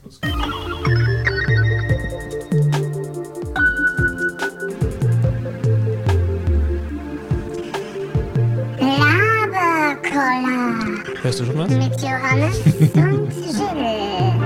Laberkoller. Hörst du schon was? Mit Johannes und Jill.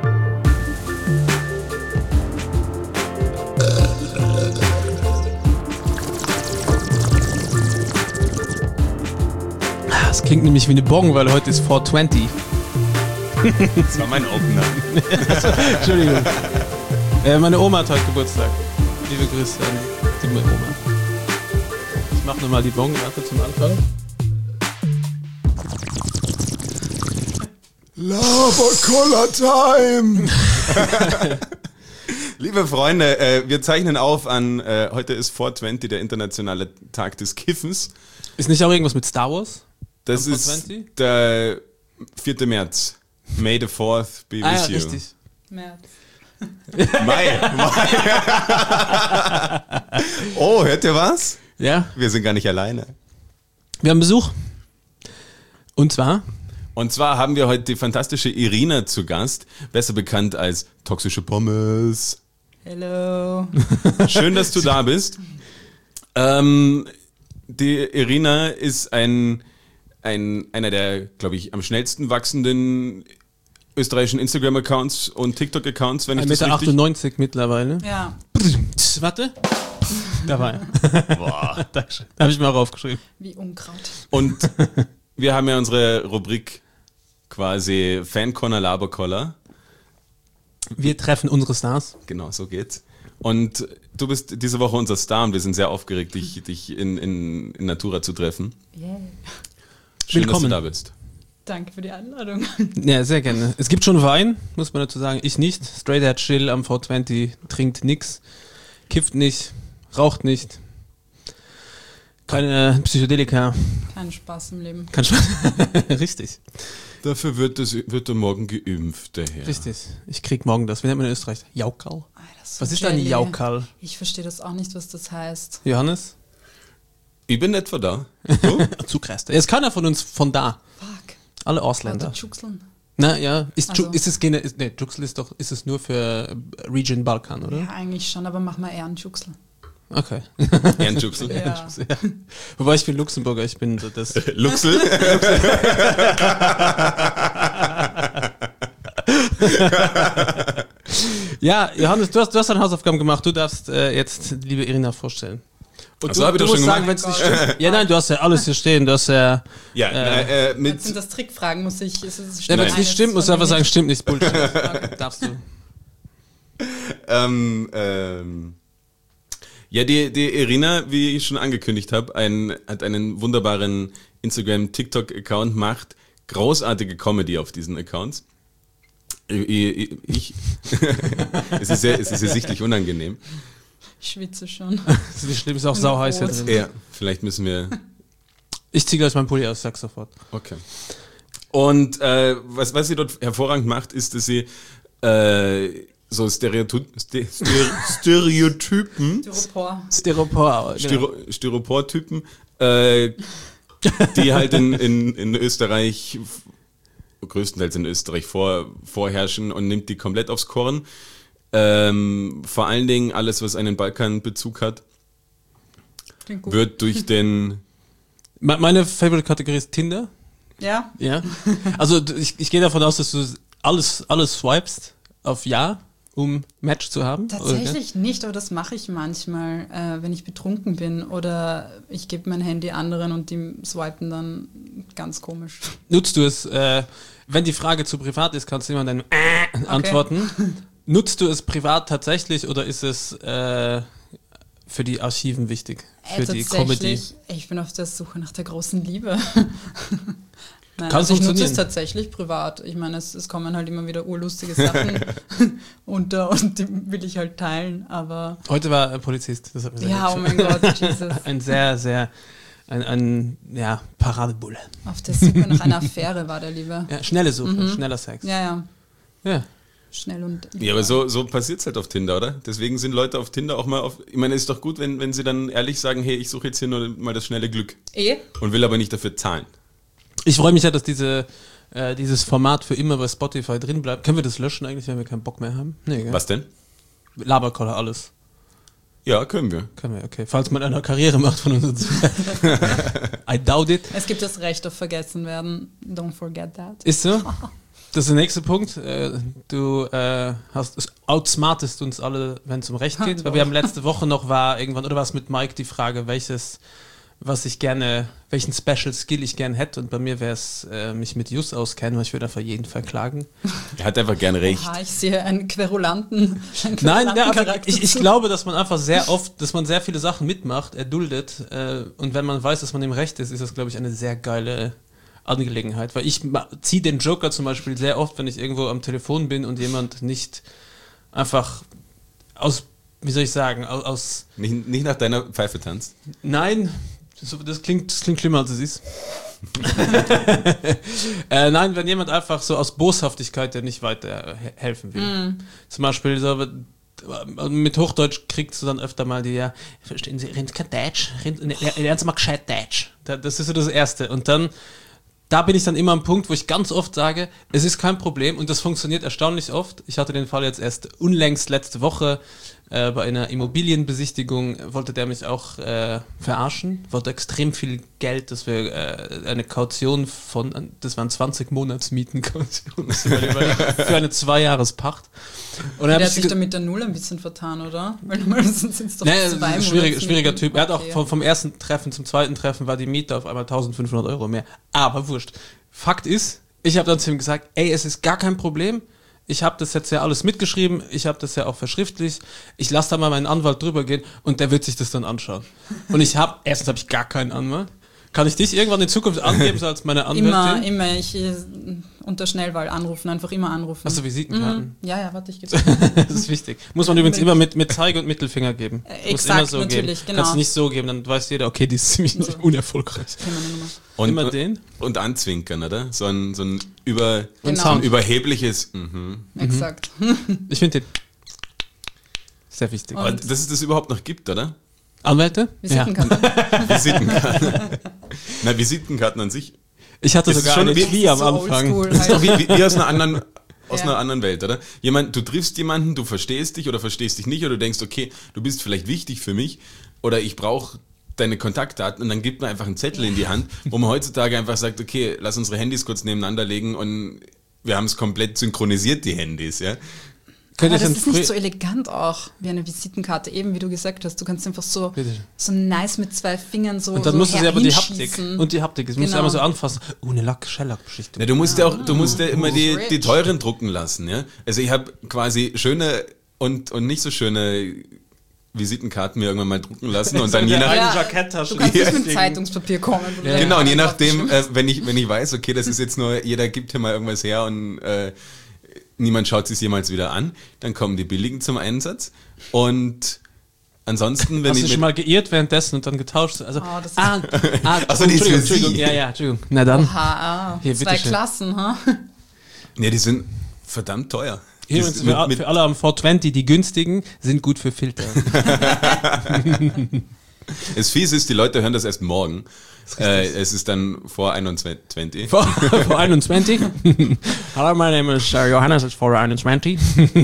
Das klingt nämlich wie eine Bong, weil heute ist 420. Das war mein Opener. Entschuldigung. Meine Oma hat heute Geburtstag. Liebe Grüße an die Oma. Ich mach nochmal die Bong, warte zum Anfang. Laberkoller-Time! Liebe Freunde, wir zeichnen auf an, heute ist 420, der internationale Tag des Kiffens. Ist nicht auch irgendwas mit Star Wars? Das Am ist 420? der 4. März. May the 4th be with Ja, you. richtig. März. Mai. Oh, hört ihr was? Ja, Wir sind gar nicht alleine. wir haben Besuch. Und zwar, Und zwar haben wir heute die fantastische Irina zu Gast, besser bekannt als Toxische Pommes. Hello. Schön, dass du da bist. Die Irina ist einer der, glaube ich, am schnellsten wachsenden österreichischen Instagram-Accounts und TikTok-Accounts, wenn ich das richtig... 1,98 Meter mittlerweile. Ja, Warte. Da war er. Boah. Dankeschön. Da habe ich mal raufgeschrieben. wie Unkraut. Und wir haben ja unsere Rubrik quasi Fan-Corner Laberkoller. Wir treffen unsere Stars. Genau, so geht's. Und du bist diese Woche unser Star und wir sind sehr aufgeregt, dich in Natura zu treffen. Yeah. Schön, Willkommen. dass du da bist. Danke für die Einladung. Ja, sehr gerne. Es gibt schon Wein, muss man dazu sagen. Ich nicht. Straight Ahead Chill am 420, trinkt nix, kifft nicht, raucht nicht. Keine Psychedelika. Kein Spaß im Leben. Kann schon. Richtig. Dafür wird er morgen geimpft, der Herr. Richtig. Ich krieg morgen das. Wie nennt man in Österreich? Jaukal. Alter, so Was ist ein jelly. Jaukal? Ich verstehe das auch nicht, was das heißt. Johannes? Ich bin etwa da. Du? Zugreist. Jetzt keiner von uns von da. Fuck. Alle Lauter Ausländer. Juxeln. Na ja, ist Also- Juxel ist es nur für Region Balkan, oder? Ja, eigentlich schon, aber mach mal eher einen Juxel. Okay. Ehrenjuxel. Ja. Wobei ich bin Luxemburger, ich bin so das. Luxel? Ja, Johannes, du hast deine Hausaufgaben gemacht. Du darfst jetzt liebe Irina vorstellen. Und Ach so, hab ich doch musst schon sagen, gemacht. wenn es nicht stimmt. Ja, nein, du hast ja alles hier stehen. Du hast ja. Ja, Jetzt mit sind das Trickfragen, muss ich. Ist es Ja, wenn es Nein. nicht stimmt, musst du einfach sagen, stimmt nicht. Bullshit. Okay. Darfst du. ja, die Irina, wie ich schon angekündigt habe, hat einen wunderbaren Instagram-TikTok-Account, macht großartige Comedy auf diesen Accounts. Es ist sehr sichtlich unangenehm. Ich schwitze schon. Das ist nicht schlimm, ist auch sau heiß hier drin. Ja, vielleicht müssen wir... Ich ziehe gleich meinen Pulli aus, sag sofort. Okay. Und was sie dort hervorragend macht, ist, dass sie so Stereotypen, Styropor. Styropor. Genau. Styroportypen, die halt in Österreich, größtenteils in Österreich vorherrschen und nimmt die komplett aufs Korn. Vor allen Dingen alles, was einen Balkanbezug hat, Klingt gut. wird durch den... Meine Favorite-Kategorie ist Tinder. Ja? Ja. Also ich gehe davon aus, dass du alles swipest auf Ja, um Match zu haben. Tatsächlich nicht, aber das mache ich manchmal, wenn ich betrunken bin oder ich gebe mein Handy anderen und die swipen dann ganz komisch. Nutzt du es, wenn die Frage zu privat ist, kannst du immer dann antworten. Nutzt du es privat tatsächlich oder ist es für die Archiven wichtig? Für die Comedy? Ich bin auf der Suche nach der großen Liebe. Nein, Kann also ich nutze funktionieren. es tatsächlich privat. Ich meine, es kommen halt immer wieder urlustige Sachen unter und die will ich halt teilen, aber Heute war ein Polizist. Das hat mir sehr ja, oh gut mein Gott, Jesus. ein sehr, sehr, ein Paradebulle. Auf der Suche nach einer Affäre war der Liebe. Ja, schnelle Suche, schneller Sex. Ja, Ja. schnell und... Ja, aber so passiert es halt auf Tinder, oder? Deswegen sind Leute auf Tinder auch mal auf... Ich meine, es ist doch gut, wenn sie dann ehrlich sagen, hey, ich suche jetzt hier nur mal das schnelle Glück und will aber nicht dafür zahlen. Ich freue mich ja, dass dieses Format für immer bei Spotify drin bleibt. Können wir das löschen eigentlich, wenn wir keinen Bock mehr haben? Nee, gell? Was denn? Laberkoller, alles. Ja, können wir. Können wir, okay. Falls man eine Karriere macht von uns. I doubt it. Es gibt das Recht auf vergessen werden. Don't forget that. Ist so? Das ist der nächste Punkt. Du outsmartest uns alle, wenn es um Recht geht. Weil wir haben letzte Woche noch oder war es mit Mike die Frage, welchen Special Skill ich gern hätte. Und bei mir wäre es, mich mit Jus auskennen, weil ich würde einfach jeden verklagen. Er hat einfach gern recht. Oha, ich sehe einen querulanten Nein, Charakter. ich glaube, dass man einfach dass man sehr viele Sachen mitmacht, erduldet. Und wenn man weiß, dass man im Recht ist, ist das, glaube ich, eine sehr geile Angelegenheit. Weil ich ziehe den Joker zum Beispiel sehr oft, wenn ich irgendwo am Telefon bin und jemand nicht einfach wie soll ich sagen, Nicht nach deiner Pfeife tanzt? Nein, das klingt schlimmer, als es ist. Nein, wenn jemand einfach so aus Boshaftigkeit dir nicht weiterhelfen will. Zum Beispiel so, mit Hochdeutsch kriegst du dann öfter mal verstehen Sie, rennt kein Deutsch, lernen Sie mal gescheit Deutsch. Das ist so das Erste. Und dann, da bin ich dann immer am Punkt, wo ich ganz oft sage, es ist kein Problem und das funktioniert erstaunlich oft. Ich hatte den Fall jetzt erst unlängst letzte Woche, bei einer Immobilienbesichtigung wollte der mich auch verarschen, wollte extrem viel Geld, dass wir eine Kaution das waren 20 Monatsmieten Kaution für eine 2-Jahres-Pacht. Und der hat sich da mit der Null ein bisschen vertan, oder? Weil normalerweise sind es doch 2 Monate. Schwieriger Typ. Er hat auch vom ersten Treffen zum zweiten Treffen war die Miete auf einmal 1.500 Euro mehr. Aber wurscht. Fakt ist, ich habe dann zu ihm gesagt, es ist gar kein Problem. Ich habe das jetzt ja alles mitgeschrieben, ich habe das ja auch verschriftlich, ich lasse da mal meinen Anwalt drüber gehen und der wird sich das dann anschauen. Und erstens habe ich gar keinen Anwalt. Kann ich dich irgendwann in Zukunft angeben, so als meine Anwältin? Immer, unter Schnellwahl anrufen, einfach immer anrufen. Hast du Visitenkarten? Ja, warte, ich gebe Das ist wichtig. Muss man übrigens immer mit Zeige und Mittelfinger geben. Exakt, immer so natürlich, geben. genau. Kannst du nicht so geben, dann weiß jeder, okay, die ist ziemlich unerfolgreich. Und immer den? Und anzwinkern, oder? So ein überhebliches Exakt. Ich finde den sehr wichtig. Aber dass es das überhaupt noch gibt, oder? Anwälte? Visitenkarten. Visitenkarten. Na, Visitenkarten an sich. Ich hatte Das sogar ist schon eine Twi am so Anfang. oldschool Das ist doch halt. wie aus einer anderen Welt, oder? Du triffst jemanden, du verstehst dich oder verstehst dich nicht oder du denkst, okay, du bist vielleicht wichtig für mich oder ich brauche deine Kontaktdaten und dann gibt man einfach einen Zettel in die Hand, wo man heutzutage einfach sagt, okay, lass unsere Handys kurz nebeneinander legen und wir haben es komplett synchronisiert, die Handys, ja. Aber das ist nicht so elegant auch, wie eine Visitenkarte, eben wie du gesagt hast. Du kannst einfach so nice mit 2 Fingern so. Und dann musst du sie aber die Haptik. Das musst du einmal so anfassen. Eine Schellackbeschichtung. Ja, du musst ja immer die teuren drucken lassen, ja. Also ich habe quasi schöne und nicht so schöne Visitenkarten mir irgendwann mal drucken lassen und dann je nach Jacketttasche. Du kannst nicht mit Zeitungspapier kommen. Genau, und je nachdem, wenn ich weiß, okay, das ist jetzt nur, jeder gibt hier mal irgendwas her und niemand schaut sich jemals wieder an, dann kommen die billigen zum Einsatz und ansonsten, wenn Hast ich du schon mal geirrt währenddessen und dann getauscht? Also, Achso, die ist für Entschuldigung. Sie. Ja, Entschuldigung. Na dann. Hier, 2 Klassen, ha? Ja, die sind verdammt teuer. Hier übrigens für alle am 420, die günstigen sind gut für Filter. Das Fiese ist, die Leute hören das erst morgen. Es ist dann vor 21. Vor 21? Hallo, my name is Johannes, it's vor 21.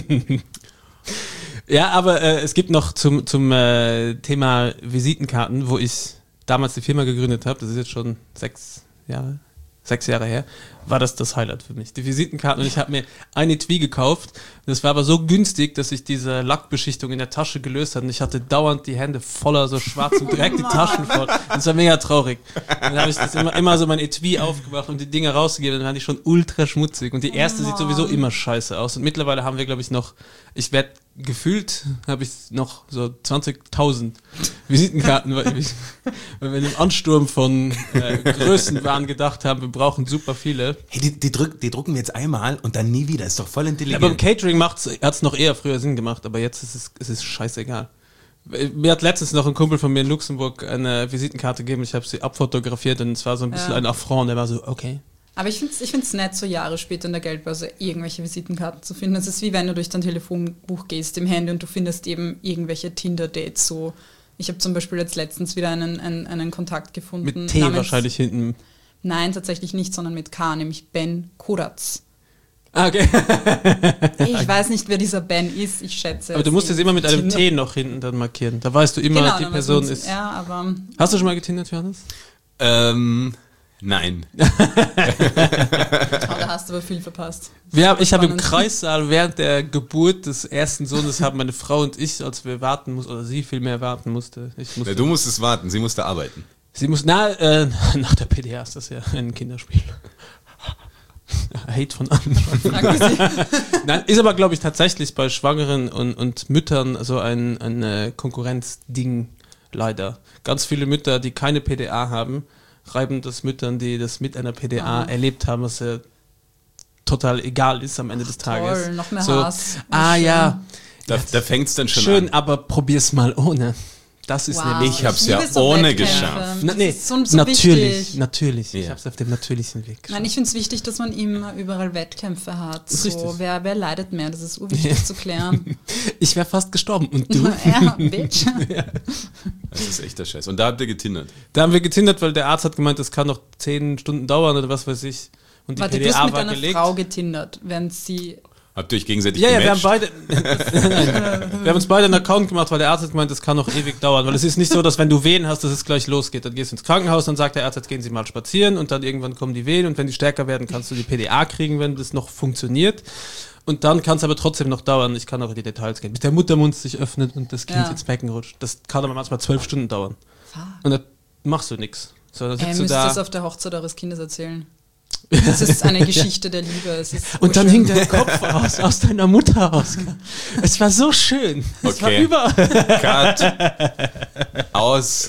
Ja, aber es gibt noch zum Thema Visitenkarten, wo ich damals die Firma gegründet habe, das ist jetzt schon 6 Jahre her, war das Highlight für mich. Die Visitenkarten, und ich habe mir eine Etui gekauft. Das war aber so günstig, dass ich diese Lackbeschichtung in der Tasche gelöst hat und ich hatte dauernd die Hände voller so schwarzem Dreck, die Taschen voll. Das war mega traurig. Dann habe ich das immer so mein Etui aufgemacht und die Dinge rausgegeben, dann waren die schon ultra schmutzig und die erste sieht sowieso immer scheiße aus und mittlerweile haben wir, glaube ich, habe ich noch so 20.000 Visitenkarten, weil wir in dem Ansturm von Größenwahn gedacht haben, wir brauchen super viele. Hey, die drucken wir jetzt einmal und dann nie wieder. Ist doch voll intelligent. Ja, beim Catering hat es noch eher früher Sinn gemacht, aber jetzt ist es scheißegal. Mir hat letztens noch ein Kumpel von mir in Luxemburg eine Visitenkarte gegeben, ich habe sie abfotografiert und es war so ein bisschen ein Affront, der war so, okay. Aber ich find's nett, so Jahre später in der Geldbörse irgendwelche Visitenkarten zu finden. Es ist wie wenn du durch dein Telefonbuch gehst im Handy und du findest eben irgendwelche Tinder-Dates so. Ich habe zum Beispiel jetzt letztens wieder einen Kontakt gefunden. Mit T wahrscheinlich hinten. Nein, tatsächlich nicht, sondern mit K, nämlich Ben Kuratz. Okay. Ich weiß nicht, wer dieser Ben ist, ich schätze. Aber du musst es immer mit einem T noch hinten dann markieren. Da weißt du immer, genau, die Person ist... Ja, aber... Hast du schon mal getindert, Johannes? Nein. Oh, da hast du aber viel verpasst. Ich habe im Kreissaal während der Geburt des ersten Sohnes haben meine Frau und ich, als wir warten mussten, oder sie viel mehr warten musste. Du musstest warten, sie musste arbeiten. Sie muss nach der PDA ist das ja ein Kinderspiel. Hate von anderen. Nein, ist aber, glaube ich, tatsächlich bei Schwangeren und Müttern so ein Konkurrenzding leider. Ganz viele Mütter, die keine PDA haben, reiben das Müttern, die das mit einer PDA erlebt haben, was ja total egal ist am Ende des Tages. Toll, noch mehr so, Hass. Ja. Da fängt es dann schon schön, an. aber probier's mal ohne. Das ist nämlich... Ich hab's ja ohne geschafft. Natürlich. Ja. Ich hab's auf dem natürlichen Weg geschafft. Nein, ich finde es wichtig, dass man immer überall Wettkämpfe hat. So, wer leidet mehr? Das ist urwichtig zu klären. Ich wäre fast gestorben. Und du? Ja, Bitch. Ja. Das ist echt der Scheiß. Und da habt ihr getindert? Da haben wir getindert, weil der Arzt hat gemeint, das kann noch 10 Stunden dauern oder was weiß ich. Und die Warte, PDA du hast mit war deiner gelegt. Frau getindert, während sie... Habt ihr euch gegenseitig Ja, wir gematcht? haben wir haben uns beide einen Account gemacht, weil der Arzt hat gemeint, das kann noch ewig dauern. Weil es ist nicht so, dass wenn du Wehen hast, dass es gleich losgeht. Dann gehst du ins Krankenhaus, dann sagt der Arzt, jetzt gehen Sie mal spazieren und dann irgendwann kommen die Wehen und wenn die stärker werden, kannst du die PDA kriegen, wenn das noch funktioniert. Und dann kann es aber trotzdem noch dauern. Ich kann auch in die Details gehen. Bis der Muttermund sich öffnet und das Kind ins Becken rutscht. Das kann aber manchmal 12 Stunden dauern. Und da machst du nichts. So, dann sitzt du müsst da. das auf der Hochzeit eures Kindes erzählen. Das ist eine Geschichte der Liebe. Es ist und dann hing der Kopf aus deiner Mutter raus. Es war so schön. Es war überall. Cut. Aus.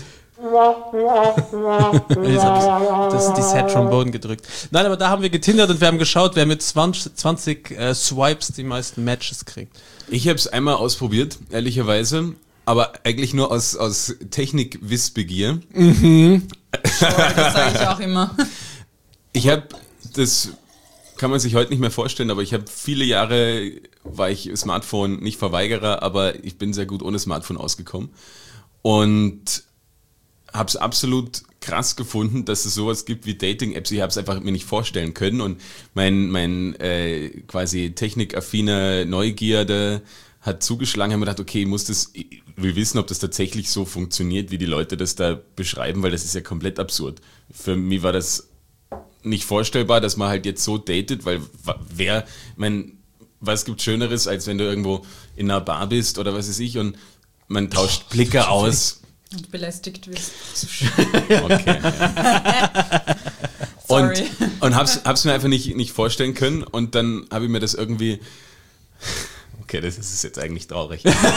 Jetzt hab ich das Sad Trombone gedrückt. Nein, aber da haben wir getindert und wir haben geschaut, wer mit 20 Swipes die meisten Matches kriegt. Ich habe es einmal ausprobiert, ehrlicherweise, aber eigentlich nur aus Technik-Wissbegier. Das sage ich auch immer. Ich habe, das kann man sich heute nicht mehr vorstellen, aber ich habe viele Jahre, war ich Smartphone, nicht Verweigerer, aber ich bin sehr gut ohne Smartphone ausgekommen. Und habe es absolut krass gefunden, dass es sowas gibt wie Dating-Apps. Ich habe es einfach mir nicht vorstellen können und mein quasi technikaffiner Neugierde hat zugeschlagen, habe mir gedacht, okay, ich will wissen, ob das tatsächlich so funktioniert, wie die Leute das da beschreiben, weil das ist ja komplett absurd. Für mich war das nicht vorstellbar, dass man halt jetzt so datet, weil was gibt Schöneres, als wenn du irgendwo in einer Bar bist oder was weiß ich und man tauscht Blicke aus. Und belästigt wirst. Okay. Ja. Sorry. Und hab's mir einfach nicht vorstellen können und dann habe ich mir das irgendwie... Okay, das ist jetzt eigentlich traurig.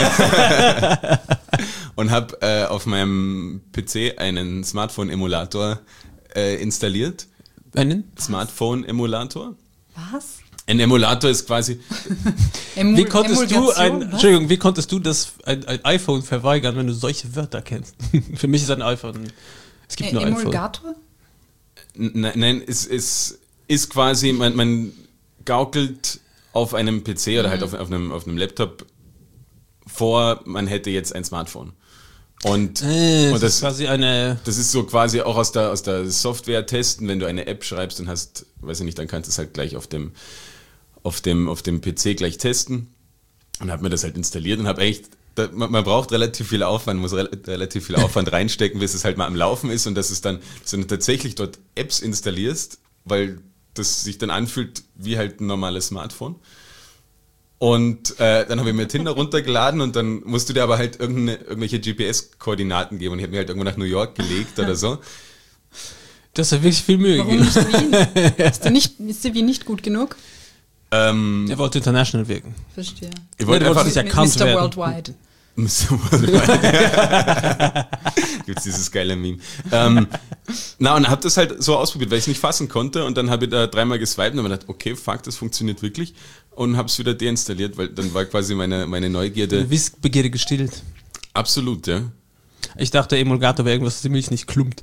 Und habe auf meinem PC einen Smartphone-Emulator installiert. Einen? Smartphone-Emulator. Was? Ein Emulator ist quasi... Wie konntest du das ein iPhone verweigern, wenn du solche Wörter kennst? Für mich ist ein iPhone... Es gibt nur iPhone. Emulgator? Nein, es ist quasi, man gaukelt auf einem PC oder halt auf einem Laptop vor, man hätte jetzt ein Smartphone. Und das ist quasi das ist so quasi auch aus der Software testen, wenn du eine App schreibst und hast, weiß ich nicht, dann kannst du es halt gleich auf dem PC gleich testen und habe mir das halt installiert und habe echt, man braucht relativ viel Aufwand, muss relativ viel Aufwand reinstecken, bis es halt mal am Laufen ist und dass du tatsächlich dort Apps installierst, weil das sich dann anfühlt wie halt ein normales Smartphone. Und dann habe ich mir Tinder runtergeladen und dann musst du dir aber halt irgendwelche GPS-Koordinaten geben und ich habe mir halt irgendwo nach New York gelegt oder so. Das hat wirklich viel Mühe gegeben. Warum nicht Wien? Ist dir Wien nicht gut genug? Er wollte international wirken. Verstehe. Ich wollte einfach nicht erkannt Mr. werden. Worldwide. Mr. Worldwide. Gibt's dieses geile Meme. Und habe das halt so ausprobiert, weil ich es nicht fassen konnte und dann habe ich da 3-mal geswiped und habe gedacht, okay, fuck, das funktioniert wirklich und habe es wieder deinstalliert, weil dann war quasi meine Neugierde... Wissbegierde gestillt. Absolut, ja. Ich dachte, Emulgator wäre irgendwas, dass die Milch nicht klumpt.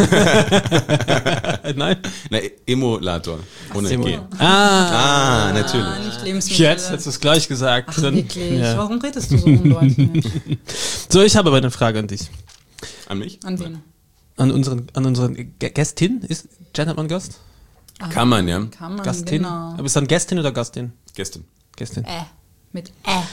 Nein? Na, Emulator. Ohne G. Natürlich. Nicht Lebensmittel. Jetzt hättest du es gleich gesagt. Ach, wirklich? Ja. Warum redest du so undeutlich? So, ich habe aber eine Frage an dich. An mich? An wen? an unseren Gästin. Gendert man Gast? Kann man, ja. Kann man, Gastin? genau. Aber ist dann Gästin oder Gastin? Gestern. Gästin. Mit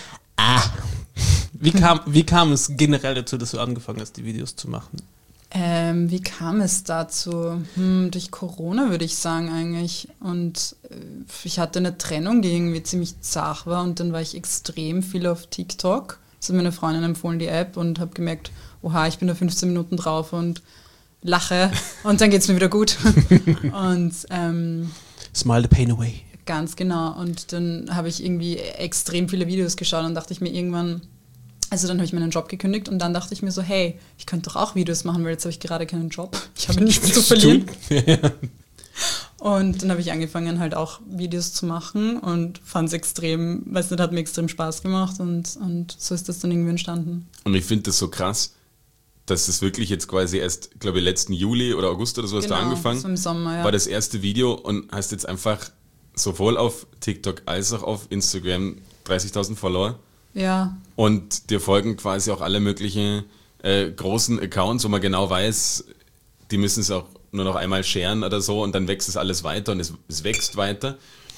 Wie kam es generell dazu, dass du angefangen hast, die Videos zu machen? Wie kam es dazu? Durch Corona würde ich sagen eigentlich. Und ich hatte eine Trennung, die irgendwie ziemlich zart war und dann war ich extrem viel auf TikTok. Das hat mir eine Freundin empfohlen, die App, und habe gemerkt, oha, ich bin da 15 Minuten drauf und lache und dann geht es mir wieder gut. Und Smile the pain away. ganz genau. Und dann habe ich irgendwie extrem viele Videos geschaut und dachte ich mir irgendwann, also dann habe ich meinen Job gekündigt und dann dachte ich mir so, hey, ich könnte doch auch Videos machen, weil jetzt habe ich gerade keinen Job. Ich habe nichts zu verlieren. Und dann habe ich angefangen halt auch Videos zu machen und fand es extrem, weißt du, das hat mir extrem Spaß gemacht und so ist das dann irgendwie entstanden. Und ich finde das so krass, dass es wirklich jetzt quasi erst, glaube ich, letzten Juli oder August oder so hast du angefangen. So im Sommer, ja. War das erste Video und hast jetzt einfach sowohl auf TikTok als auch auf Instagram 30.000 Follower. Ja. Und dir folgen quasi auch alle möglichen großen Accounts, wo man genau weiß, die müssen es auch nur noch einmal sharen oder so und dann wächst es alles weiter und es wächst weiter.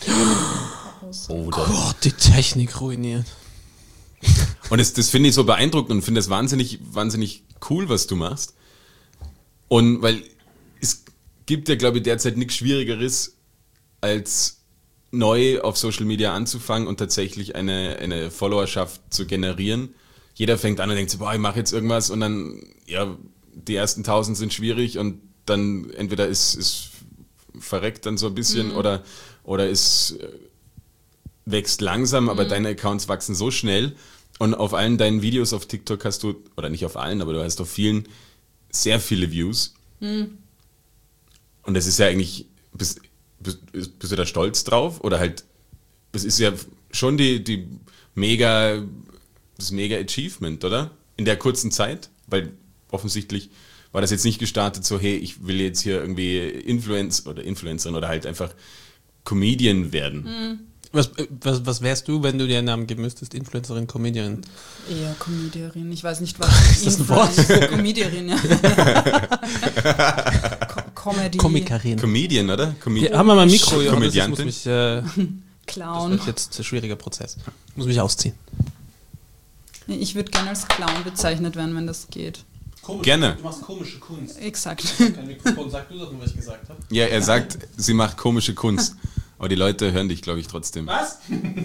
Oder Gott, die Technik ruiniert. und das finde ich so beeindruckend und finde es wahnsinnig, wahnsinnig cool, was du machst. Und weil es gibt ja, glaube ich, derzeit nichts Schwierigeres, als neu auf Social Media anzufangen und tatsächlich eine Followerschaft zu generieren. Jeder fängt an und denkt so, boah, ich mache jetzt irgendwas und dann, ja, die ersten 1000 sind schwierig und dann entweder ist verreckt dann so ein bisschen oder es wächst langsam, aber deine Accounts wachsen so schnell und auf allen deinen Videos auf TikTok hast du, oder nicht auf allen, aber du hast auf vielen sehr viele Views. Und das ist ja eigentlich, bist du da stolz drauf? Oder halt, das ist ja schon das mega Achievement, oder? In der kurzen Zeit, weil offensichtlich war das jetzt nicht gestartet so, hey, ich will jetzt hier irgendwie Influencerin oder halt einfach Comedian werden. Was wärst du, wenn du dir einen Namen geben müsstest? Influencerin, Comedian? Eher Comedierin. Ich weiß nicht, was ist das ein Wort? Comedierin, ja. Comedy. Komikerin. Comedian, oder? Haben wir mal ein Mikro? Komödiantin. Das muss mich, Clown. das wird jetzt ein schwieriger Prozess. Ich muss mich ausziehen. Ich würde gerne als Clown bezeichnet werden, wenn das geht. Gerne. Du machst komische Kunst. Exakt. Kein Mikrofon, sag du doch nur, was ich gesagt habe. Ja, er sagt, sie macht komische Kunst. Aber die Leute hören dich, glaube ich, trotzdem. Was?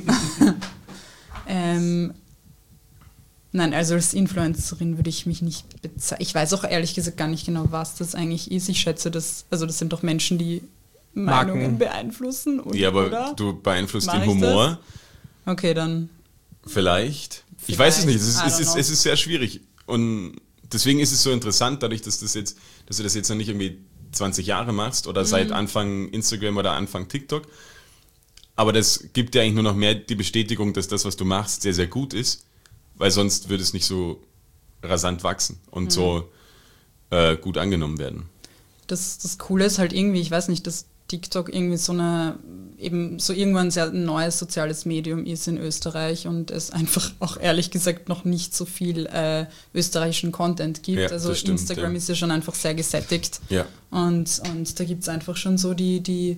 Nein, also als Influencerin würde ich mich nicht bezeichnen. Ich weiß auch ehrlich gesagt gar nicht genau, was das eigentlich ist. Ich schätze, das sind doch Menschen, die Meinungen beeinflussen. Ja, aber oder? du beeinflusst Mach den ich Humor. Okay, dann. Vielleicht. Ich weiß es nicht. I don't know. Es ist sehr schwierig. Und deswegen ist es so interessant, dadurch, dass du das jetzt noch nicht irgendwie 20 Jahre machst oder seit Anfang Instagram oder Anfang TikTok. Aber das gibt dir eigentlich nur noch mehr die Bestätigung, dass das, was du machst, sehr, sehr gut ist. Weil sonst würde es nicht so rasant wachsen und so gut angenommen werden. Das Coole ist halt irgendwie, ich weiß nicht, dass TikTok irgendwie irgendwann sehr ein neues soziales Medium ist in Österreich und es einfach auch ehrlich gesagt noch nicht so viel österreichischen Content gibt. Ja, also das stimmt, Instagram ja. ist ja schon einfach sehr gesättigt. Ja. Und da gibt es einfach schon so die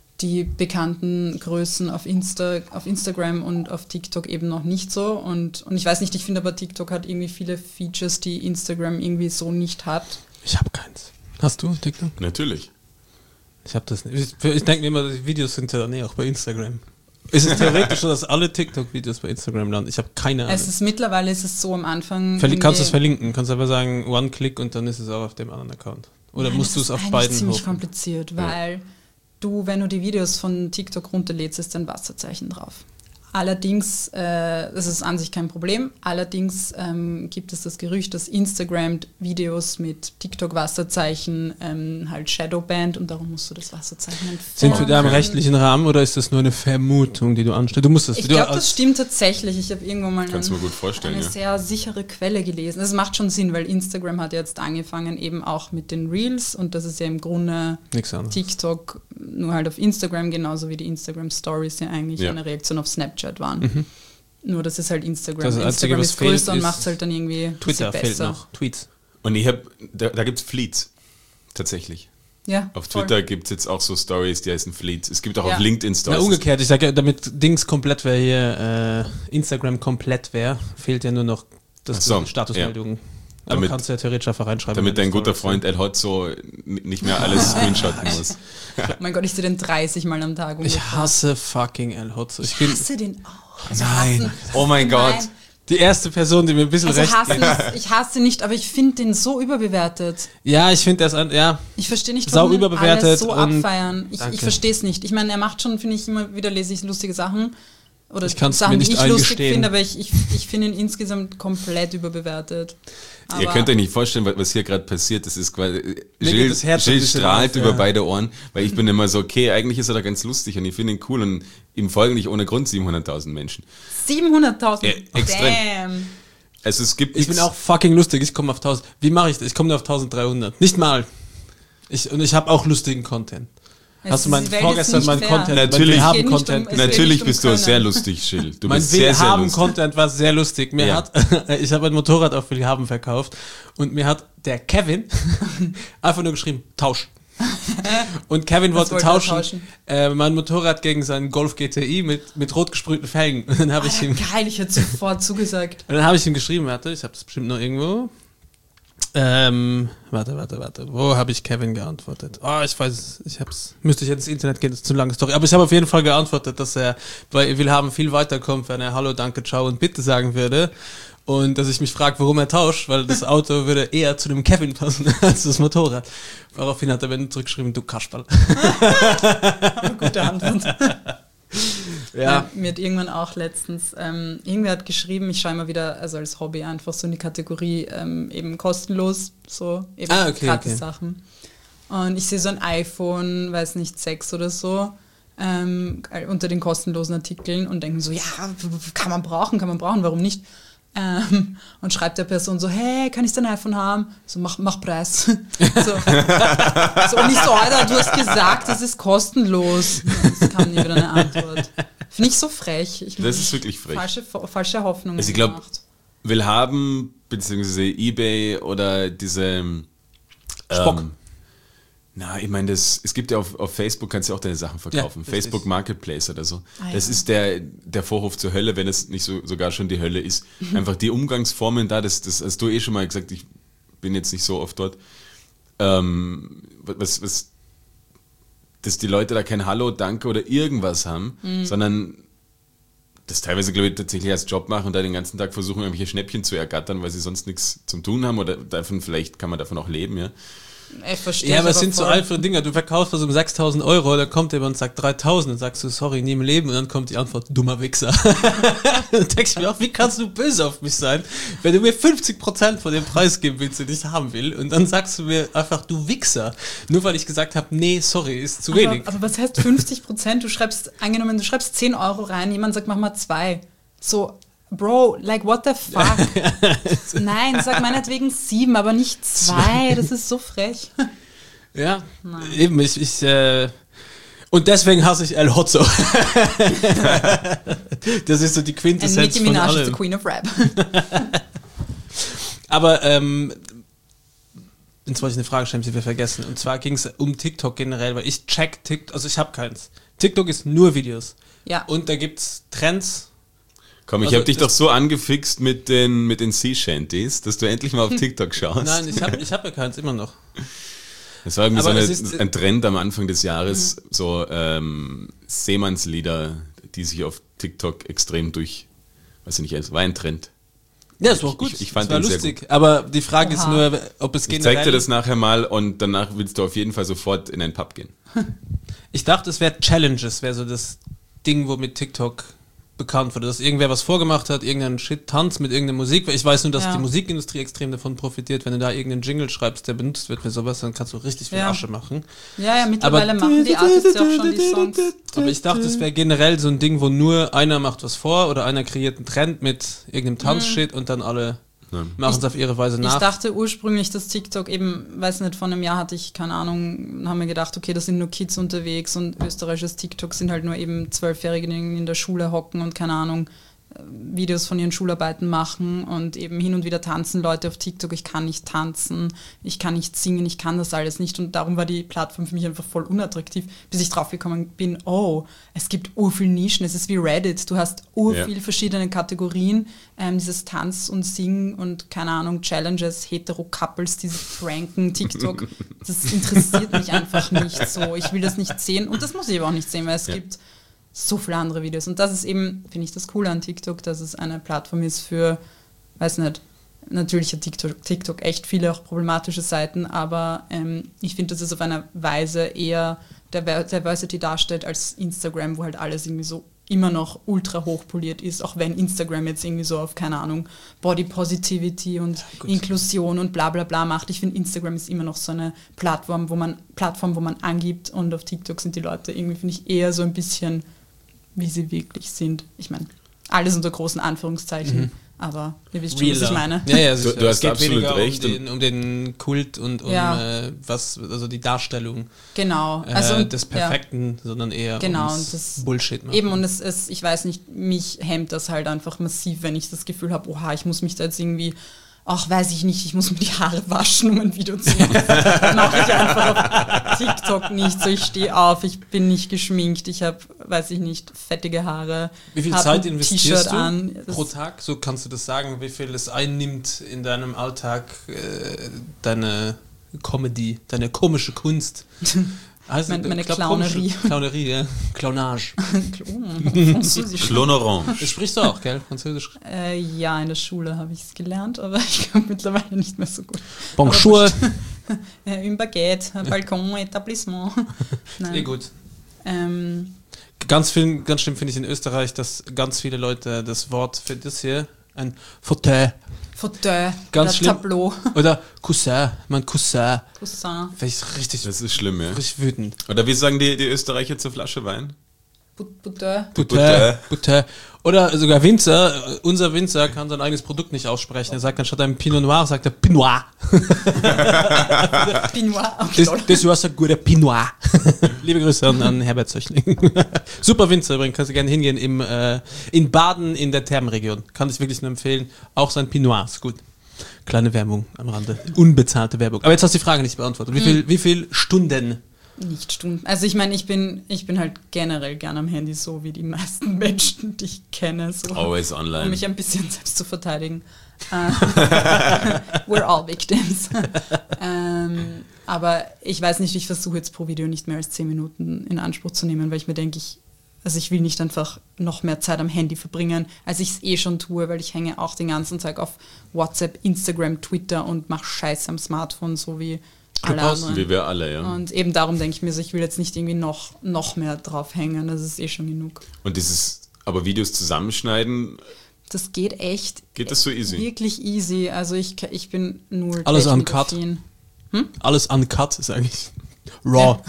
bekannten Größen auf Instagram und auf TikTok eben noch nicht so. Und ich weiß nicht, ich finde aber TikTok hat irgendwie viele Features, die Instagram irgendwie so nicht hat. Ich habe keins. Hast du TikTok? Natürlich. Ich habe das nicht. Ich denke mir immer, die Videos sind ja auch bei Instagram. Ist es theoretisch so, dass alle TikTok-Videos bei Instagram landen? Ich habe keine Ahnung. Mittlerweile ist es so am Anfang. Kannst du es verlinken? Kannst einfach sagen, One-Click und dann ist es auch auf dem anderen Account. Oder musst du es auf beiden Das ist ziemlich hochfahren? kompliziert, weil wenn du die Videos von TikTok runterlädst, ist ein Wasserzeichen drauf. Allerdings, das ist an sich kein Problem, allerdings gibt es das Gerücht, dass Instagram Videos mit TikTok-Wasserzeichen halt Shadowband und darum musst du das Wasserzeichen entfernen. Sind wir da im rechtlichen Rahmen oder ist das nur eine Vermutung, die du anstellst? Du musst das. Ich glaube, das stimmt tatsächlich. Ich habe irgendwo mal Kannst du mir gut vorstellen, eine ja. sehr sichere Quelle gelesen. Das macht schon Sinn, weil Instagram hat jetzt angefangen eben auch mit den Reels und das ist ja im Grunde Nichts anderes. TikTok nur halt auf Instagram, genauso wie die Instagram Stories ja eigentlich eine Reaktion auf Snapchat waren. Nur das ist halt Instagram. Das Einzige, Instagram was ist größer fehlt, und ist macht es halt dann irgendwie Twitter besser. fehlt noch. Tweets. Und da gibt es Fleets. Tatsächlich. Ja, Auf voll. Twitter gibt es jetzt auch so Stories, die heißen Fleets. Es gibt auch Ja. auf LinkedIn Na, Stories. umgekehrt, ich sage ja, damit Dings komplett wäre hier, Instagram komplett wäre, fehlt ja nur noch das Ach so, Statusmeldungen. Aber Damit- kannst du ja theoretisch einfach reinschreiben. Damit wenn dein du guter Stories Freund El Hotzo nicht mehr alles screenshotten muss. Oh mein Gott, ich sehe den 30 Mal am Tag ungefähr. Ich hasse fucking El Hotzo. Ich hasse den auch. Also Nein. hassen- Oh mein Nein. Gott. Die erste Person, die mir ein bisschen Also recht hassen gibt. ist, ich hasse ihn nicht, aber ich finde den so überbewertet. Ja, ich finde das ja. Ich verstehe nicht, Sau warum ihn überbewertet alle so und- abfeiern. Ich Danke. verstehe es nicht. Ich meine, er macht schon, finde ich, immer wieder lese ich lustige Sachen. Oder Ich kann's Sachen, mir nicht die ich lustig eingestehen. finde, aber ich finde ihn insgesamt komplett überbewertet. Aber Ihr könnt euch nicht vorstellen, was hier gerade passiert. Das ist quasi. Mir geht Gilles das Herz ein Gilles bisschen strahlt auf, über ja. beide Ohren, weil ich bin immer so, okay, eigentlich ist er da ganz lustig und ich finde ihn cool und ihm folgen nicht ohne Grund 700.000 Menschen. 700.000. Ja, extrem. Damn. Also es gibt Ich bin nichts- auch fucking lustig. Ich komme auf 1000. Wie mache ich das? Ich komme nur auf 1300. Nicht mal. Und ich habe auch lustigen Content. Hast du Die Welt ist vorgestern nicht mein fair. Content, Natürlich. mein Es geht nicht Willhaben-Content um- es Natürlich geht nicht bist du um sehr Können. lustig, Gilles. Du Mein bist sehr, sehr lustig. Willhaben-Content war sehr lustig. Mir Ja. hat, ich habe ein Motorrad auf Willhaben verkauft und mir hat der Kevin einfach nur geschrieben, tausch. Und Kevin wollte wollte er tauschen, tauschen? mein Motorrad gegen seinen Golf GTI mit rot gesprühten Felgen. Und dann habe ich ihm Geil, ich hätte sofort zugesagt. Und dann habe ich ihm geschrieben, warte, ich habe das bestimmt noch irgendwo. Warte. Wo habe ich Kevin geantwortet? Oh, ich weiß, müsste ich jetzt ins Internet gehen, das ist zu lange Story. Aber ich habe auf jeden Fall geantwortet, dass er bei Willhaben viel weiterkommt, wenn er Hallo, danke, ciao und bitte sagen würde. Und dass ich mich frage, warum er tauscht, weil das Auto würde eher zu dem Kevin passen als das Motorrad. Daraufhin hat er mir zurückgeschrieben, du Kasperl. Gute Antwort. Ja. Mir hat irgendwann auch letztens, irgendwer hat geschrieben, ich schaue immer wieder, also als Hobby einfach so in die Kategorie eben kostenlos, so eben Okay. gratis Sachen. Und ich sehe so ein iPhone, weiß nicht, 6 oder so, unter den kostenlosen Artikeln und denke mir so, ja, kann man brauchen, warum nicht? Und schreibt der Person so, hey, kann ich dein iPhone haben? So, mach Preis. so und ich so, Alter, du hast gesagt, es ist kostenlos. Es kam nie wieder eine Antwort. Finde ich so frech. Das ist wirklich frech. Falsche Hoffnungen Also ich glaub, gemacht. Willhaben, beziehungsweise eBay oder diese Spock. Ich meine, es gibt ja auf Facebook, kannst du auch deine Sachen verkaufen. Ja, richtig. Facebook Marketplace oder so. Ah, das ja. ist der Vorhof zur Hölle, wenn es nicht sogar schon die Hölle ist. Einfach die Umgangsformen da, das hast du schon mal gesagt, ich bin jetzt nicht so oft dort. Dass die Leute da kein Hallo, Danke oder irgendwas haben, sondern das teilweise, glaube ich, tatsächlich als Job machen und da den ganzen Tag versuchen, irgendwelche Schnäppchen zu ergattern, weil sie sonst nichts zum Tun haben oder davon, vielleicht kann man davon auch leben, ja. Ich verstehe Ja, aber es sind so voll. einfache Dinger. Du verkaufst was um 6.000 Euro, da kommt jemand und sagt 3.000, dann sagst du, sorry, nie im Leben. Und dann kommt die Antwort, dummer Wichser. Dann denkst du mir auch, wie kannst du böse auf mich sein, wenn du mir 50% von dem Preis geben willst, den ich haben will. Und dann sagst du mir einfach, du Wichser. Nur weil ich gesagt habe, nee, sorry, ist zu wenig. Aber was heißt 50%? Du schreibst 10 Euro rein, jemand sagt, mach mal 2. So, Bro, like what the fuck? Nein, sag meinetwegen 7, aber nicht 2. Das ist so frech. Ja, eben, und deswegen hasse ich El Hotzo. Das ist so die And Quintessenz Nicki von Minaj is the allem. queen of rap. Aber jetzt wollte ich eine Frage stellen, die wir vergessen. Und zwar ging es um TikTok generell, weil ich check TikTok, also ich habe keins. TikTok ist nur Videos. Ja. Und da gibt's Trends. Komm, ich Also habe dich das- doch so angefixt mit den Sea Shanties, dass du endlich mal auf TikTok schaust. Nein, ich hab ja keins, immer noch. Das war irgendwie Aber es so ist- ein Trend am Anfang des Jahres, so Seemannslieder, die sich auf TikTok extrem weiß ich nicht, es war ein Trend. Ja, das war auch gut. Ich fand das war den sehr lustig. Aber die Frage ist Oha. nur, ob es Ich generell... zeig dir das nachher mal und danach willst du auf jeden Fall sofort in einen Pub gehen. Ich dachte, es wäre Challenges, wäre so das Ding, womit TikTok bekannt wurde, dass irgendwer was vorgemacht hat, irgendeinen Shit-Tanz mit irgendeiner Musik. Ich weiß nur, dass Ja. die Musikindustrie extrem davon profitiert, wenn du da irgendeinen Jingle schreibst, der benutzt wird für sowas, dann kannst du richtig viel Ja. Asche machen. Ja, mittlerweile Aber- machen die Artists ja auch schon die Songs. Aber ich dachte, es wäre generell so ein Ding, wo nur einer macht was vor oder einer kreiert einen Trend mit irgendeinem Tanzshit und dann alle machen es auf ihre Weise Ich nach. dachte ursprünglich, dass TikTok eben, weiß nicht, vor einem Jahr hatte ich, keine Ahnung, haben wir gedacht, okay, da sind nur Kids unterwegs und österreichisches TikTok sind halt nur eben 12-Jährige, die in der Schule hocken und keine Ahnung, Videos von ihren Schularbeiten machen und eben hin und wieder tanzen Leute auf TikTok. Ich kann nicht tanzen, ich kann nicht singen, ich kann das alles nicht und darum war die Plattform für mich einfach voll unattraktiv, bis ich draufgekommen bin, es gibt urviel Nischen, es ist wie Reddit, du hast urviel verschiedene Kategorien, dieses Tanz und Singen und keine Ahnung, Challenges, Hetero-Couples, die sich pranken, TikTok, das interessiert mich einfach nicht so, ich will das nicht sehen und das muss ich aber auch nicht sehen, weil es gibt so viele andere Videos. Und das ist eben, finde ich, das Coole an TikTok, dass es eine Plattform ist für, weiß nicht, natürlich hat TikTok echt viele auch problematische Seiten, aber ich finde, dass es auf eine Weise eher Diversity darstellt als Instagram, wo halt alles irgendwie so immer noch ultra hochpoliert ist, auch wenn Instagram jetzt irgendwie so auf, keine Ahnung, Body Positivity und Inklusion und bla bla bla macht. Ich finde, Instagram ist immer noch so eine Plattform, wo man angibt und auf TikTok sind die Leute irgendwie, finde ich, eher so ein bisschen wie sie wirklich sind. Ich meine, alles unter großen Anführungszeichen, aber ihr wisst schon, was ich meine. Ja, du hast absolut recht. Um den Kult und also die Darstellung des Perfekten, sondern eher das Bullshit machen. Eben, und ich weiß nicht, mich hemmt das halt einfach massiv, wenn ich das Gefühl habe, ich muss mich da jetzt irgendwie weiß ich nicht, ich muss mir die Haare waschen, um ein Video zu machen. Das mache ich einfach auf TikTok nicht. So, ich stehe auf, ich bin nicht geschminkt, ich habe, weiß ich nicht, fettige Haare. Wie viel Zeit investierst du pro Tag? So kannst du das sagen, wie viel es einnimmt in deinem Alltag, deine Comedy, deine komische Kunst? Also, meine Clownerie. Clownerie, ja. Clownage. Clonerange. Das sprichst du auch, gell? Französisch? Ja, in der Schule habe ich es gelernt, aber ich glaube mittlerweile nicht mehr so gut. Bonjour. Un Baguette, Balkon, Etablissement. Nein. Gut. Ganz schlimm finde ich in Österreich, dass ganz viele Leute das Wort für das hier, ein Fauteuil, ganz schlimm. Tableau. Oder Cousin, Cousin. Richtig, das ist schlimm, ja. Richtig wütend. Oder wie sagen die Österreicher zur Flasche Wein? Bouteille. Oder sogar Winzer, unser Winzer kann sein eigenes Produkt nicht aussprechen. Er sagt anstatt einem Pinot Noir, sagt er Pinot. Das war so ein guter Pinot. Liebe Grüße an Herbert Zöchling. Super Winzer übrigens, kannst du gerne hingehen in Baden in der Thermenregion. Kann ich wirklich nur empfehlen. Auch sein Pinot ist gut. Kleine Werbung am Rande. Unbezahlte Werbung. Aber jetzt hast du die Frage nicht beantwortet. Wie viel Stunden? Nicht Stunden. Also ich meine, ich bin halt generell gern am Handy, so wie die meisten Menschen, die ich kenne. So, always online. Um mich ein bisschen selbst zu verteidigen. We're all victims. Aber ich weiß nicht, ich versuche jetzt pro Video nicht mehr als 10 Minuten in Anspruch zu nehmen, weil ich mir denke, ich will nicht einfach noch mehr Zeit am Handy verbringen, als ich es schon tue, weil ich hänge auch den ganzen Tag auf WhatsApp, Instagram, Twitter und mache Scheiße am Smartphone, so wie alle anderen. Wie wir alle, ja. Und eben darum denke ich mir so, ich will jetzt nicht irgendwie noch mehr drauf hängen, das ist schon genug. Und aber Videos zusammenschneiden, das geht echt. Geht das so easy? Wirklich easy, also ich bin nur alles uncut. Alles uncut ist eigentlich raw.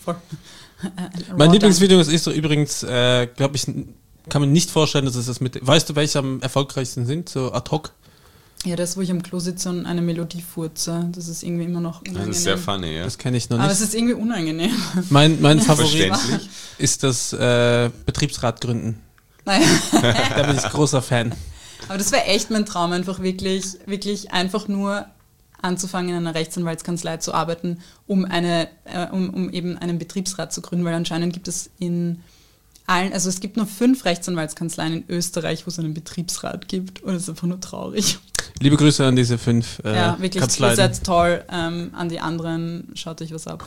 Mein Lieblingsvideo ist übrigens, glaube ich, kann man nicht vorstellen, dass es das weißt du, welche am erfolgreichsten sind, so ad hoc? Ja, das, wo ich am Klo sitze und eine Melodie furze, das ist irgendwie immer noch unangenehm. Das ist sehr funny, ja. Das kenne ich noch nicht. Aber es ist irgendwie unangenehm. Mein Favorit ist das Betriebsrat gründen. Naja. Da bin ich großer Fan. Aber das wäre echt mein Traum, einfach wirklich einfach nur anzufangen, in einer Rechtsanwaltskanzlei zu arbeiten, um eben einen Betriebsrat zu gründen, weil anscheinend gibt es es gibt nur 5 Rechtsanwaltskanzleien in Österreich, wo es einen Betriebsrat gibt und das ist einfach nur traurig. Liebe Grüße an diese 5 ja, wirklich, Kanzleien. Ihr seid toll, an die anderen schaut euch was ab.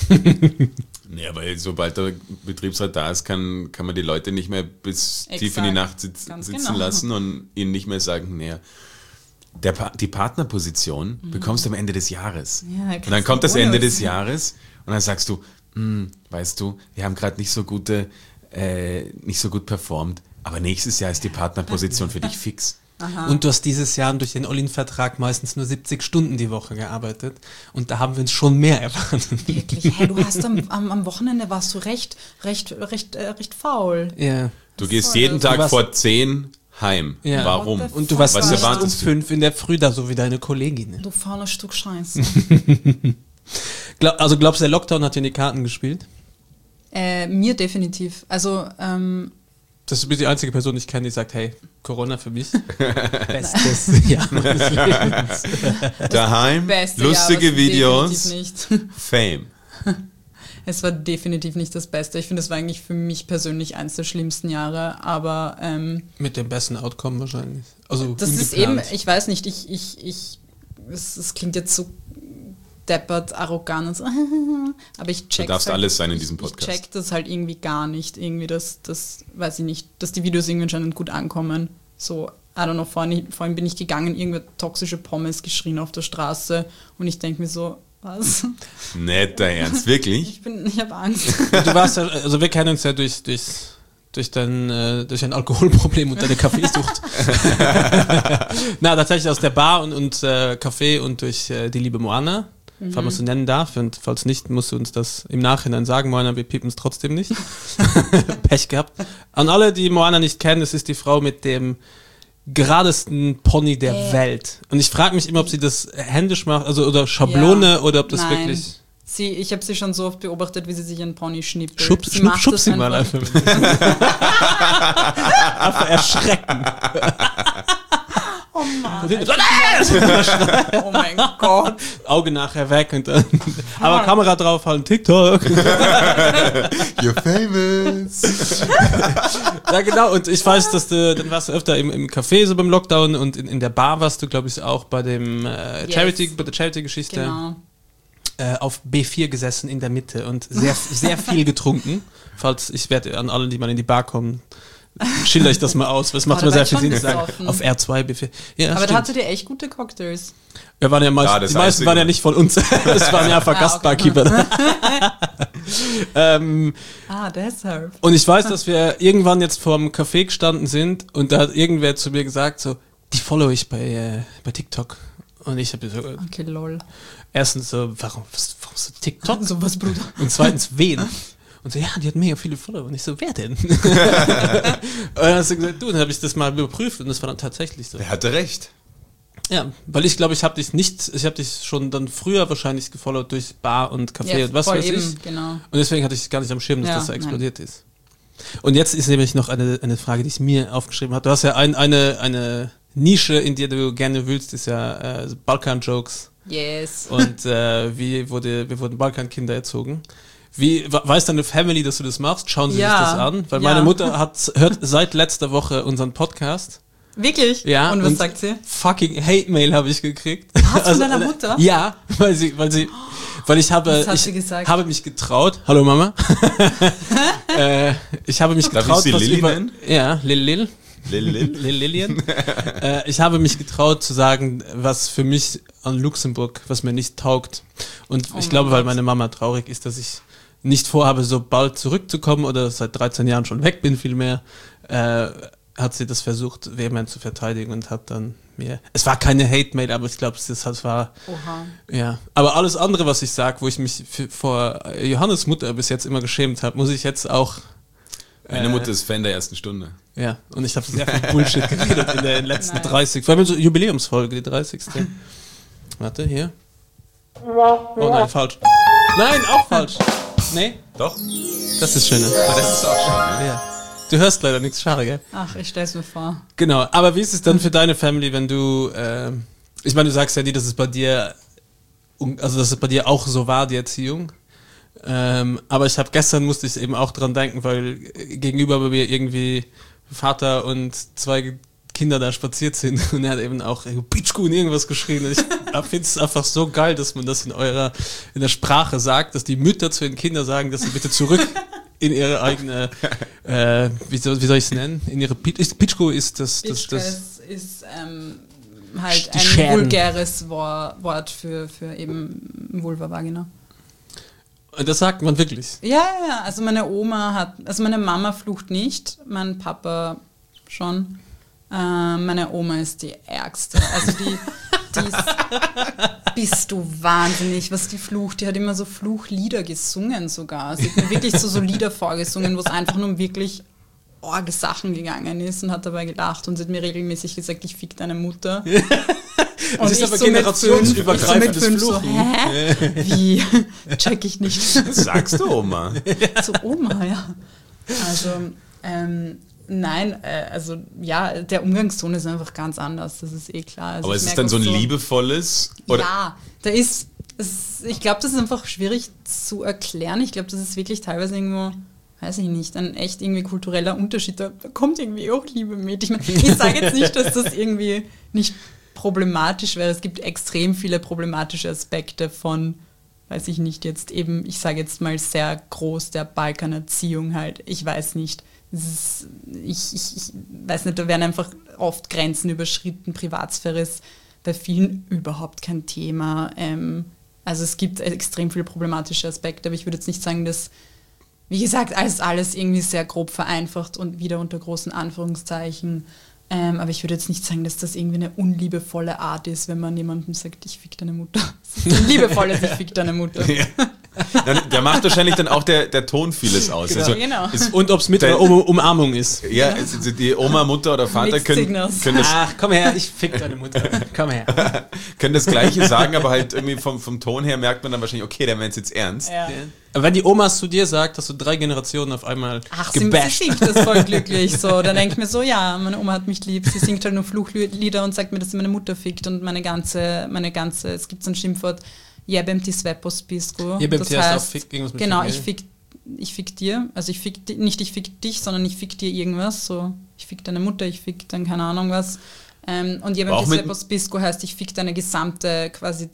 Ja, weil sobald der Betriebsrat da ist, kann man die Leute nicht mehr bis tief in die Nacht sitzen lassen und ihnen nicht mehr sagen, naja, die Partnerposition bekommst du am Ende des Jahres. Ja, und dann kommt das Ende des Jahres und dann sagst du, weißt du, wir haben gerade nicht so gut performt, aber nächstes Jahr ist die Partnerposition für dich fix. Aha. Und du hast dieses Jahr durch den All-In-Vertrag meistens nur 70 Stunden die Woche gearbeitet und da haben wir uns schon mehr erwartet. Wirklich? Hey, du hast am Wochenende warst du recht faul. Ja. Du gehst jeden Tag vor 10 heim. Ja. Warum? Und du warst nicht um 5 in der Früh da, so wie deine Kollegin. Du faules Stück Scheiße. Also glaubst du, der Lockdown hat dir in die Karten gespielt? Mir definitiv. Also Das ist die einzige Person, die ich kenne, die sagt, hey, Corona für mich. Bestes Jahr meines Lebens. Daheim, Beste lustige Jahr, Videos, definitiv nicht. Fame. Es war definitiv nicht das Beste. Ich finde, es war eigentlich für mich persönlich eins der schlimmsten Jahre, aber mit dem besten Outcome wahrscheinlich. Also das ungeplant. ist eben, ich weiß nicht, es klingt jetzt so deppert, arrogant und so, aber ich check. Du darfst halt, alles sein in diesem Podcast. Ich check das halt irgendwie gar nicht, irgendwie das weiß ich nicht, dass die Videos irgendwie anscheinend gut ankommen. So, I don't know, vorhin bin ich gegangen, irgendwer toxische Pommes geschrien auf der Straße und ich denke mir so, was? Nicht dein Ernst, wirklich? Ich habe Angst. Du warst ja, also wir kennen uns ja durch dein Alkoholproblem und deine Kaffeesucht. Na, tatsächlich aus der Bar und Kaffee und durch die liebe Moana, falls man es so nennen darf. Und falls nicht, musst du uns das im Nachhinein sagen, Moana, wir piepen es trotzdem nicht. Pech gehabt. An alle, die Moana nicht kennen, es ist die Frau mit dem geradesten Pony der Welt. Und ich frage mich immer, ob sie das händisch macht, also oder Schablone oder ob das Nein. wirklich... Ich habe sie schon so oft beobachtet, wie sie sich einen Pony schnippelt. Schub sie mal einfach. Einfach erschrecken. Oh Mann. Oh mein Gott. Auge nachher weg und dann. Aber Kamera draufhalten, TikTok. You're famous. Ja, genau. Und ich weiß, dass dann warst du öfter im Café so beim Lockdown und in der Bar warst du, glaube ich, auch bei dem bei der Charity-Geschichte. Genau. Auf B4 gesessen in der Mitte und sehr, sehr viel getrunken. Falls ich werde an alle, die mal in die Bar kommen, schilder ich das mal aus. Das macht mir sehr viel Sinn zu sagen. Auf R2, B4. Ja, aber da hattet ihr echt gute Cocktails. Wir waren ja die meisten waren ja nicht von uns. Das waren ja einfach Gastbarkeeper. Deshalb. Und ich weiß, dass wir irgendwann jetzt vorm Café gestanden sind und da hat irgendwer zu mir gesagt, so, die follow ich bei TikTok. Und ich habe so, okay, lol. Erstens so, warum so TikTok? Sowas, Bruder. Und zweitens, wen? Und so, ja, die hat mega viele Follower. Und ich so, wer denn? Und dann hast du gesagt, dann habe ich das mal überprüft und das war dann tatsächlich so. Er hatte recht. Ja, weil ich glaube, ich habe dich schon dann früher wahrscheinlich gefollowt durch Bar und Café und was weiß ich. Genau. Und deswegen hatte ich gar nicht am Schirm, dass das so explodiert ist. Und jetzt ist nämlich noch eine Frage, die ich mir aufgeschrieben habe. Du hast ja eine Nische, in der du gerne wühlst, ist ja Balkan-Jokes. Yes. Und wir wurden Balkankinder erzogen. Weiß deine Family, dass du das machst? Schauen sie sich das an? Weil meine Mutter hört seit letzter Woche unseren Podcast. Wirklich? Ja. Und was sagt sie? Fucking Hate-Mail habe ich gekriegt. Hast du von deiner Mutter? Ja, weil ich habe mich getraut. Hallo Mama. Ich habe mich getraut, Darf ich sie Lilly nennen? Ja, Lillian. Ich habe mich getraut zu sagen, was für mich an Luxemburg, was mir nicht taugt. Und ich glaube, weil meine Mama traurig ist, dass ich nicht vorhabe, so bald zurückzukommen oder seit 13 Jahren schon weg bin vielmehr, hat sie das versucht, vehement zu verteidigen und hat dann mir... Es war keine Hate-Mail, aber ich glaube, das war... Oha. Ja, aber alles andere, was ich sage, wo ich mich vor Johannes Mutter bis jetzt immer geschämt habe, muss ich jetzt auch... Meine Mutter ist Fan der ersten Stunde. Ja, und ich habe sehr viel Bullshit geredet in den letzten 30. Vor allem so Jubiläumsfolge, die 30. Warte, hier. Oh nein, falsch. Nein, auch falsch. Nee? Doch? Das ist schöner. Das ist auch schön, ne? Ja. Du hörst leider nichts, schade, gell? Ach, ich stell's mir vor. Genau, aber wie ist es dann für deine Family, wenn du, ich meine, du sagst ja nie, dass es bei dir, dass es bei dir auch so war, die Erziehung. Aber gestern musste ich eben auch dran denken, weil gegenüber bei mir irgendwie Vater und zwei Kinder da spaziert sind und er hat eben auch Pitschku und irgendwas geschrien. Und ich finde es einfach so geil, dass man das in der Sprache sagt, dass die Mütter zu den Kindern sagen, dass sie bitte zurück in ihre eigene, wie soll ich es nennen? In ihre Pitschku ist das. Pitschku ist halt die ein Scherben. vulgäres Wort für eben Vulva Vagina. Und das sagt man wirklich. Ja, also meine Mama flucht nicht, mein Papa schon. Meine Oma ist die Ärgste. Also die ist, bist du wahnsinnig, was die flucht. Die hat immer so Fluchlieder gesungen sogar. Sie hat mir wirklich so Lieder vorgesungen, wo es einfach nur um wirklich orge Sachen gegangen ist und hat dabei gelacht und sie hat mir regelmäßig gesagt, ich fick deine Mutter. Und das ist aber generationsübergreifendes Fluchen. Hä? Wie? Check ich nicht. Das sagst du, Oma. Zu Oma, ja. Also, Nein, also ja, der Umgangston ist einfach ganz anders, das ist eh klar. Also aber ist es dann so ein liebevolles? Oder? Ja, ich glaube, das ist einfach schwierig zu erklären. Ich glaube, das ist wirklich teilweise irgendwo, weiß ich nicht, ein echt irgendwie kultureller Unterschied. Da kommt irgendwie auch Liebe mit. Ich meine, ich sage jetzt nicht, dass das irgendwie nicht problematisch wäre. Es gibt extrem viele problematische Aspekte von, weiß ich nicht, jetzt eben, ich sage jetzt mal sehr groß, der Balkanerziehung halt. Ich weiß nicht. Ich weiß nicht, da werden einfach oft Grenzen überschritten. Privatsphäre ist bei vielen überhaupt kein Thema. Also es gibt extrem viele problematische Aspekte, aber ich würde jetzt nicht sagen, dass, wie gesagt, alles irgendwie sehr grob vereinfacht und wieder unter großen Anführungszeichen. Aber ich würde jetzt nicht sagen, dass das irgendwie eine unliebevolle Art ist, wenn man jemandem sagt, ich fick deine Mutter. Liebevolles, ich fick deine Mutter. Ja. Da macht wahrscheinlich dann auch der Ton vieles aus. Genau. Also, Genau. Und ob es mit oder Umarmung ist. Ja, also die Oma, Mutter oder Vater können das, Ach, komm her, ich fick deine Mutter. Komm her. können das Gleiche sagen, aber halt irgendwie vom Ton her merkt man dann wahrscheinlich, okay, der meint es jetzt ernst. Ja. Aber wenn die Oma zu dir sagt, hast du 3 Generationen auf einmal gebasht. Sie singt das voll glücklich. So. Dann denke ich mir so, ja, meine Oma hat mich lieb. Sie singt halt nur Fluchlieder und sagt mir, dass sie meine Mutter fickt und meine ganze, es gibt so ein Schimpfwort, jebem ti sve po spisku. Jebem Das ti heißt heißt, auch fick, irgendwas mit genau, Fick, ich fick dir. Also ich fick nicht dich, sondern ich fick dir irgendwas. So, ich fick deine Mutter, ich fick dann keine Ahnung was. Und jebem ti sve po spisku heißt, ich fick eine gesamte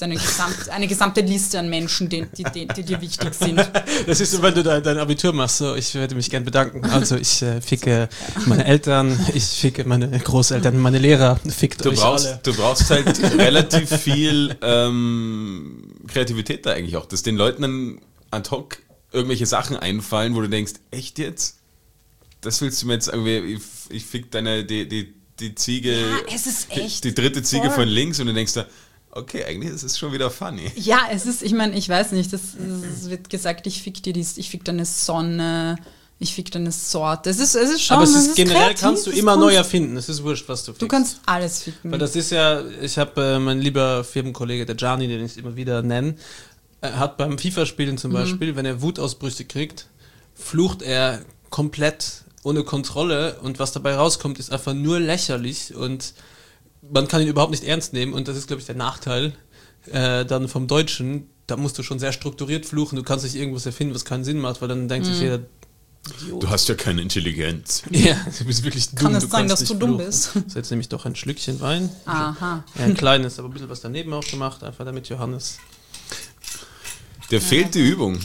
Liste an Menschen, die dir wichtig sind. Das ist so, wenn du dein Abitur machst, so, ich würde mich gern bedanken. Also ich ficke meine Eltern, ich ficke meine Großeltern, meine Lehrer, fickt euch alle. Du brauchst halt relativ viel Kreativität da eigentlich auch, dass den Leuten dann ad hoc irgendwelche Sachen einfallen, wo du denkst, echt jetzt? Das willst du mir jetzt irgendwie, ich fick die Ziege, Ja, es ist echt die dritte Ziege voll. von links und du denkst da, okay, eigentlich ist es schon wieder funny. Ja, es ist, ich meine, ich weiß nicht, das wird gesagt, ich fick deine Sonne, ich fick deine Sorte. Es ist schon, aber es das ist generell kreativ, kannst du das ist immer Kunst. neu erfinden. Es ist wurscht, was du fickst. Du kannst alles ficken. Weil das ist ja, ich habe mein lieber Firmenkollege, der Gianni, den ich immer wieder nenne, hat beim FIFA-Spielen zum Beispiel, wenn er Wutausbrüche kriegt, flucht er komplett ohne Kontrolle und was dabei rauskommt, ist einfach nur lächerlich und man kann ihn überhaupt nicht ernst nehmen und das ist, glaube ich, der Nachteil dann vom Deutschen. Da musst du schon sehr strukturiert fluchen, du kannst nicht irgendwas erfinden, was keinen Sinn macht, weil dann denkt sich jeder, Idiot. Du hast ja keine Intelligenz. Ja, du bist wirklich dumm. Kann es sein, dass kannst du nicht dumm fluchen. bist? So, jetzt nehme ich doch ein Schlückchen Wein. Aha. Ja, ein kleines, aber ein bisschen was daneben auch gemacht, einfach damit Johannes... Der fehlt die Übung.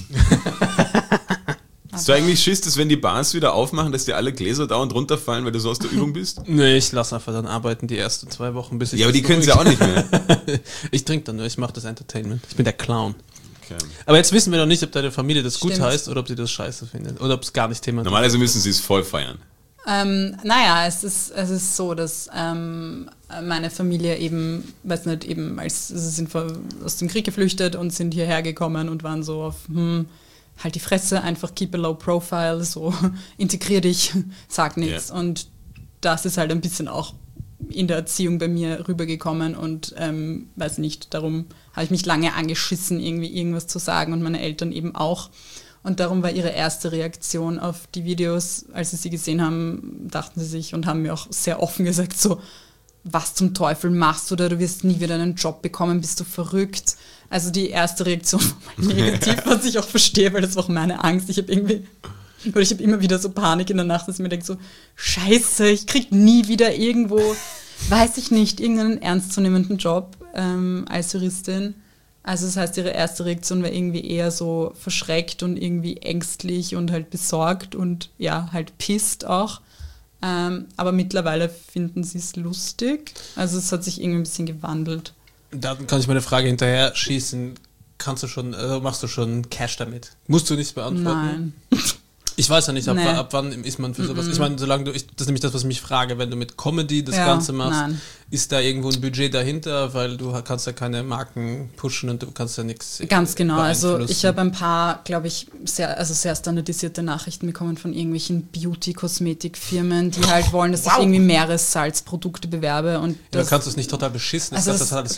Hast du eigentlich Schiss, dass wenn die Bars wieder aufmachen, dass dir alle Gläser dauernd runterfallen, weil du so aus der Übung bist? Nee, ich lasse einfach dann arbeiten die ersten 2 Wochen, bis ich... Ja, aber die können es ja auch nicht mehr. Ich trinke dann nur, ich mache das Entertainment. Ich bin der Clown. Okay. Aber jetzt wissen wir noch nicht, ob deine Familie das gut Stimmt. heißt oder ob sie das scheiße findet. Oder ob es gar nicht Thema ist. Normalerweise müssen sie es voll feiern. Naja, es ist so, dass meine Familie eben, weiß nicht, eben sie sind aus dem Krieg geflüchtet und sind hierher gekommen und waren so auf, halt die Fresse, einfach keep a low profile, so integrier dich, sag nichts. Yeah. Und das ist halt ein bisschen auch in der Erziehung bei mir rübergekommen und weiß nicht, darum habe ich mich lange angeschissen, irgendwie irgendwas zu sagen und meine Eltern eben auch. Und darum war ihre erste Reaktion auf die Videos, als sie gesehen haben, dachten sie sich und haben mir auch sehr offen gesagt, so, was zum Teufel machst du da, du wirst nie wieder einen Job bekommen, bist du verrückt? Also die erste Reaktion war mal negativ, was ich auch verstehe, weil das war auch meine Angst. Ich habe immer wieder so Panik in der Nacht, dass ich mir denke so, scheiße, ich krieg nie wieder irgendwo, weiß ich nicht, irgendeinen ernstzunehmenden Job als Juristin. Also das heißt, ihre erste Reaktion war irgendwie eher so verschreckt und irgendwie ängstlich und halt besorgt und ja, halt pisst auch. Aber mittlerweile finden sie es lustig. Also es hat sich irgendwie ein bisschen gewandelt. Da kann ich meine Frage hinterher schießen. Machst du schon Cash damit? Musst du nicht beantworten? Nein. Ich weiß ja nicht, ab, Nee. ab wann ist man für sowas. Ich meine, das ist nämlich das, was ich mich frage, wenn du mit Comedy das Ganze machst. Nein. ist da irgendwo ein Budget dahinter, weil du kannst ja keine Marken pushen und du kannst ja nichts. Ganz genau, also ich habe ein paar, glaube ich, sehr standardisierte Nachrichten bekommen von irgendwelchen Beauty-Kosmetikfirmen, die halt wollen, dass ich irgendwie Meeressalzprodukte bewerbe. Und da kannst du es nicht total beschissen. Also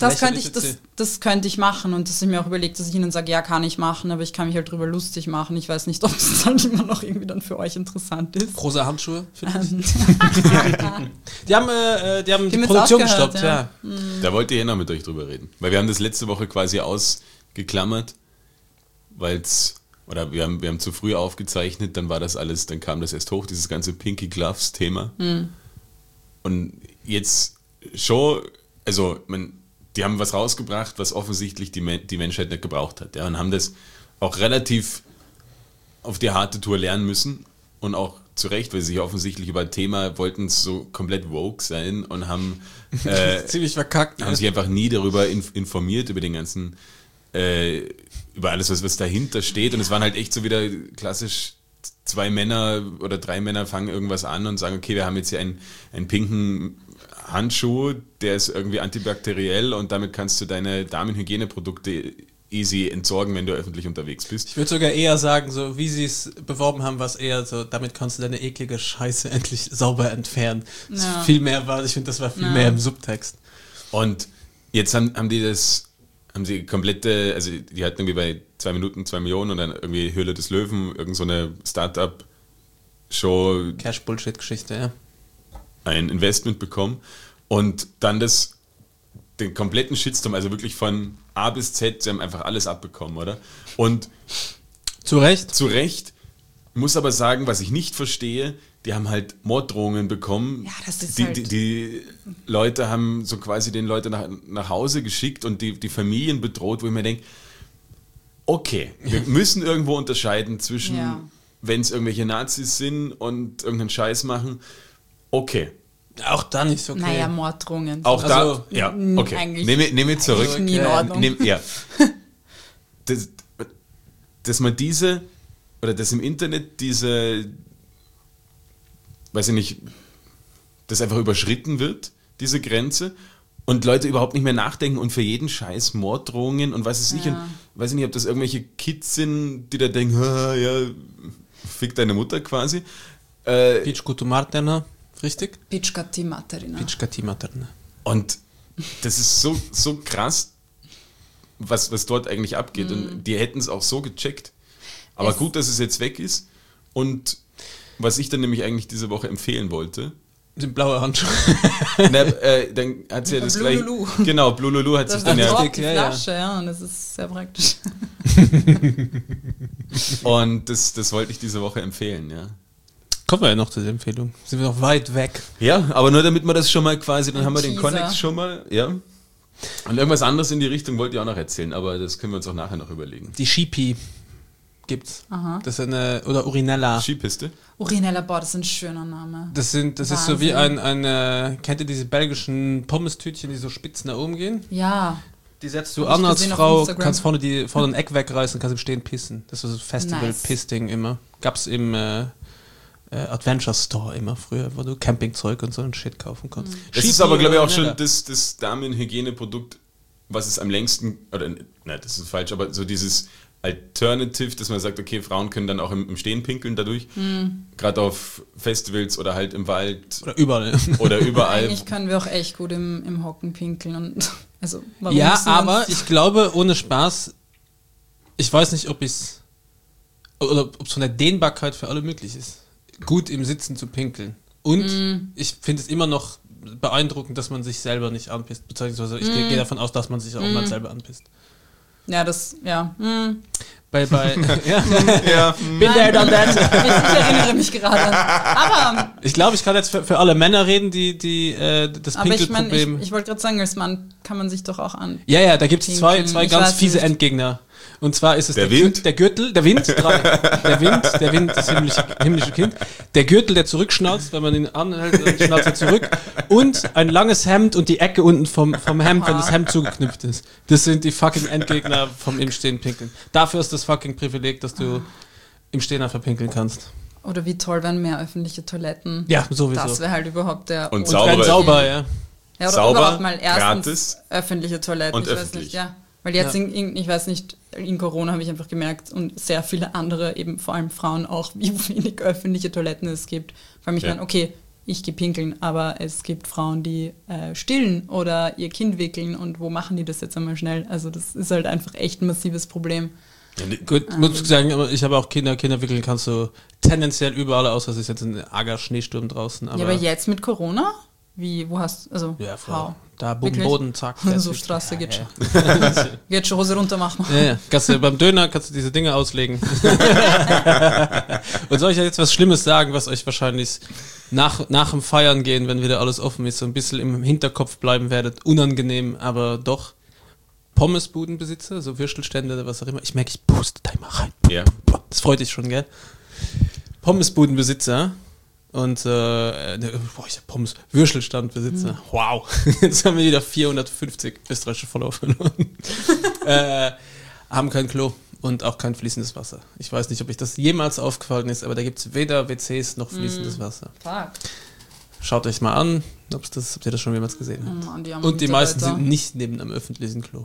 das könnte ich machen und das ich mir auch überlegt, dass ich ihnen sage, ja, kann ich machen, aber ich kann mich halt drüber lustig machen. Ich weiß nicht, ob es dann immer noch irgendwie dann für euch interessant ist. Rosa Handschuhe, finde ich. Die haben die Produktion gestoppt, ja. Da wollte ich ja noch mit euch drüber reden. Weil wir haben das letzte Woche quasi ausgeklammert, wir haben zu früh aufgezeichnet, dann kam das erst hoch, dieses ganze Pinky Gloves Thema. Und jetzt schon, also die haben was rausgebracht, was offensichtlich die Menschheit nicht gebraucht hat. Ja, und haben das auch relativ auf die harte Tour lernen müssen und auch zu Recht, weil sie sich offensichtlich über ein Thema wollten so komplett woke sein und haben ziemlich verkackt. Haben sich einfach nie darüber informiert, über den ganzen, über alles, was dahinter steht. Und es waren halt echt so wieder klassisch 2 Männer oder 3 Männer fangen irgendwas an und sagen, okay, wir haben jetzt hier einen pinken Handschuh, der ist irgendwie antibakteriell und damit kannst du deine Damenhygieneprodukte easy entsorgen, wenn du öffentlich unterwegs bist. Ich würde sogar eher sagen, so wie sie es beworben haben, was eher so, damit kannst du deine eklige Scheiße endlich sauber entfernen. Ja. Viel mehr ich finde, das war viel mehr im Subtext. Und jetzt haben sie komplette, also die hatten irgendwie bei 2 Minuten 2 Millionen und dann irgendwie Höhle des Löwen, irgend so eine Startup-Show. Cash-Bullshit-Geschichte, ja. Ein Investment bekommen und dann den kompletten Shitstorm, also wirklich von A bis Z, sie haben einfach alles abbekommen, oder? Und zu Recht, muss aber sagen, was ich nicht verstehe, die haben halt Morddrohungen bekommen. Ja, das ist die Leute haben so quasi den Leute nach Hause geschickt und die Familien bedroht, wo ich mir denke, okay, wir müssen irgendwo unterscheiden zwischen, wenn es irgendwelche Nazis sind und irgendeinen Scheiß machen, okay. Auch da nicht so okay. Naja, Morddrohungen. Auch da, ja, okay. Nehme zurück. Nie in Ordnung. Dass man dass im Internet weiß ich nicht, das einfach überschritten wird, diese Grenze, und Leute überhaupt nicht mehr nachdenken und für jeden Scheiß Morddrohungen und was weiß ich. Und weiß ich nicht, ob das irgendwelche Kids sind, die da denken, ja, fick deine Mutter quasi. Pičku Martina. Richtig? Pička ti materina. Und das ist so krass, was dort eigentlich abgeht. Und die hätten es auch so gecheckt. Aber gut, dass es jetzt weg ist. Und was ich dann nämlich eigentlich diese Woche empfehlen wollte. Den blauen Handschuh. Dann hat sie ja das gleich. Genau, Blue Lulu hat sich dann ja. Auf die Flasche, ja, und das ist sehr praktisch. Und das wollte ich diese Woche empfehlen, ja. Kommen wir ja noch zu der Empfehlung. Sind wir noch weit weg. Ja, aber nur damit wir das schon mal quasi, dann haben wir den Connex schon mal, ja. Und irgendwas anderes in die Richtung wollte ich auch noch erzählen, aber das können wir uns auch nachher noch überlegen. Die Skipi gibt's. Aha. Das ist oder Urinella. Skipiste? Urinella, das ist ein schöner Name. Das ist so wie kennt ihr diese belgischen Pommes-Tütchen, die so spitz nach oben gehen? Ja. Die setzt du an als Frau, kannst vorne ein Eck wegreißen, kannst im Stehen pissen. Das war so ein Festival-Piss-Ding immer. Gab's im Adventure Store immer früher, wo du Campingzeug und so einen Shit kaufen konntest. Das ist aber, glaube ich, auch schon das Damenhygieneprodukt, was es am längsten, das ist falsch, aber so dieses Alternative, dass man sagt, okay, Frauen können dann auch im Stehen pinkeln dadurch, gerade auf Festivals oder halt im Wald. Oder überall. Eigentlich können wir auch echt gut im Hocken pinkeln. Und also, warum aber ich glaube, ohne Spaß, ich weiß nicht, ob so eine Dehnbarkeit für alle möglich ist. Gut im Sitzen zu pinkeln. Und ich finde es immer noch beeindruckend, dass man sich selber nicht anpisst. Beziehungsweise ich gehe davon aus, dass man sich auch mal selber anpisst. Ja, das, ja. Bei Bin there, done that. Ich erinnere mich gerade. Aber ich glaube, ich kann jetzt für alle Männer reden, die das Pinkelproblem. Ich wollte gerade sagen, als Mann kann man sich doch auch an. Ja, da gibt es zwei ganz fiese Endgegner. Und zwar ist es der Gürtel, der Wind, das himmlische Kind, der Gürtel, der zurückschnauzt, wenn man ihn anhält, dann schnauzt er zurück, und ein langes Hemd und die Ecke unten vom Hemd, wenn das Hemd zugeknüpft ist. Das sind die fucking Endgegner vom im Stehen pinkeln. Dafür ist das fucking Privileg, dass du im Stehen einfach pinkeln kannst. Oder wie toll wären mehr öffentliche Toiletten. Ja, sowieso. Das wäre halt überhaupt der... Und sauber, ja. Ja, oder sauber, überhaupt mal erstens gratis öffentliche Toiletten, und ich weiß öffentlich. nicht, ja. Weil jetzt, ich weiß nicht, in Corona habe ich einfach gemerkt und sehr viele andere, eben vor allem Frauen auch, wie wenig öffentliche Toiletten es gibt. Weil mich dann, okay, ich gehe pinkeln, aber es gibt Frauen, die stillen oder ihr Kind wickeln und wo machen die das jetzt einmal schnell? Also das ist halt einfach echt ein massives Problem. Gut, muss ich sagen, aber ich habe auch Kinder wickeln kannst du tendenziell überall, außer es ist jetzt ein arger Schneesturm draußen. Aber ja, aber jetzt mit Corona? Wo hast also ja, how? da Wirklich? Boden, zack. So Straße geht schon. Ja. Geht schon Hose runter, mach mal. Ja. Beim Döner kannst du diese Dinge auslegen. Und soll ich jetzt was Schlimmes sagen, was euch wahrscheinlich nach dem Feiern gehen, wenn wieder alles offen ist, so ein bisschen im Hinterkopf bleiben werdet, unangenehm, aber doch. Pommesbudenbesitzer, so Würstelstände oder was auch immer. Ich merke, ich puste da immer rein. Ja. Das freut dich schon, gell? Pommesbudenbesitzer und ich hab Pommes Würstelstandbesitzer. Wow. Jetzt haben wir wieder 450 österreichische Follower verloren. Haben kein Klo und auch kein fließendes Wasser. Ich weiß nicht, ob euch das jemals aufgefallen ist, aber da gibt es weder WCs noch fließendes Wasser. Fuck. Schaut euch mal an, ob ihr das schon jemals gesehen habt. Mann, die armen Und die meisten Mitarbeiter. sind nicht neben einem öffentlichen Klo.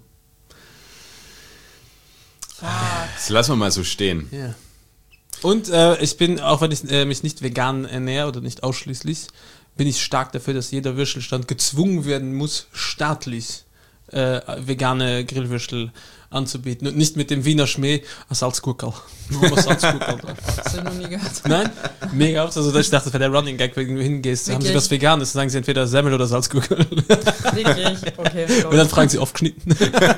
Das lassen wir mal so stehen. Ja. Und ich bin, auch wenn ich mich nicht vegan ernähre oder nicht ausschließlich, bin ich stark dafür, dass jeder Würstelstand gezwungen werden muss, staatlich vegane Grillwürstel anzubieten. Und nicht mit dem Wiener Schmäh, Salzgurkel. Salzgurkel. Das habe ich noch nie gehört. Nein? Mega oft. Also ich dachte, wenn der Running Gag, wenn du hingehst, haben sie Wirklich? was Veganes, dann sagen sie entweder Semmel oder Salzgurkel. Wirklich? Okay. Und dann fragen sie oft geschnitten.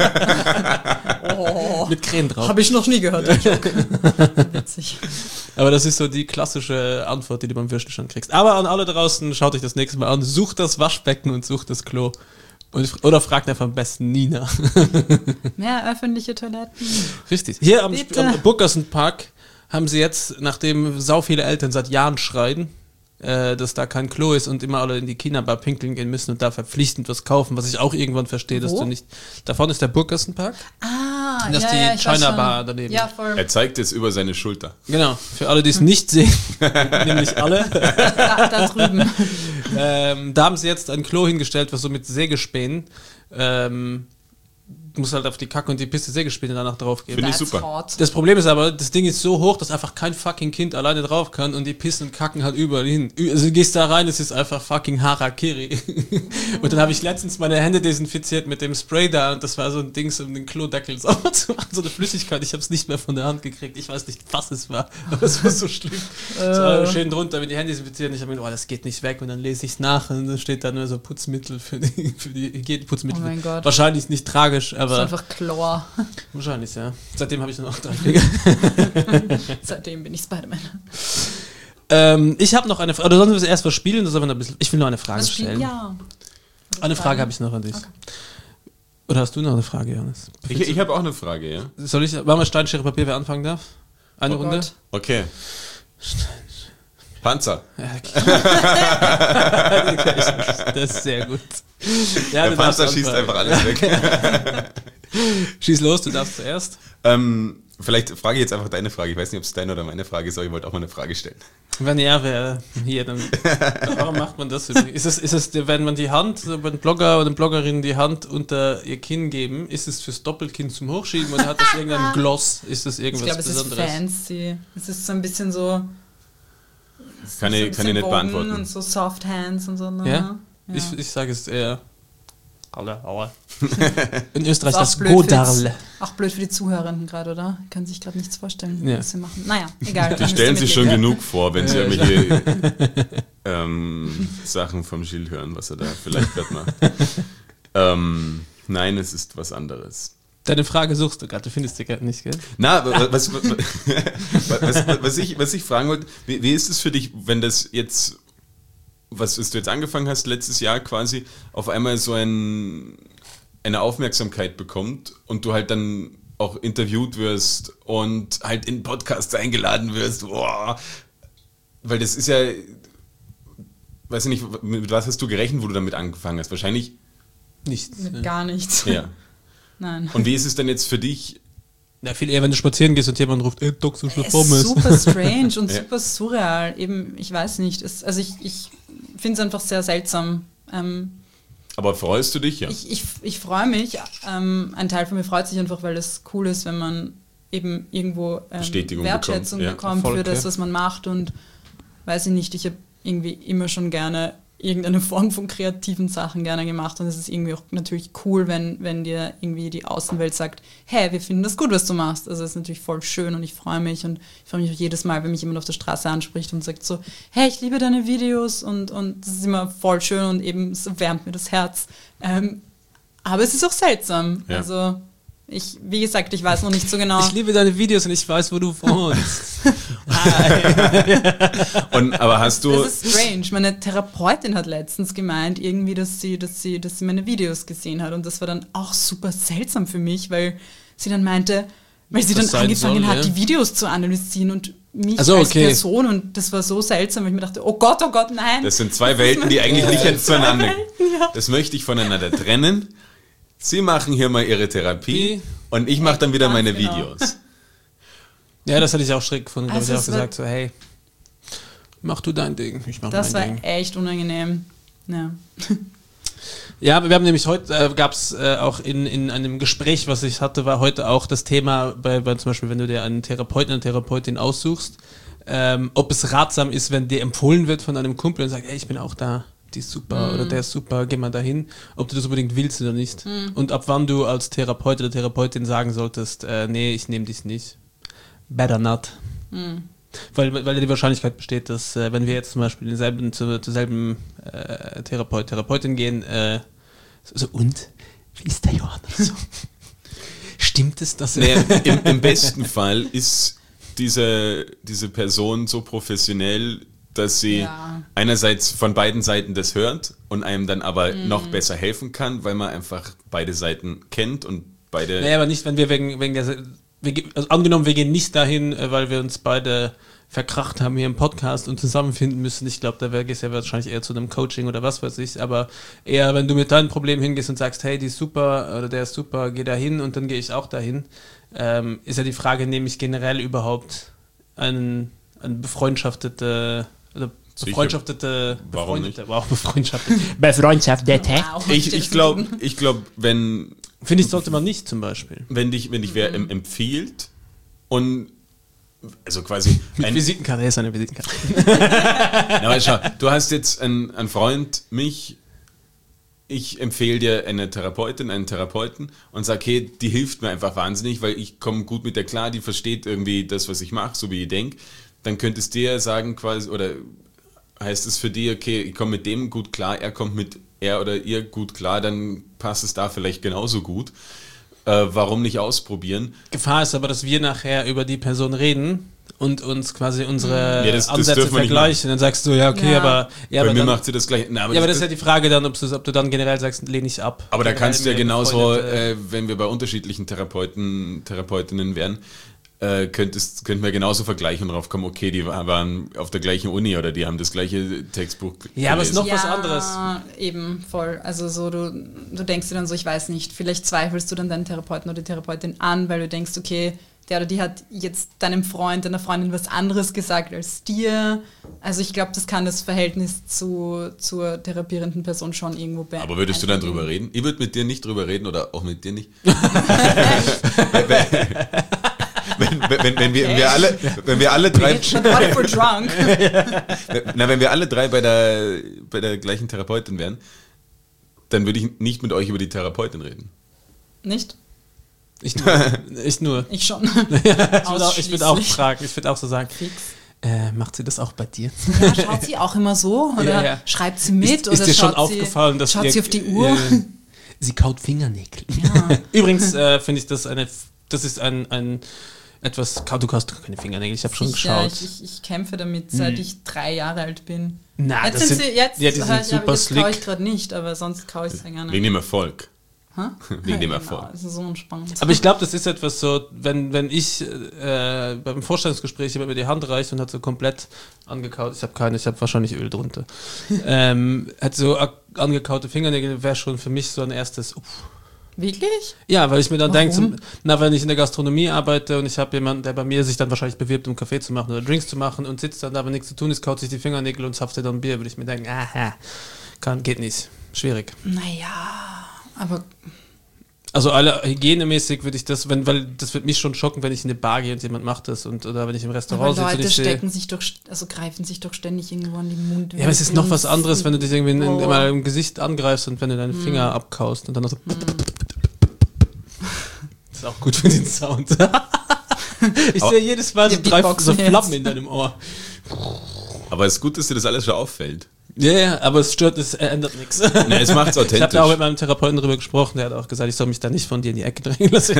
Oh, Mit Creme drauf. habe ich noch nie gehört. Witzig. Aber das ist so die klassische Antwort, die du beim Würstelstand kriegst. Aber an alle draußen, schaut euch das nächste Mal an, sucht das Waschbecken und sucht das Klo. Oder fragt einfach am besten Nina. Mehr öffentliche Toiletten. Richtig. Hier am Bitte. Burgerson Park haben sie jetzt, nachdem sau viele Eltern seit Jahren schreien, dass da kein Klo ist und immer alle in die China-Bar pinkeln gehen müssen und da verpflichtend was kaufen, was ich auch irgendwann verstehe, dass Wo? du nicht... Da vorne ist der Burgerson Park. Ah, Das ist die ich weiß China-Bar schon. daneben. Ja, voll. Er zeigt es über seine Schulter. Genau, für alle, die es nicht sehen, nämlich alle. Da drüben. Da haben sie jetzt ein Klo hingestellt, was so mit Sägespänen, muss halt auf die Kacke und die Piste Sägespäne danach drauf geben. Finde ich That's super. hot. Das Problem ist aber, das Ding ist so hoch, dass einfach kein fucking Kind alleine drauf kann und die pissen und kacken halt überall hin. Also du gehst da rein, es ist einfach fucking Harakiri. Und dann habe ich letztens meine Hände desinfiziert mit dem Spray da und das war so ein Ding, um den Klodeckel sauber zu machen, so eine Flüssigkeit. Ich habe es nicht mehr von der Hand gekriegt. Ich weiß nicht, was es war, aber es war so schlimm. Es war schön drunter mit die Hände desinfiziert und ich habe mir gedacht, oh, das geht nicht weg und dann lese ich es nach und dann steht da nur so Putzmittel für die Hygieneputzmittel. Oh mein Gott. Wahrscheinlich nicht tragisch, Das ist aber einfach Chlor. wahrscheinlich, ja. Seitdem habe ich nur noch 3 Finger. Seitdem bin ich Spider-Man. Ich habe noch eine Frage. Oder sollen wir erst was spielen? Oder sollen wir noch ein bisschen? Ich will nur eine Frage Was spielt? stellen. Ja. Eine Frage habe ich noch an dich. Okay. Oder hast du noch eine Frage, Johannes? Ich habe auch eine Frage, ja? Soll ich, machen wir Stein, Schere, Papier, wer anfangen darf? Eine Oh Runde? Gott. Okay. Panzer. Ja, okay. Das ist sehr gut. Ja, Der du darfst Panzer schießt anfangen. einfach alles weg. Schieß los, du darfst zuerst. Vielleicht frage ich jetzt einfach deine Frage. Ich weiß nicht, ob es deine oder meine Frage ist, aber ich wollte auch mal eine Frage stellen. Wenn er wäre hier, dann warum macht man das? Ist es, wenn man die Hand, so wenn Blogger oder Bloggerinnen die Hand unter ihr Kinn geben, ist es fürs Doppelkinn zum Hochschieben oder hat das irgendein Gloss? Ist das Ich irgendwas glaube, es ist Besonderes? fancy. Es ist so ein bisschen so. Kann ich nicht Bogen beantworten. Und so Soft Hands und so. Ne? Ja? Ja. Ich sage es eher. Aua. In Österreich Ist auch das blöd für die- Godarl. Auch blöd für die Zuhörerinnen gerade, oder? Können sich gerade nichts vorstellen, Ja. was sie machen. Naja, egal. Die stellen sich schon genug vor, wenn sie Ja, irgendwelche Sachen vom Schild hören, was er da vielleicht gerade macht. Nein, es ist was anderes. Deine Frage suchst du gerade, du findest sie gerade nicht, gell? Na, was ich fragen wollte, wie ist es für dich, wenn das jetzt, was du jetzt angefangen hast, letztes Jahr quasi, auf einmal so eine Aufmerksamkeit bekommt und du halt dann auch interviewt wirst und halt in Podcasts eingeladen wirst, boah. Weil das ist ja, weiß ich nicht, mit was hast du gerechnet, wo du damit angefangen hast? Wahrscheinlich, Nichts. Mit gar nichts. ja. Nein. Und wie ist es denn jetzt für dich? Ja, viel eher, wenn du spazieren gehst und jemand ruft, toxische Es ist Pommes. super strange und Ja. super surreal. Eben, ich weiß nicht. Also ich finde es einfach sehr seltsam. Aber freust du dich, ja? Ich freue mich. Ein Teil von mir freut sich einfach, weil es cool ist, wenn man eben irgendwo Wertschätzung bekommt für das, was man macht. Und weiß ich nicht, ich habe irgendwie immer schon gerne irgendeine Form von kreativen Sachen gerne gemacht. Und es ist irgendwie auch natürlich cool, wenn dir irgendwie die Außenwelt sagt, hey, wir finden das gut, was du machst. Also es ist natürlich voll schön und ich freue mich. Und ich freue mich auch jedes Mal, wenn mich jemand auf der Straße anspricht und sagt so, hey, ich liebe deine Videos. Und das ist immer voll schön und eben es wärmt mir das Herz. Aber es ist auch seltsam. Ja. Also wie gesagt, ich weiß noch nicht so genau. Ich liebe deine Videos und ich weiß, wo du wohnst. Aber hast du... Das ist strange. Meine Therapeutin hat letztens gemeint, irgendwie, dass sie meine Videos gesehen hat. Und das war dann auch super seltsam für mich, weil sie dann meinte, weil sie dann angefangen hat, die Videos zu analysieren und mich als Person. Und das war so seltsam, weil ich mir dachte, oh Gott, nein. Das sind zwei Welten, die eigentlich nicht zueinander gehen. Ja. Das möchte ich voneinander trennen. Sie machen hier mal ihre Therapie und ich mache dann wieder meine Videos. Ja, das hatte ich auch schräg gefunden. Also ich habe auch gesagt, so, hey, mach du dein Ding, ich mach mein Ding. Das war echt unangenehm. Ja. Ja, aber wir haben nämlich heute, gab es auch in einem Gespräch, was ich hatte, war heute auch das Thema, bei zum Beispiel, wenn du dir einen Therapeuten, eine Therapeutin aussuchst, ob es ratsam ist, wenn dir empfohlen wird von einem Kumpel und sagt, hey, ich bin auch da. Die ist super oder der ist super, geh mal dahin, ob du das unbedingt willst oder nicht. Und ab wann du als Therapeut oder Therapeutin sagen solltest, nee, ich nehme dich nicht. Better not. Weil die Wahrscheinlichkeit besteht, dass wenn wir jetzt zum Beispiel zur selben Therapeutin gehen, und? Wie ist der Johannes so? Stimmt es, dass im besten Fall ist diese Person so professionell, dass sie einerseits von beiden Seiten das hört und einem dann aber noch besser helfen kann, weil man einfach beide Seiten kennt und beide... Naja, aber nicht, wenn wir wegen der... Also angenommen, wir gehen nicht dahin, weil wir uns beide verkracht haben hier im Podcast und zusammenfinden müssen. Ich glaube, da gehst du ja wahrscheinlich eher zu einem Coaching oder was weiß ich, aber eher, wenn du mit deinem Problem hingehst und sagst, hey, die ist super oder der ist super, geh da hin und dann gehe ich auch dahin, ist ja die Frage, nehme ich generell überhaupt eine befreundschaftete... Befreundschaftete. Ich glaube, wenn... Finde ich, sollte man nicht zum Beispiel. Wenn dich wer empfiehlt und also quasi... Visitenkarte ist eine Visitenkarte. Aber schau, du hast jetzt einen Freund, mich, ich empfehle dir eine Therapeutin, einen Therapeuten und sage, hey, die hilft mir einfach wahnsinnig, weil ich komme gut mit der klar, die versteht irgendwie das, was ich mache, so wie ich denke. Dann könntest du dir sagen quasi, oder heißt es für dich, okay, ich komme mit dem gut klar, er oder ihr gut klar, dann passt es da vielleicht genauso gut. Warum nicht ausprobieren? Gefahr ist aber, dass wir nachher über die Person reden und uns quasi unsere Ansätze das vergleichen. Dann sagst du, aber bei mir macht sie das gleich. Aber das ist ja die Frage dann, ob du dann generell sagst, lehne ich ab. Aber da kannst du ja genauso, wenn wir bei unterschiedlichen Therapeutinnen wären, könnten wir genauso vergleichen und drauf kommen, okay, die waren auf der gleichen Uni oder die haben das gleiche Textbuch gelesen. Ja, aber es ist noch was anderes. Ja, eben, voll. Also so, du denkst dir dann so, ich weiß nicht, vielleicht zweifelst du dann deinen Therapeuten oder die Therapeutin an, weil du denkst, okay, der oder die hat jetzt deinem Freund, deiner Freundin was anderes gesagt als dir. Also ich glaube, das kann das Verhältnis zur therapierenden Person schon irgendwo beeinflussen. Aber würdest du dann drüber reden? Ich würde mit dir nicht drüber reden oder auch mit dir nicht. Wenn wir alle drei wenn wir alle drei bei der gleichen Therapeutin wären, dann würde ich nicht mit euch über die Therapeutin reden. Nicht? Ich nur. Ich schon. Ich würde auch fragen, ich würde auch so sagen, macht sie das auch bei dir? Ja, schaut sie auch immer so? Oder schreibt sie mit? Ist dir schon aufgefallen, dass schaut sie auf die Uhr? Sie kaut Fingernägel. Ja. Übrigens finde ich das ist ein etwas, du kaust keine Fingernägel, ich habe schon geschaut. Ich kämpfe damit, seit ich 3 Jahre alt bin. Na, jetzt sind super slick. Kaue ich gerade nicht, aber sonst kaue ich sehr gerne. Wegen dem Erfolg. Wegen dem Genau, Erfolg. das ist so entspannt. Aber ich glaube, das ist etwas so, wenn ich beim Vorstellungsgespräch jemand mir die Hand reicht und hat so komplett angekaut, ich habe wahrscheinlich Öl drunter, hat so angekaute Fingernägel, wäre schon für mich so ein erstes Wirklich? Ja, weil ich mir dann denke, wenn ich in der Gastronomie arbeite und ich habe jemanden, der bei mir sich dann wahrscheinlich bewirbt, um Kaffee zu machen oder Drinks zu machen und sitzt dann da, aber nichts zu tun ist, kaut sich die Fingernägel und zapft dann Bier, würde ich mir denken, geht nicht. schwierig. Naja, aber... Also alle hygienemäßig würde ich das, weil das würde mich schon schocken, wenn ich in eine Bar gehe und jemand macht das oder wenn ich im Restaurant sitze. Leute stecken sich doch, also greifen sich doch ständig irgendwo an den Mund. Ja, aber es ist noch was anderes, wenn du dich irgendwie immer im Gesicht angreifst und wenn du deine Finger abkaust und dann noch so. Das ist auch gut für den Sound. Ich sehe jedes Mal so Flammen in deinem Ohr. Aber es ist gut, dass dir das alles schon auffällt. Ja, aber es ändert nichts. Nee, es macht's authentisch. Ich habe da auch mit meinem Therapeuten drüber gesprochen, der hat auch gesagt, ich soll mich da nicht von dir in die Ecke drängen lassen.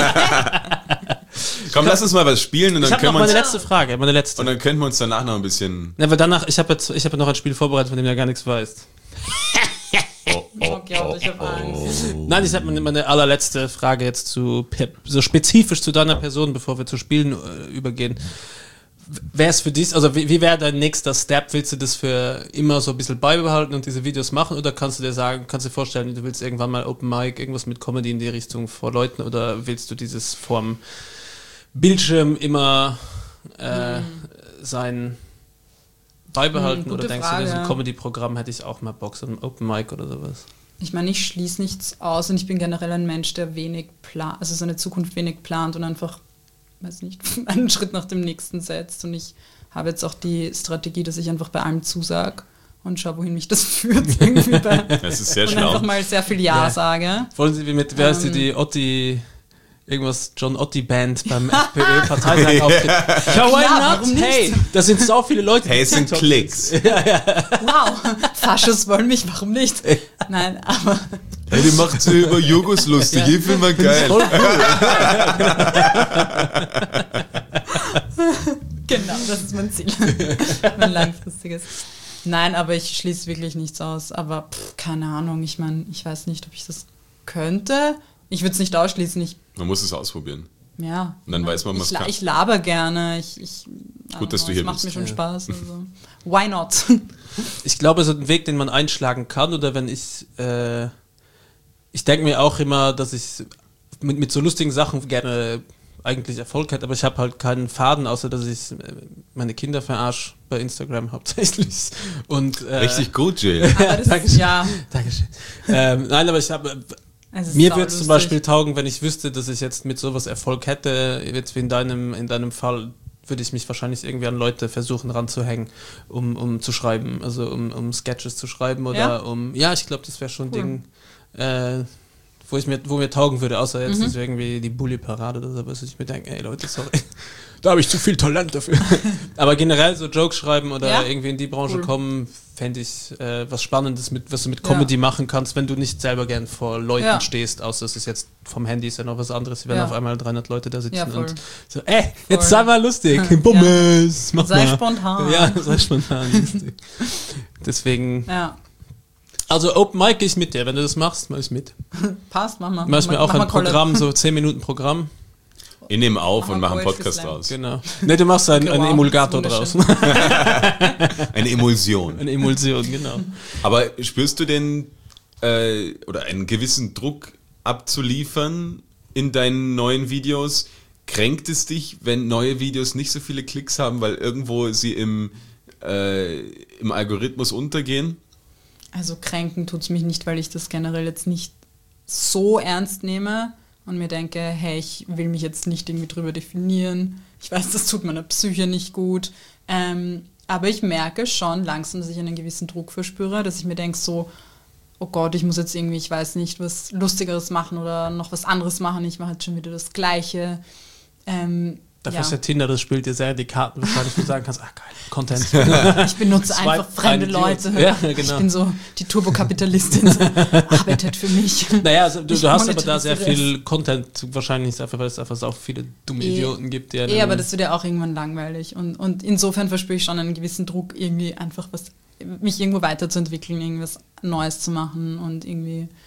Komm, lass uns mal was spielen und dann können wir uns... meine letzte Frage, Und dann können wir uns danach noch ein bisschen... Ja, weil danach, ich habe noch ein Spiel vorbereitet, von dem du ja gar nichts weißt. Okay, ich habe Angst. Nein, ich habe meine allerletzte Frage jetzt so spezifisch zu deiner Person, bevor wir zu Spielen übergehen. Wäre es für dich, also wie wäre dein nächster Step? Willst du das für immer so ein bisschen beibehalten und diese Videos machen oder kannst du dir vorstellen, du willst irgendwann mal Open Mic, irgendwas mit Comedy in die Richtung vor Leuten oder willst du dieses vorm Bildschirm immer sein beibehalten oder denkst du, so ein Comedy-Programm hätte ich auch mal Bock, so ein Open Mic oder sowas? Ich meine, ich schließe nichts aus und ich bin generell ein Mensch, der wenig plant, also seine Zukunft wenig plant und einfach weiß nicht, einen Schritt nach dem nächsten setzt. Und ich habe jetzt auch die Strategie, dass ich einfach bei allem zusage und schaue, wohin mich das führt. Das ist sehr und schlau. einfach mal sehr viel Ja sage. Wollen Sie wie mit, wer ist die Otti, irgendwas, John Otti Band beim FPÖ-Parteitag auftritt? Ja, why not? Hey, da sind so viele Leute. Hey, es sind Klicks. Wow, Faschos wollen mich, warum nicht? Nein, aber... Hey, die macht so über Jogos lustig, ich finde mal geil. Voll cool. Genau, das ist mein Ziel. Mein langfristiges. Nein, aber ich schließe wirklich nichts aus. Aber keine Ahnung, ich meine, ich weiß nicht, ob ich das könnte. Ich würde es nicht ausschließen. Man muss es ausprobieren. Ja. Und dann weiß man, was kann. Ich laber gerne. Gut, dass du hier bist. Das macht mir schon Spaß. Also. Why not? Ich glaube, so ein Weg, den man einschlagen kann, oder wenn ich denke mir auch immer, dass ich mit so lustigen Sachen gerne eigentlich Erfolg hätte, aber ich habe halt keinen Faden, außer dass ich meine Kinder verarsche bei Instagram hauptsächlich. Und, richtig gut, Jill. Dankeschön. Ja. Dankeschön. Nein, aber ich habe... Mir würde es zum Beispiel taugen, wenn ich wüsste, dass ich jetzt mit sowas Erfolg hätte, jetzt wie in deinem Fall, würde ich mich wahrscheinlich irgendwie an Leute versuchen ranzuhängen, um zu schreiben, also um Sketches zu schreiben oder ich glaube, das wäre schon ein Ding, wo mir taugen würde, außer jetzt ist irgendwie die Bully-Parade oder so, was ich mir denke, ey Leute, sorry, da habe ich zu viel Talent dafür. Aber generell so Jokes schreiben oder irgendwie in die Branche kommen, fände ich was Spannendes, was du mit Comedy machen kannst, wenn du nicht selber gern vor Leuten stehst, außer es ist jetzt vom Handy ist ja noch was anderes, wenn auf einmal 300 Leute da sitzen und so, jetzt sei mal lustig, Bummes, mach sei mal. Spontan. Ja, sei spontan lustig. Deswegen... Also Open Mic gehe ich mit dir, wenn du das machst, mach ich mit. Passt, mach mal. Mach ich mir auch ein Programm, so 10 Minuten Programm. Ich nehme auf und mache einen Podcast draus. Genau. Ne, du machst einen Emulgator draus. Eine Emulsion. Eine Emulsion, genau. Aber spürst du denn oder einen gewissen Druck abzuliefern in deinen neuen Videos? Kränkt es dich, wenn neue Videos nicht so viele Klicks haben, weil irgendwo sie im Algorithmus untergehen? Also kränken tut es mich nicht, weil ich das generell jetzt nicht so ernst nehme und mir denke, hey, ich will mich jetzt nicht irgendwie drüber definieren. Ich weiß, das tut meiner Psyche nicht gut. Aber ich merke schon langsam, dass ich einen gewissen Druck verspüre, dass ich mir denke so, oh Gott, ich muss jetzt irgendwie, ich weiß nicht, was Lustigeres machen oder noch was anderes machen. Ich mache jetzt schon wieder das Gleiche. Dafür ist ja Tinder, das spielt dir sehr die Karten wahrscheinlich, wo du sagen kannst, geil, Content. Ich benutze einfach fremde Leute. Ja, genau. Ich bin so die Turbokapitalistin, arbeitet für mich. Naja, also du hast aber da sehr viel Content wahrscheinlich dafür, weil es einfach so viele dumme Idioten gibt. Die aber das wird ja auch irgendwann langweilig. Und insofern verspüre ich schon einen gewissen Druck, irgendwie einfach mich irgendwo weiterzuentwickeln, irgendwas Neues zu machen und irgendwie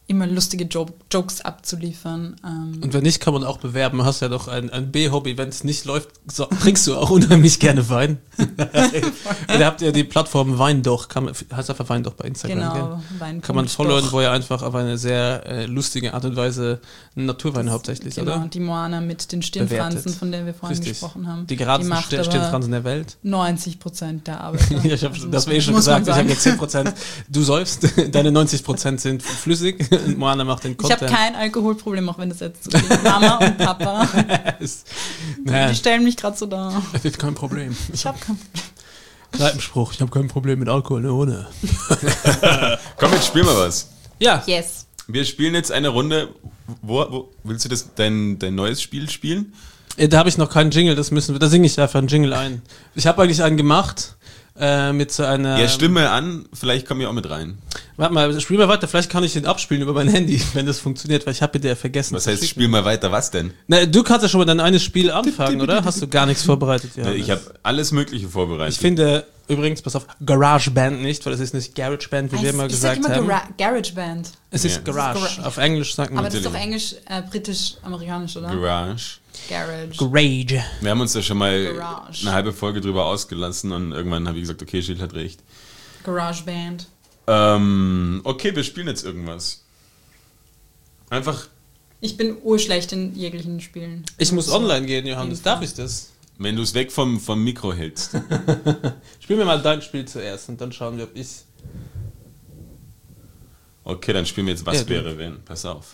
immer lustige Jokes abzuliefern. Und wenn nicht, kann man auch bewerben. Hast ja doch ein B-Hobby. Wenn es nicht läuft, trinkst du auch unheimlich gerne Wein. Oder habt ihr die Plattform Weindoch? Heißt einfach Weindoch bei Instagram. Genau, Wein. Kann man followen, wo ihr einfach auf eine sehr lustige Art und Weise Naturwein hauptsächlich, genau, oder? Die Moana mit den Stirnfransen, von der wir vorhin gesprochen haben. Die geradsten Stirnfransen der Welt. 90% der Arbeit. Ja, das war schon gesagt. Ich habe jetzt 10%. Du säufst, deine 90% sind flüssig. Und Moana macht den Content. Ich habe kein Alkoholproblem, auch wenn das jetzt so geht. Mama und Papa, die stellen mich gerade so dar. Es ist kein Problem. Ich habe kein Problem. Kneipenspruch, ich habe kein Problem mit Alkohol, ne, ohne. Komm, jetzt spielen wir was. Ja. Yes. Wir spielen jetzt eine Runde. Wo willst du dein neues Spiel spielen? Da habe ich noch keinen Jingle, da singe ich einfach einen Jingle ein. Ich habe eigentlich einen gemacht, mit so einer... Ja, Stimme an, vielleicht komme ich auch mit rein. Warte mal, spiel mal weiter, vielleicht kann ich den abspielen über mein Handy, wenn das funktioniert, weil ich habe dir vergessen. Was heißt, spiel mal weiter, was denn? Na, du kannst ja schon mal dein eines Spiel anfangen, oder? Hast du gar nichts vorbereitet? Ja, ich habe alles Mögliche vorbereitet. Ich finde übrigens, pass auf, GarageBand nicht, weil es ist nicht GarageBand, wie wir immer gesagt haben. GarageBand. Es ist Garage. Auf Englisch sagt man. Aber das ist doch Englisch, britisch-amerikanisch, oder? Garage. Garage. Wir haben uns da schon mal eine halbe Folge drüber ausgelassen und irgendwann habe ich gesagt, okay, Gilles hat recht. GarageBand. Okay, wir spielen jetzt irgendwas. Einfach. Ich bin urschlecht in jeglichen Spielen. Ich muss online gehen, Johannes. Darf ich das? Wenn du es weg vom Mikro hältst. Spiel mir mal dein Spiel zuerst und dann schauen wir, ob ich... Okay, dann spielen wir jetzt Was wäre wenn. Pass auf.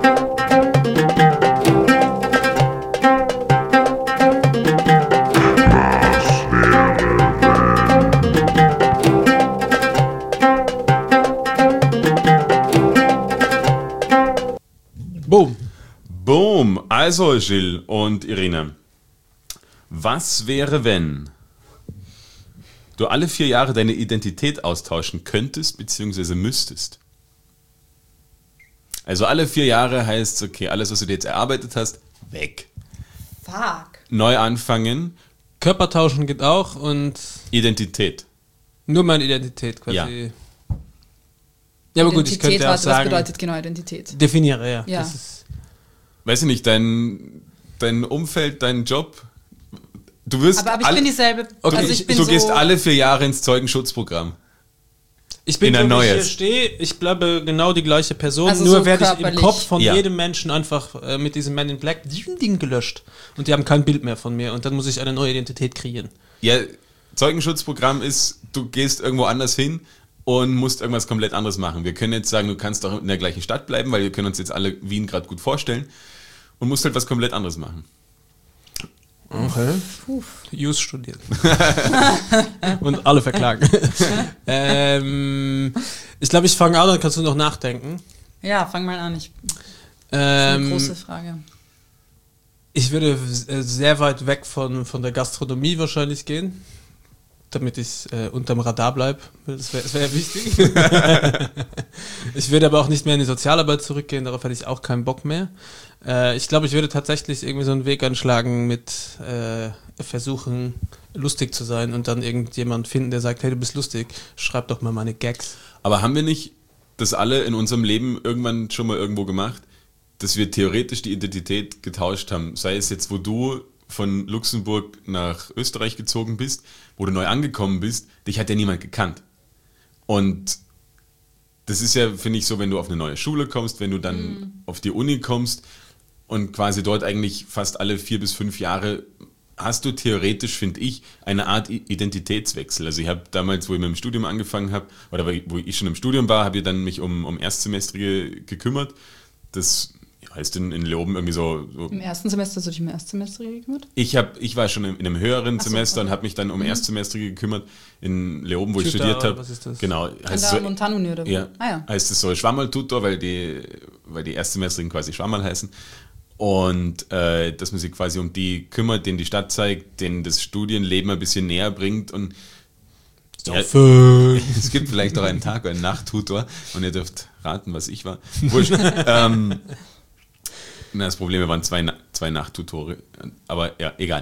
Boom. Boom. Also, Gilles und Irina. Was wäre, wenn du alle 4 Jahre deine Identität austauschen könntest, beziehungsweise müsstest? Also alle 4 Jahre heißt, okay, alles, was du dir jetzt erarbeitet hast, weg. Fuck. Neu anfangen. Körper tauschen geht auch und... Identität. Nur meine Identität quasi. Ja. Ja, aber gut, ich könnte ja auch sagen... Was bedeutet genau Identität? Definiere, ja. Ja. Das ist, Weiß ich nicht, dein Umfeld, dein Job... Du wirst aber ich bin dieselbe. Okay, also ich bin du gehst alle 4 Jahre ins Zeugenschutzprogramm. ich bin, in ein wo ich hier neues. stehe, ich bleibe genau die gleiche Person, Also nur so werde ich im körperlich. Kopf von Ja. jedem Menschen einfach mit diesem Man in Black Ding gelöscht. Und die haben kein Bild mehr von mir. Und dann muss ich eine neue Identität kreieren. Ja, Zeugenschutzprogramm ist, du gehst irgendwo anders hin und musst irgendwas komplett anderes machen. Wir können jetzt sagen, du kannst doch in der gleichen Stadt bleiben, weil wir können uns jetzt alle Wien gerade gut vorstellen und musst halt was komplett anderes machen. Okay. Jus studieren. Und alle verklagen. Ich glaube, ich fange an, dann kannst du noch nachdenken. Ja, fang mal an. Das ist eine große Frage. Ich würde sehr weit weg von der Gastronomie wahrscheinlich gehen, damit ich unterm Radar bleibe. Das wäre wichtig. Ich würde aber auch nicht mehr in die Sozialarbeit zurückgehen, darauf hätte ich auch keinen Bock mehr. Ich glaube, ich würde tatsächlich irgendwie so einen Weg einschlagen mit versuchen, lustig zu sein und dann irgendjemand finden, der sagt, hey, du bist lustig, schreib doch mal meine Gags. Aber haben wir nicht das alle in unserem Leben irgendwann schon mal irgendwo gemacht, dass wir theoretisch die Identität getauscht haben? Sei es jetzt, wo du von Luxemburg nach Österreich gezogen bist, wo du neu angekommen bist, dich hat ja niemand gekannt. Und das ist ja, finde ich, so, wenn du auf eine neue Schule kommst, wenn du dann auf die Uni kommst und quasi dort eigentlich fast alle 4 bis 5 Jahre hast du theoretisch, finde ich, eine Art Identitätswechsel. Also ich habe damals, wo ich mit dem Studium angefangen habe, oder wo ich schon im Studium war, habe ich dann mich um Erstsemestrige gekümmert. Das heißt in Leoben irgendwie so... Im ersten Semester hast du dich im Erstsemester gekümmert? Ich war schon in einem höheren Semester und habe mich dann um Erstsemestrige gekümmert in Leoben, wo ich studiert habe. Was ist das? Genau. An der Montanuni oder wo? Ja, Ah, ja. heißt es so Schwammerl-Tutor, weil die Erstsemestrigen quasi Schwammerl heißen. Und dass man sich quasi um die kümmert, denen die Stadt zeigt, denen das Studienleben ein bisschen näher bringt. Und ja, es gibt vielleicht auch einen Tag- oder einen Nachttutor und ihr dürft raten, was ich war. Wurscht. Das Problem waren zwei Nachttutore, aber ja, egal.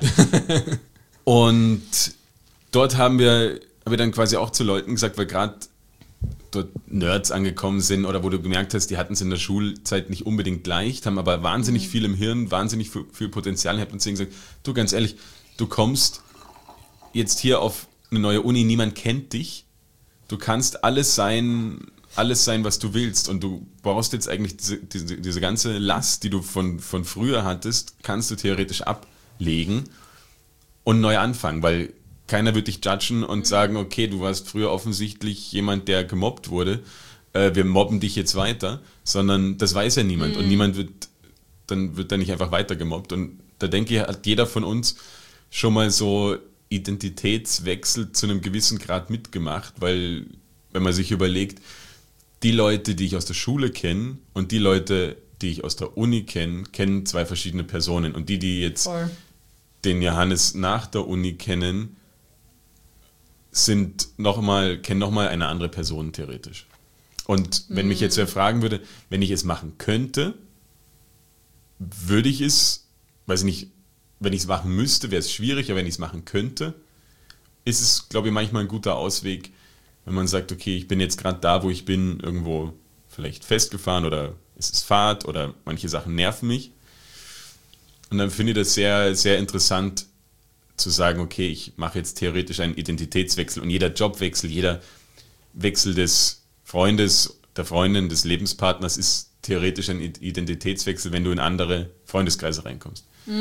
Und dort haben wir dann quasi auch zu Leuten gesagt, weil gerade dort Nerds angekommen sind oder wo du gemerkt hast, die hatten es in der Schulzeit nicht unbedingt leicht, haben aber wahnsinnig viel im Hirn, wahnsinnig viel Potenzial gehabt und deswegen gesagt, du ganz ehrlich, du kommst jetzt hier auf eine neue Uni, niemand kennt dich, du kannst alles sein, was du willst und du brauchst jetzt eigentlich diese ganze Last, die du von früher hattest, kannst du theoretisch ablegen und neu anfangen, weil keiner wird dich judgen und sagen, okay, du warst früher offensichtlich jemand, der gemobbt wurde, wir mobben dich jetzt weiter, sondern das weiß ja niemand und niemand wird dann nicht einfach weiter gemobbt und da denke ich, hat jeder von uns schon mal so Identitätswechsel zu einem gewissen Grad mitgemacht, weil wenn man sich überlegt, die Leute, die ich aus der Schule kenne und die Leute, die ich aus der Uni kenne, kennen zwei verschiedene Personen und die jetzt den Johannes nach der Uni kennen, kennen nochmal eine andere Person theoretisch. Und wenn mich jetzt wer fragen würde, wenn ich es machen könnte, würde ich es, weiß ich nicht, wenn ich es machen müsste, wäre es schwierig, aber wenn ich es machen könnte, ist es, glaube ich, manchmal ein guter Ausweg, wenn man sagt, okay, ich bin jetzt gerade da, wo ich bin, irgendwo vielleicht festgefahren oder es ist Fahrt oder manche Sachen nerven mich. Und dann finde ich das sehr, sehr interessant zu sagen, okay, ich mache jetzt theoretisch einen Identitätswechsel und jeder Jobwechsel, jeder Wechsel des Freundes, der Freundin, des Lebenspartners ist theoretisch ein Identitätswechsel, wenn du in andere Freundeskreise reinkommst.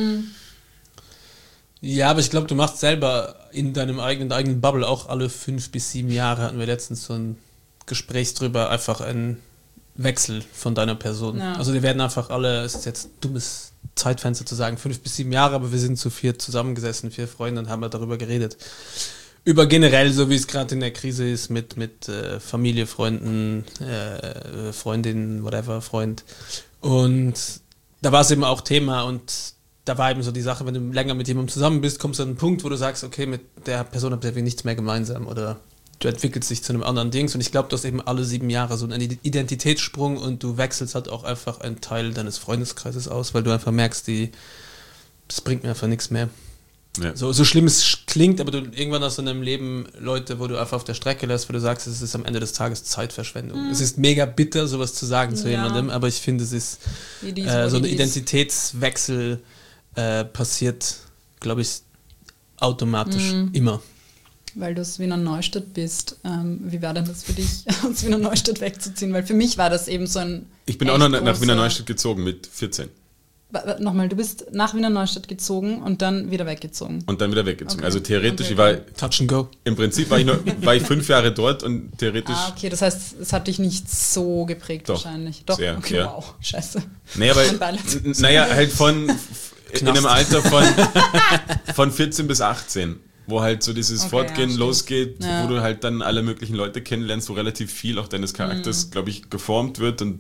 Ja, aber ich glaube, du machst selber in deinem eigenen Bubble auch alle 5 bis 7 Jahre, hatten wir letztens so ein Gespräch drüber, einfach einen Wechsel von deiner Person. Ja. Also die werden einfach alle, es ist jetzt ein dummes Zeitfenster zu sagen, 5 bis 7 Jahre, aber wir sind zu 4 zusammengesessen, 4 Freunde und haben darüber geredet. Über generell, so wie es gerade in der Krise ist, mit Familie, Freunden, Freundin, whatever, Freund. Und da war es eben auch Thema und da war eben so die Sache, wenn du länger mit jemandem zusammen bist, kommst du an einen Punkt, wo du sagst, okay, mit der Person habt ihr nichts mehr gemeinsam oder du entwickelst dich zu einem anderen Dings und ich glaube, du hast eben alle 7 Jahre so einen Identitätssprung und du wechselst halt auch einfach einen Teil deines Freundeskreises aus, weil du einfach merkst, das bringt mir einfach nichts mehr. Ja. So schlimm es klingt, aber du irgendwann hast du in deinem Leben Leute, wo du einfach auf der Strecke lässt, wo du sagst, es ist am Ende des Tages Zeitverschwendung. Es ist mega bitter, sowas zu sagen zu jemandem, aber ich finde, es ist so ein Identitätswechsel passiert, glaube ich, automatisch immer. Weil du aus Wiener Neustadt bist, wie war denn das für dich, aus Wiener Neustadt wegzuziehen? Weil für mich war das eben so ein... Ich bin auch noch nach Wiener Neustadt gezogen mit 14. Nochmal, du bist nach Wiener Neustadt gezogen und dann wieder weggezogen. Und dann wieder weggezogen. Okay. Also theoretisch, ich war... Touch and go. Im Prinzip war ich 5 Jahre dort und theoretisch... okay, das heißt, es hat dich nicht so geprägt wahrscheinlich. Doch, sehr, okay, ja. Wow, scheiße. Naja, halt in einem Alter von 14 bis 18, wo halt so dieses Fortgehen losgeht, wo du halt dann alle möglichen Leute kennenlernst, wo relativ viel auch deines Charakters, glaube ich, geformt wird und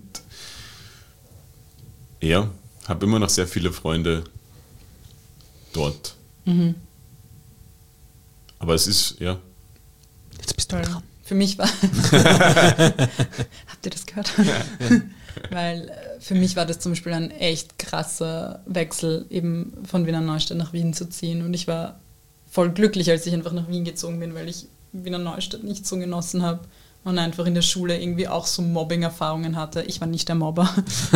ja, habe immer noch sehr viele Freunde dort. Aber es ist, ja. Jetzt bist du dran. Für mich war... Habt ihr das gehört? Ja. Weil für mich war das zum Beispiel ein echt krasser Wechsel, eben von Wiener Neustadt nach Wien zu ziehen. Und ich war voll glücklich, als ich einfach nach Wien gezogen bin, weil ich Wiener Neustadt nicht so genossen habe und einfach in der Schule irgendwie auch so Mobbing-Erfahrungen hatte. Ich war nicht der Mobber.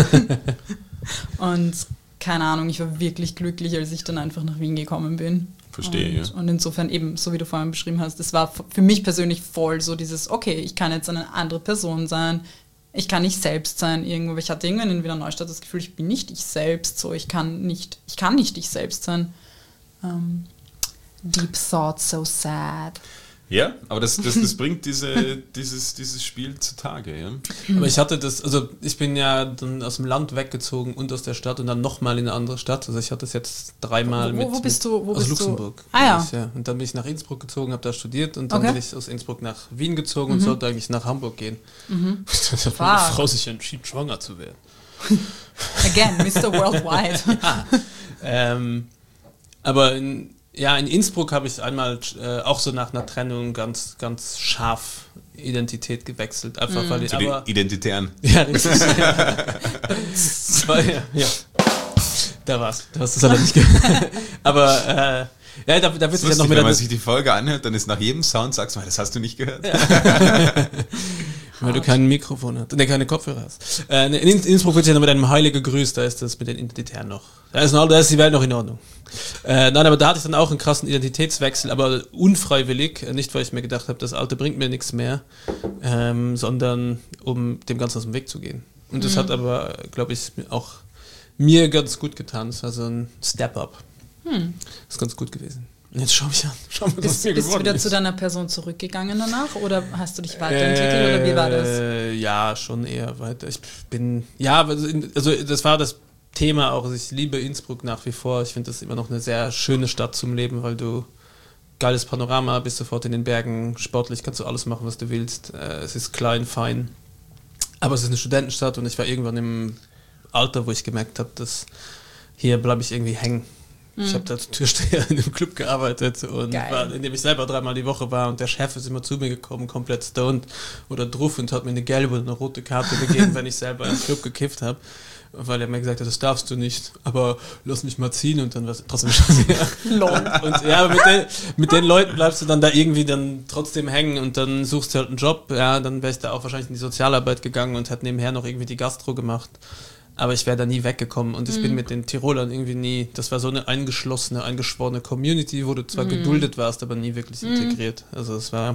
Und keine Ahnung, ich war wirklich glücklich, als ich dann einfach nach Wien gekommen bin. Verstehe, und insofern eben, so wie du vorhin beschrieben hast, das war für mich persönlich voll so dieses, okay, ich kann jetzt eine andere Person sein, ich kann nicht selbst sein irgendwo, weil ich hatte irgendwann in Wiener Neustadt das Gefühl, ich bin nicht ich selbst, so ich kann nicht ich selbst sein. Deep thought, so sad. Ja, aber das bringt dieses Spiel zutage, ja. Aber ich hatte das, also ich bin ja dann aus dem Land weggezogen und aus der Stadt und dann nochmal in eine andere Stadt. Also ich hatte es jetzt 3-mal wo bist du? Aus Luxemburg. Ja. Und dann bin ich nach Innsbruck gezogen, habe da studiert und dann bin ich aus Innsbruck nach Wien gezogen und sollte eigentlich nach Hamburg gehen. Dann hat meine Frau sich entschieden, schwanger zu werden. Again, Mr. Worldwide. Aber in Innsbruck habe ich einmal auch so nach einer Trennung ganz, ganz scharf Identität gewechselt. Einfach weil die Identitären. Ja, richtig. Ja. Da war's. Du hast es aber nicht gehört. Aber da wird es ja noch mit. Wenn man sich die Folge anhört, dann ist nach jedem Sound, sagst du mal, das hast du nicht gehört. Ja. Weil du kein Mikrofon hast. Ne, keine Kopfhörer hast. In Innsbruck wird es ja noch mit einem Heilige grüßt, da ist das mit den Identitären noch. Da ist die Welt noch in Ordnung. Nein, aber da hatte ich dann auch einen krassen Identitätswechsel, aber unfreiwillig. Nicht, weil ich mir gedacht habe, das Alte bringt mir nichts mehr, sondern um dem Ganzen aus dem Weg zu gehen. Und das hat aber, glaube ich, auch mir ganz gut getan. Das war so ein Step-Up. Das ist ganz gut gewesen. Und jetzt schau mich an. Bist du wieder zu deiner Person zurückgegangen danach oder hast du dich weiterentwickelt oder wie war das? Ja, schon eher weiter. Also das war das Thema auch. Also ich liebe Innsbruck nach wie vor. Ich finde das immer noch eine sehr schöne Stadt zum Leben, weil du geiles Panorama, bist sofort in den Bergen, sportlich kannst du alles machen, was du willst. Es ist klein, fein. Aber es ist eine Studentenstadt und ich war irgendwann im Alter, wo ich gemerkt habe, dass hier bleibe ich irgendwie hängen. Ich habe da als Türsteher in einem Club gearbeitet und in dem ich selber 3-mal die Woche war und der Chef ist immer zu mir gekommen, komplett stoned oder druff und hat mir eine gelbe oder eine rote Karte gegeben, wenn ich selber im Club gekifft habe, weil er mir gesagt hat, das darfst du nicht, aber lass mich mal ziehen und dann war es trotzdem scheiße. Und ja, aber mit den Leuten bleibst du dann da irgendwie dann trotzdem hängen und dann suchst du halt einen Job, ja, dann wäre ich da auch wahrscheinlich in die Sozialarbeit gegangen und hätte nebenher noch irgendwie die Gastro gemacht. Aber ich wäre da nie weggekommen und ich bin mit den Tirolern irgendwie nie, das war so eine eingeschworene Community, wo du zwar geduldet warst, aber nie wirklich integriert. Also es war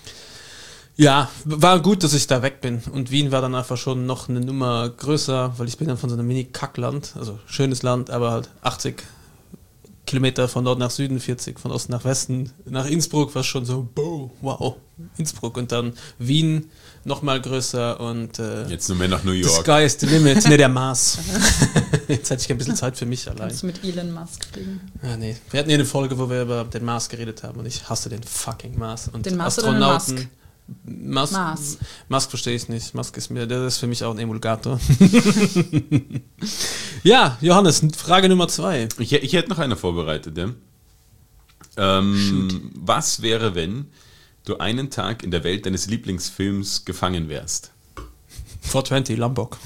gut, dass ich da weg bin. Und Wien war dann einfach schon noch eine Nummer größer, weil ich bin dann von so einem Mini-Kackland, also schönes Land, aber halt 80 Kilometer von Nord nach Süden, 40 von Osten nach Westen. Nach Innsbruck war es schon so, wow, Innsbruck. Und dann Wien, nochmal größer und jetzt nur mehr nach New York. The sky is the limit, ne, der Mars. Jetzt hätte ich ein bisschen Zeit für mich allein. Kannst du mit Elon Musk fliegen? Ja, nee. Wir hatten hier eine Folge, wo wir über den Mars geredet haben und ich hasse den fucking Mars. Und den Mars Astronauten. Oder den Musk? Musk verstehe ich nicht. Musk ist das ist für mich auch ein Emulgator. Ja, Johannes, Frage Nummer 2. Ich hätte noch eine vorbereitet, ja. Was wäre, wenn du einen Tag in der Welt deines Lieblingsfilms gefangen wärst? 420, Lombok.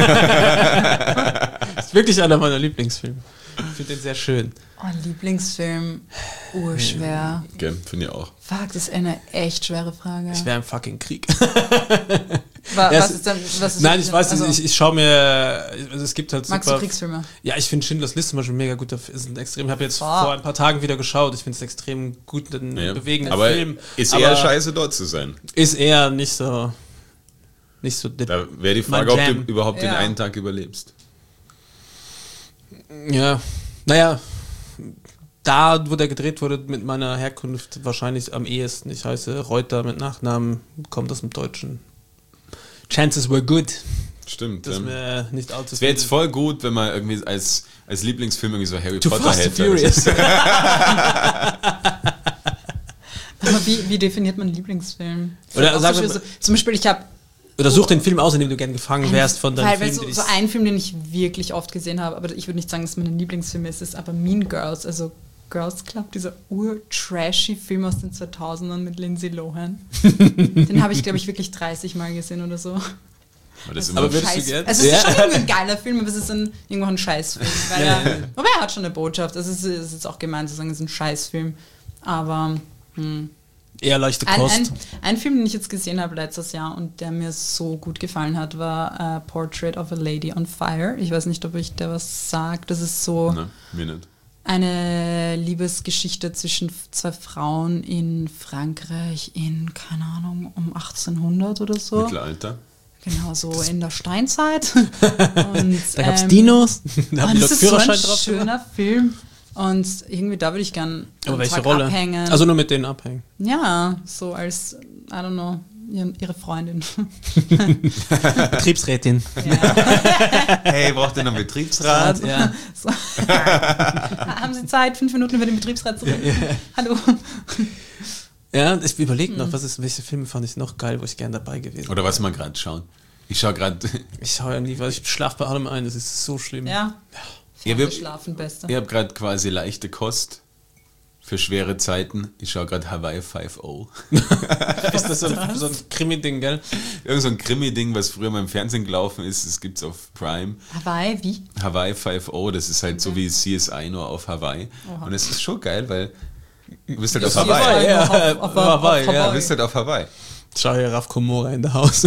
Ist wirklich einer meiner Lieblingsfilme. Ich finde den sehr schön. Oh, Lieblingsfilm, urschwer. Okay, finde ich auch. Fuck, das ist eine echt schwere Frage. Ich wäre im fucking Krieg. Was ist denn? Nein, ich weiß nicht, ich schaue mir, also es gibt halt magst du Kriegsfilme? Ja, ich finde Schindlers Liste zum Beispiel mega gut, ist ein extrem, ich habe jetzt vor ein paar Tagen wieder geschaut, ich finde es extrem gut, einen bewegenden Film. Ist eher scheiße dort zu sein. Ist eher nicht so da wäre die Frage, ob du überhaupt den einen Tag überlebst. Ja, naja, da, wo der gedreht wurde, mit meiner Herkunft wahrscheinlich am ehesten. Ich heiße Reuter mit Nachnamen, kommt aus dem Deutschen. Chances were good. Stimmt. Das wäre nicht allzu. Es wäre jetzt voll gut, wenn man irgendwie als Lieblingsfilm irgendwie so Harry Too Potter Fast hätte. Furious. Aber wie definiert man einen Lieblingsfilm? Oder sagen wir, zum Beispiel, ich habe oder such den Film aus, in dem du gerne gefangen wärst von deinem Film. So ein Film, den ich wirklich oft gesehen habe, aber ich würde nicht sagen, dass es mein Lieblingsfilm ist aber Mean Girls, also Girls Club, dieser ur-trashy Film aus den 2000ern mit Lindsay Lohan. Den habe ich, glaube ich, wirklich 30 Mal gesehen oder so. Aber das ist aber immer würdest du gerne? Also es ist schon irgendwie ein geiler Film, aber es ist irgendwo ein Scheißfilm. Wobei er hat schon eine Botschaft. Also es ist jetzt auch gemein zu sagen, es ist ein Scheißfilm. Aber eher leichte Kost. Ein Film, den ich jetzt gesehen habe letztes Jahr und der mir so gut gefallen hat, war Portrait of a Lady on Fire. Ich weiß nicht, ob euch der was sagt. Das ist so mir nicht. Eine Liebesgeschichte zwischen zwei Frauen in Frankreich in, keine Ahnung, um 1800 oder so. Mittelalter. Genau, so in der Steinzeit. Und, da gab es Dinos, da haben die Leute Führerschein drauf. Das ist so ein schöner Film. Und irgendwie da würde ich gern aber welche Rolle? Abhängen. Also nur mit denen abhängen? Ja, so als, I don't know, ihre Freundin. Betriebsrätin. Ja. Hey, braucht ihr noch einen Betriebsrat? Ja. So. Haben Sie Zeit? 5 Minuten für den Betriebsrat zurück? Ja. Hallo. Ja, ich überlege noch, welche Filme fand ich noch geil, wo ich gerne dabei gewesen wäre. Oder was man gerade schauen. Ich schaue ja nie, weil ich schlafe bei allem ein, das ist so schlimm. Ja. Schlafen beste. Ich habe gerade quasi leichte Kost für schwere Zeiten. Ich schaue gerade Hawaii 5.0. Ist das so ein Krimi-Ding, gell? Irgend so ein Krimi-Ding, was früher mal im Fernsehen gelaufen ist. Das gibt es auf Prime. Hawaii, wie? Hawaii 5.0, das ist halt so wie CSI, nur auf Hawaii. Oha. Und es ist schon geil, weil du bist halt auf Hawaii. Auf Hawaii. Du bist halt auf Hawaii. Schau hier Raf Komora in der Haus.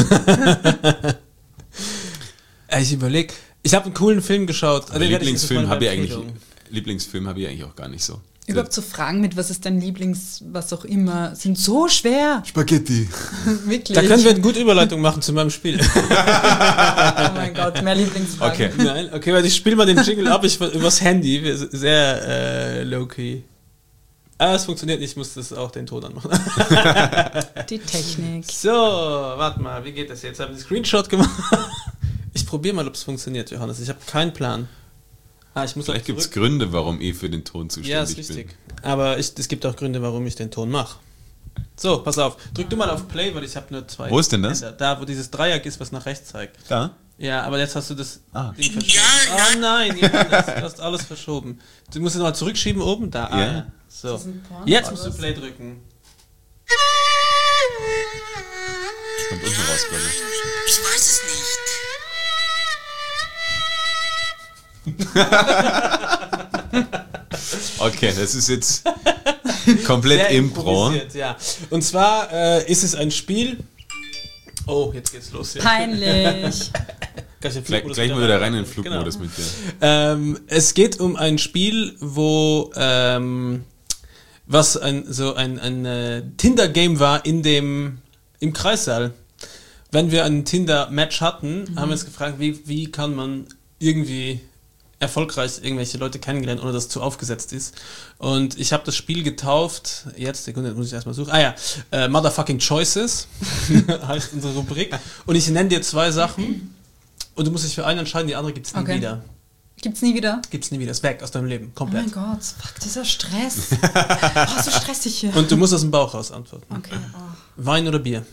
Ich überlege, ich habe einen coolen Film geschaut. Aber Lieblingsfilm habe ich eigentlich auch gar nicht so. Überhaupt zu fragen, mit was ist dein Lieblings, was auch immer, sind so schwer. Spaghetti. Wirklich. Da können wir eine gute Überleitung machen zu meinem Spiel. Oh mein Gott, mehr Lieblingsfragen. Okay. Nein, okay, weil ich spiele mal den Jingle ab, übers Handy, sehr low-key. Es funktioniert nicht, ich muss das auch den Ton anmachen. Die Technik. So, warte mal, wie geht das jetzt? Haben wir einen Screenshot gemacht? Ich probiere mal, ob es funktioniert, Johannes. Ich habe keinen Plan. Vielleicht gibt es Gründe, warum ich für den Ton zuständig bin. Ja, ist richtig. Aber es gibt auch Gründe, warum ich den Ton mache. So, pass auf. Drück du mal auf Play, weil ich habe nur 2. Wo ist denn das? Da, wo dieses Dreieck ist, was nach rechts zeigt. Da? Ja, aber jetzt hast du das Ding verschoben. Oh nein, Johannes, du hast alles verschoben. Du musst es nochmal zurückschieben oben. Da, ja. So. Ist das ein Porn Jetzt oder musst du was? Play drücken. Das kommt unten raus, glaube ich. Ich weiß es nicht. Okay, das ist jetzt komplett Sehr Impro. improvisiert, ja. Und zwar ist es ein Spiel. Oh, jetzt geht's los. Ja. Peinlich. Gleich mal wieder rein in den Flugmodus mit dir. Es geht um ein Spiel, wo was ein Tinder-Game war im Kreissaal. Wenn wir ein Tinder-Match hatten, haben wir uns gefragt, wie kann man irgendwie erfolgreich irgendwelche Leute kennengelernt, ohne dass es zu aufgesetzt ist. Und ich habe das Spiel getauft, Sekunde, muss ich erstmal suchen. Motherfucking Choices heißt unsere Rubrik. Und ich nenne dir 2 Sachen und du musst dich für einen entscheiden, die andere gibt's nie wieder. Gibt's nie wieder? Gibt's nie wieder, ist weg aus deinem Leben, Oh komplett. mein Gott, fuck, dieser Stress. Oh, so stressig hier. Und du musst aus dem Bauch raus antworten. Okay, Wein oder Bier?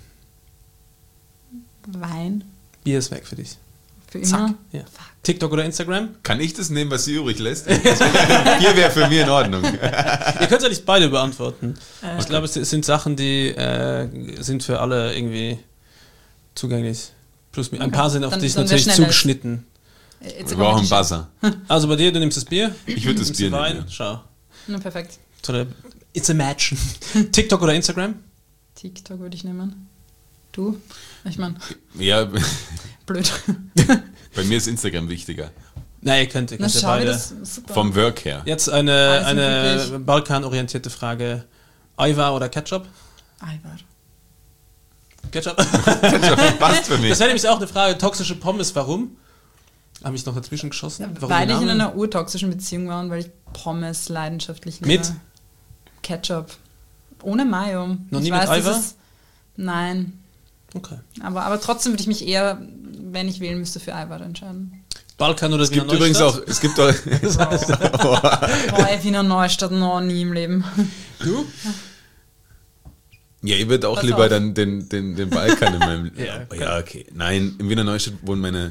Wein. Bier ist weg für dich. Für immer. Zack. Ja. TikTok oder Instagram? Kann ich das nehmen, was sie übrig lässt? Bier wäre für mich in Ordnung. Ihr könnt ja nicht beide beantworten. Ich glaube, es sind Sachen, die sind für alle irgendwie zugänglich. Plus ein paar sind auf Dann- dich dann natürlich wer schneller ist. zugeschnitten. Wir brauchen einen Buzzer. Also bei dir, du nimmst das Bier? Ich würde das Nimmst Bier du Wein? nehmen. Schau. Na, perfekt. Tolle. It's a match. TikTok oder Instagram? TikTok würde ich nehmen. Du? Ich meine, Ja, blöd. bei mir ist Instagram wichtiger. Nein, ihr könnt Na, ja schau, wie beide. das super. Vom Work her. Jetzt Alles eine möglich. balkanorientierte Frage. Aiwa oder Ketchup? Eibar. Ketchup? Passt für mich. Das wäre nämlich auch eine Frage. Toxische Pommes, warum? Habe ich noch dazwischen geschossen? Warum Weil der ich in Name? einer urtoxischen Beziehung war und weil ich Pommes leidenschaftlich liebe. Mit? Ketchup. Ohne Mayo. Noch nie Ich mit weiß, Eiwa? das ist- Nein. Okay. Aber trotzdem würde ich mich eher, wenn ich wählen müsste, für Eibar entscheiden. Balkan oder Es gibt übrigens auch, es gibt auch, Boah, Wiener Neustadt noch nie im Leben. Du? ja, ich würde auch Pass lieber auf. dann den Balkan in meinem Ja, ja, okay. Nein, in Wiener Neustadt wohnen meine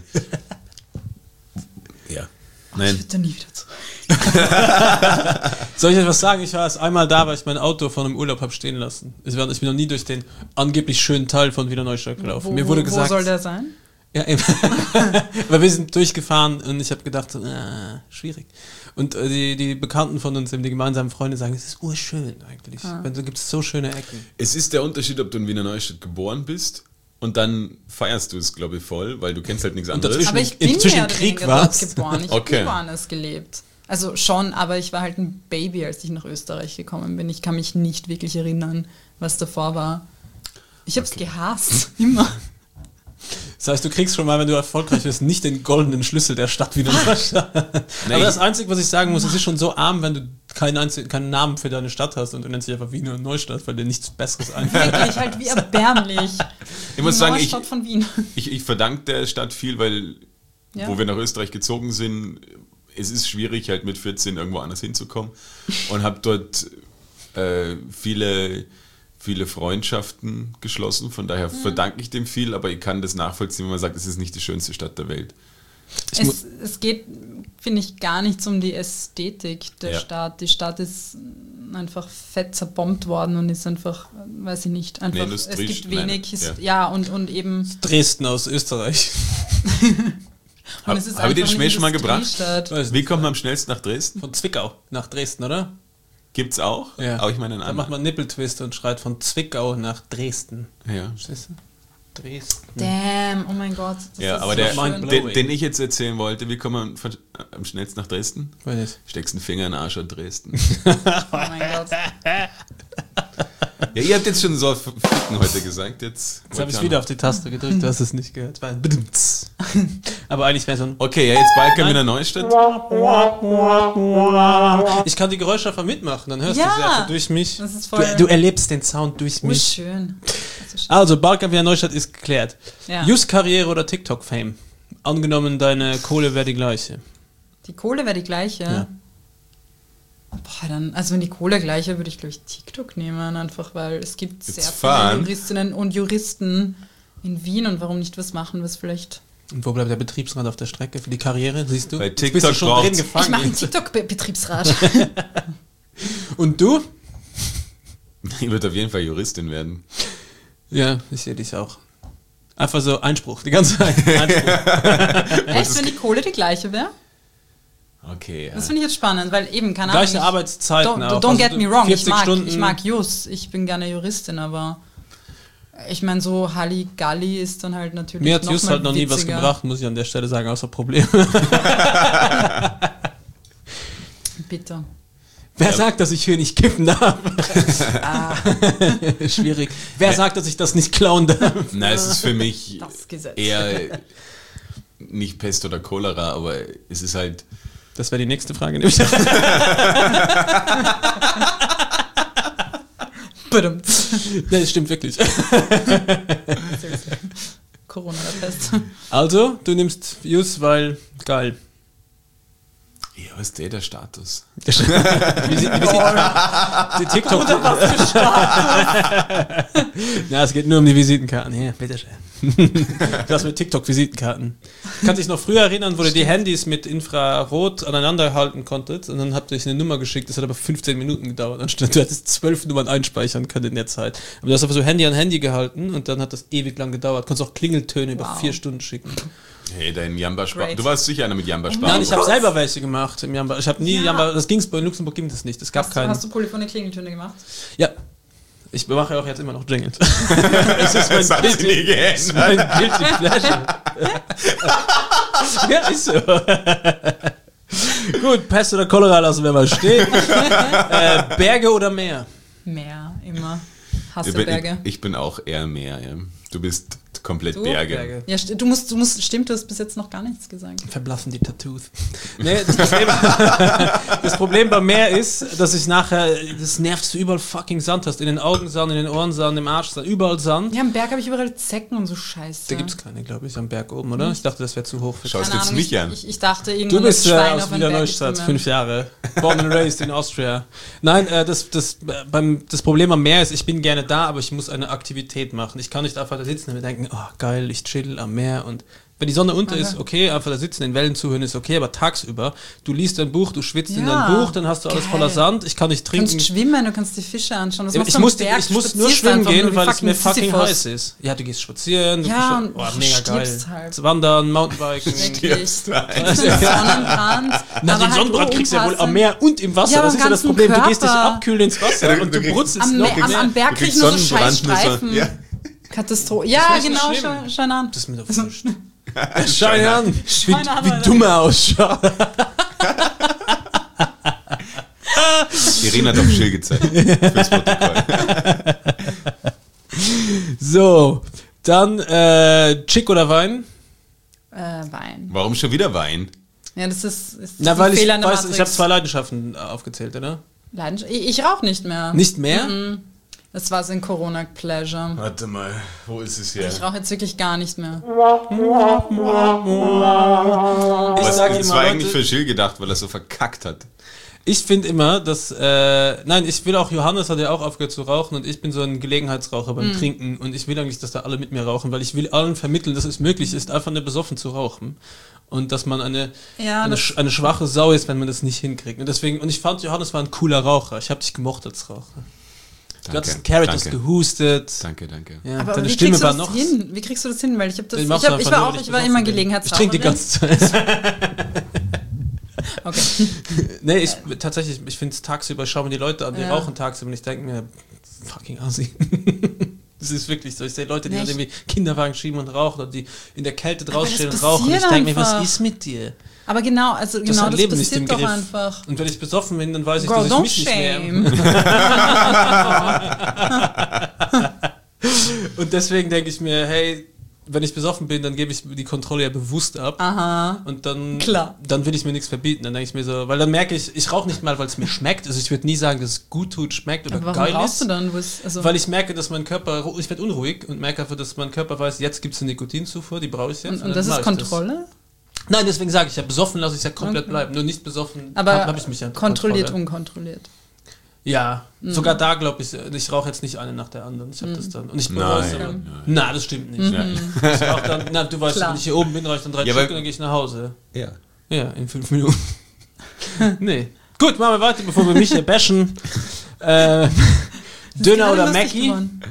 ja. Nein. Ich würde da nie wieder zu. Soll ich etwas sagen? Ich war erst einmal da, weil ich mein Auto von einem Urlaub habe stehen lassen. Ich bin noch nie durch den angeblich schönen Teil von Wiener Neustadt gelaufen. Mir wurde gesagt, Wo soll der sein? ja, eben. Weil wir sind durchgefahren und ich habe gedacht, schwierig. Und die Bekannten von uns, eben die gemeinsamen Freunde, sagen, es ist urschön eigentlich. Da gibt es so schöne Ecken. Es ist der Unterschied, ob du in Wiener Neustadt geboren bist und dann feierst du es, glaube ich, voll, weil du kennst halt nichts anderes. dazwischen- Aber ich bin Zwischen mehr oder Krieg weniger dort war's. geboren. Ich Okay. habe woanders gelebt. Also schon, aber ich war halt ein Baby, als ich nach Österreich gekommen bin. Ich kann mich nicht wirklich erinnern, was davor war. Ich habe es gehasst, immer. Das heißt, du kriegst schon mal, wenn du erfolgreich wirst, nicht den goldenen Schlüssel der Stadt Wiener Neustadt. Nee, Aber das Einzige, was ich sagen muss, es ist schon so arm, wenn du keinen Namen für deine Stadt hast und du nennst dich einfach Wiener Neustadt, weil dir nichts Besseres einfällt. Wirklich halt wie erbärmlich. ich muss sagen, Neustadt von Wien. ich verdanke der Stadt viel, weil Ja. wo wir nach Österreich gezogen sind, es ist schwierig, halt mit 14 irgendwo anders hinzukommen und habe dort viele Freundschaften geschlossen, von daher verdanke ich dem viel, aber ich kann das nachvollziehen, wenn man sagt, es ist nicht die schönste Stadt der Welt. Es geht, finde ich, gar nichts um die Ästhetik der Ja. Stadt. Die Stadt ist einfach fett zerbombt worden und ist einfach, weiß ich nicht, einfach, Eine Industrie- es gibt nein, wenig, ja. und eben, Dresden aus Österreich. und es ist Habe ich den einfach Schmäh eine schon mal gebracht? Industriestadt. Weiß Wie kommt man am schnellsten nach Dresden? Von Zwickau nach Dresden, oder? Gibt's auch? Ja. Aber ich meine Da macht man Nippeltwist und schreit von Zwickau nach Dresden. Ja. Verstehst du? Dresden. Damn, oh mein Gott. Das Ja, ist aber so schön. den ich jetzt erzählen wollte, wie kommt man am schnellsten nach Dresden? Weiß nicht. Steckst einen Finger in den Arsch an Dresden. Oh mein Gott. Ja, ihr habt jetzt schon so Ficken heute gesagt. Jetzt habe ich wieder auf die Taste gedrückt, du hast es nicht gehört. War ein Bedumts. Aber eigentlich wäre so ein... Okay, ja, jetzt Balkan wieder Neustadt. Ich kann die Geräusche einfach mitmachen, dann hörst Ja, du sie einfach durch mich. das ist voll- Du erlebst den Sound durch Oh, mich. schön. Das ist schön. Also, Balkan Wiener Neustadt ist geklärt. Ja. Just-Karriere oder TikTok-Fame? Angenommen, deine Kohle wäre die gleiche. Die Kohle wäre die gleiche. Ja. Boah, dann, also wenn die Kohle gleiche, würde ich glaube ich TikTok nehmen, einfach weil es gibt sehr fahren. viele Juristinnen und Juristen in Wien und warum nicht was machen, was vielleicht... Und wo bleibt der Betriebsrat auf der Strecke für die Karriere? Siehst du? Bei Jetzt bist TikTok du schon braucht's- drin Ich gefangen. mache einen jetzt. TikTok-Betriebsrat. Und du? Ich würde auf jeden Fall Juristin werden. Ja, ich sehe dich auch. Einfach so Einspruch, die ganze Zeit. Einspruch. Echt, wenn die Kohle die gleiche wäre? Okay, ja. Das finde ich jetzt spannend, weil eben, keine Gleiche Ahnung. Arbeitszeiten Don't, auch. don't Also get du- me wrong, 40 Stunden. ich mag Jus, ich bin gerne Juristin, aber ich meine, so Halligalli ist dann halt natürlich Mir hat noch Just mal halt noch nie was witziger. gebracht, muss ich an der Stelle sagen, außer Probleme. Bitte. Wer sagt, dass ich hier nicht kiffen darf? Schwierig. Wer sagt, dass ich das nicht klauen darf? Na, es ist für mich Das Gesetz. eher nicht Pest oder Cholera, aber es ist halt... Das wäre die nächste Frage. Nämlich. Badum. Nee, das stimmt wirklich. Corona der Pest. Also, du nimmst Jus, weil geil. Ja, was ist der Status? Die TikTok. Na, es geht nur um die Visitenkarten. Hier, bitteschön. Das mit TikTok-Visitenkarten. Kannst dich noch früher erinnern, wo du die Handys mit Infrarot aneinander halten konntet und dann habt ihr euch eine Nummer geschickt, das hat aber 15 Minuten gedauert. Anstatt du hattest 12 Nummern einspeichern können in der Zeit. Aber du hast einfach so Handy an Handy gehalten und dann hat das ewig lang gedauert. Konntest auch Klingeltöne über 4 Stunden schicken. Hey, dein Jamba-Spar. Great. Du warst sicher einer mit Jamba-Spar. Nein, ich habe selber welche gemacht im Jamba. Ich habe nie Ja. Jamba, das ging's bei Luxemburg gibt es nicht. Es gab keinen. Hast du polyphone Klingeltöne gemacht? Ja. Ich mache ja auch jetzt immer noch Jingles. Es ist Das hat sich nie geändert. mein Guilty Pleasure. Ja, ist so. Gut, Pest oder Cholera lassen wir mal stehen. Berge oder Meer? Meer, immer. Hasse Berge. Ich bin auch eher Meer, ja. Du bist komplett Du? Berge. Ja, du musst, stimmt, du hast bis jetzt noch gar nichts gesagt. Verblassen die Tattoos. Nee, das Problem beim Meer ist, dass ich nachher, das nervt, dass du überall fucking Sand hast. In den Augen Sand, in den Ohren Sand, im Arsch Sand, überall Sand. Ja, am Berg habe ich überall Zecken und so Scheiße. Da gibt's keine, glaube ich, am Berg oben, oder? Ich dachte, das wäre zu hoch für Schaust Keine jetzt Ahnung, mich an. Ich dachte Du irgendwann, bist das Schwein aus auf einen Wiener Berg Neustadt, ist 5 Jahre. Born and raised in Austria. Nein, das Problem am Meer ist, ich bin gerne da, aber ich muss eine Aktivität machen. Ich kann nicht einfach da sitzen und mir denken, oh geil, ich chill am Meer und wenn die Sonne unter ist, okay, einfach da sitzen, den Wellen zuhören ist okay, aber tagsüber, du liest ein Buch, du schwitzt in Ja, dein Buch, dann hast du alles geil. voller Sand, ich kann nicht Du trinken. kannst schwimmen, du kannst die Fische anschauen. Was Ich machst du am muss, Berg? ich Du muss nur spazierst schwimmen einfach gehen, nur wie weil es mir fucking Sisyphus. heiß ist. Ja, du gehst spazieren, Ja, du und oh, mega geil. stirbst halt. Wandern, Mountainbiken. Schrecklich. Nein. Das ist ein Sonnenbrand. Na, aber den halt Sonnenbrand kriegst du ja wohl am unpassend. Meer und im Wasser. Ja, aber das ist am ja das ganzen Problem. Du gehst dich Körper. abkühlen ins Wasser Ja, du und du kriegst- brutzelst Am, noch am, mehr. am Berg Du krieg ich kriegst nur so Sonnenbrand, nur so- Scheißstreifen. ja. Katastrophe. Ja, Das ist nicht genau, schlimm. schau an. Das ist mir doch wurscht. Schau ihn an, Schau ihn an, wie Alter. dumm er ausschaut. Irina hat auf Schill gezeigt. Fürs Protokoll. So, dann Chick oder Wein? Wein. Warum schon wieder Wein? Ja, das ist Na, die weil ich Fehler in der weiß, ich Matrix. habe 2 Leidenschaften aufgezählt, oder? Ich rauche nicht mehr. Nicht mehr? Das war so ein Corona-Pleasure. Warte mal, wo ist es hier? Ich rauche jetzt wirklich gar nicht mehr. Ich sage Das immer, war eigentlich Leute, für Schill gedacht, weil er so verkackt hat. ich finde immer, dass, nein, ich will auch, Johannes hat ja auch aufgehört zu rauchen und ich bin so ein Gelegenheitsraucher beim Trinken und ich will eigentlich, dass da alle mit mir rauchen, weil ich will allen vermitteln, dass es möglich ist, einfach nicht besoffen zu rauchen. Und dass man eine schwache Sau ist, wenn man das nicht hinkriegt. Und deswegen, und ich fand, Johannes war ein cooler Raucher. Ich habe dich gemocht als Raucher. Du hast Carrots gehustet. Danke. Ja, Aber deine wie Stimme kriegst du war das noch. hin? Wie kriegst du das hin? Weil ich habe das. Ich Ich mach's war einfach nur, auch, wenn ich war besoffen immer bin. Gelegenheitsraucher. Ich trinke die ganze Zeit. Okay. Nee, ich finde es tagsüber, schaue mir die Leute an, die rauchen tagsüber und ich denke mir, fucking Assi. Das ist wirklich so. Ich sehe Leute, die dann irgendwie Kinderwagen schieben und rauchen oder die in der Kälte draußen stehen und rauchen. Und ich denke mir, was ist mit dir? Aber genau, das Leben nicht passiert im doch Griff. einfach. Und wenn ich besoffen bin, dann weiß ich, Girl, dass ich mich shame. nicht mehr... Und deswegen denke ich mir, hey, wenn ich besoffen bin, dann gebe ich die Kontrolle ja bewusst ab. Aha. Und dann will ich mir nichts verbieten. Dann denke ich mir so, weil dann merke ich rauche nicht mal, weil es mir schmeckt. Also ich würde nie sagen, dass es gut tut, schmeckt oder aber geil warum rauchst ist. du dann? Weil ich merke, dass mein Körper, ich werde unruhig und merke einfach, dass mein Körper weiß, jetzt gibt es eine Nikotinzufuhr, die brauche ich jetzt. Und das ist Kontrolle? Nein, deswegen sage ich ja, besoffen lasse ich es ja komplett bleiben. Nur nicht besoffen aber habe ich mich ja kontrolliert, Kontrolle. unkontrolliert. Ja, sogar da glaube ich rauche jetzt nicht eine nach der anderen. Ich habe das dann. Und ich bereue es aber. Nein, das stimmt nicht. Ich rauch dann, du weißt, wenn ich hier oben bin, rauche ich dann 3 Stück und dann gehe ich nach Hause. Ja. Ja, in 5 Minuten. Nee. Gut, machen wir weiter, bevor wir mich hier bashen. Döner oder Mackie?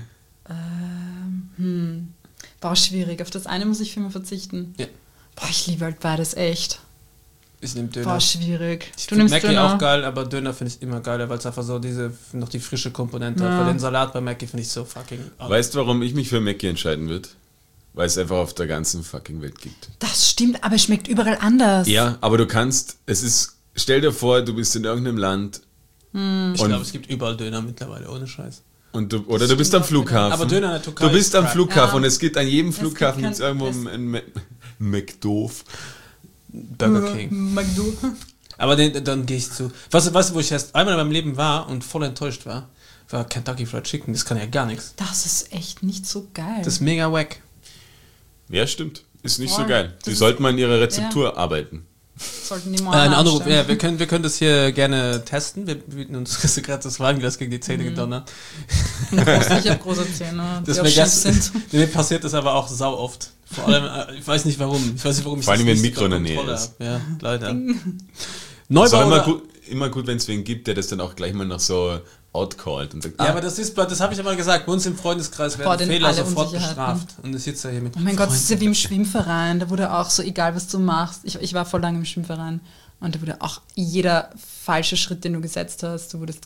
Boah, schwierig. Auf das eine muss ich für immer verzichten. Ja. Boah, ich liebe halt beides echt. Ich nehme Döner. Boah, schwierig. Ich Du nimmst Mackie Döner auch geil, aber Döner finde ich immer geiler, weil es einfach so noch die frische Komponente hat. Weil den Salat bei Mackie finde ich so fucking... Weißt du, warum ich mich für Mackie entscheiden würde? Weil es einfach auf der ganzen fucking Welt gibt. Das stimmt, aber es schmeckt überall anders. Ja, aber du kannst, stell dir vor, du bist in irgendeinem Land. Ich glaube, es gibt überall Döner mittlerweile, ohne Scheiß. Und du bist am Flughafen. Aber Döner in der Türkei Du bist am crap. Flughafen und es gibt an jedem Flughafen gibt irgendwo ein McDoof. Burger King. McDo. Aber dann gehe ich zu. Weißt du, wo ich erst einmal in meinem Leben war und voll enttäuscht war Kentucky Fried Chicken. Das kann ja gar nichts. Das ist echt nicht so geil. Das ist mega wack. Ja, ist nicht so Voll. geil. Die Das sollten mal an ihrer Rezeptur arbeiten. Sollten die mal Ein Anruf, anstellen. wir können das hier gerne testen. Wir bieten uns gerade das Weinglas gegen die Zähne gedonnert. Ich habe große Zähne, die Das auch mir schief sind. Mir passiert das aber auch sau oft. Vor allem, ich weiß nicht warum. Ich Vor allem, wenn ein Mikro in der Nähe Kontrolle ist. habe. Ja, leider. Es Neubau ist immer gut, wenn es wen gibt, der das dann auch gleich mal noch so outcallt und sagt, Ja, aber das habe ich immer gesagt, bei uns im Freundeskreis werden denn Fehler alle sofort Unsicherheiten. bestraft. Und das sitzt ja hier mit Oh mein Gott, das ist ja wie im Schwimmverein. Da wurde auch so, egal was du machst, ich war voll lange im Schwimmverein und da wurde auch jeder falsche Schritt, den du gesetzt hast, du wurdest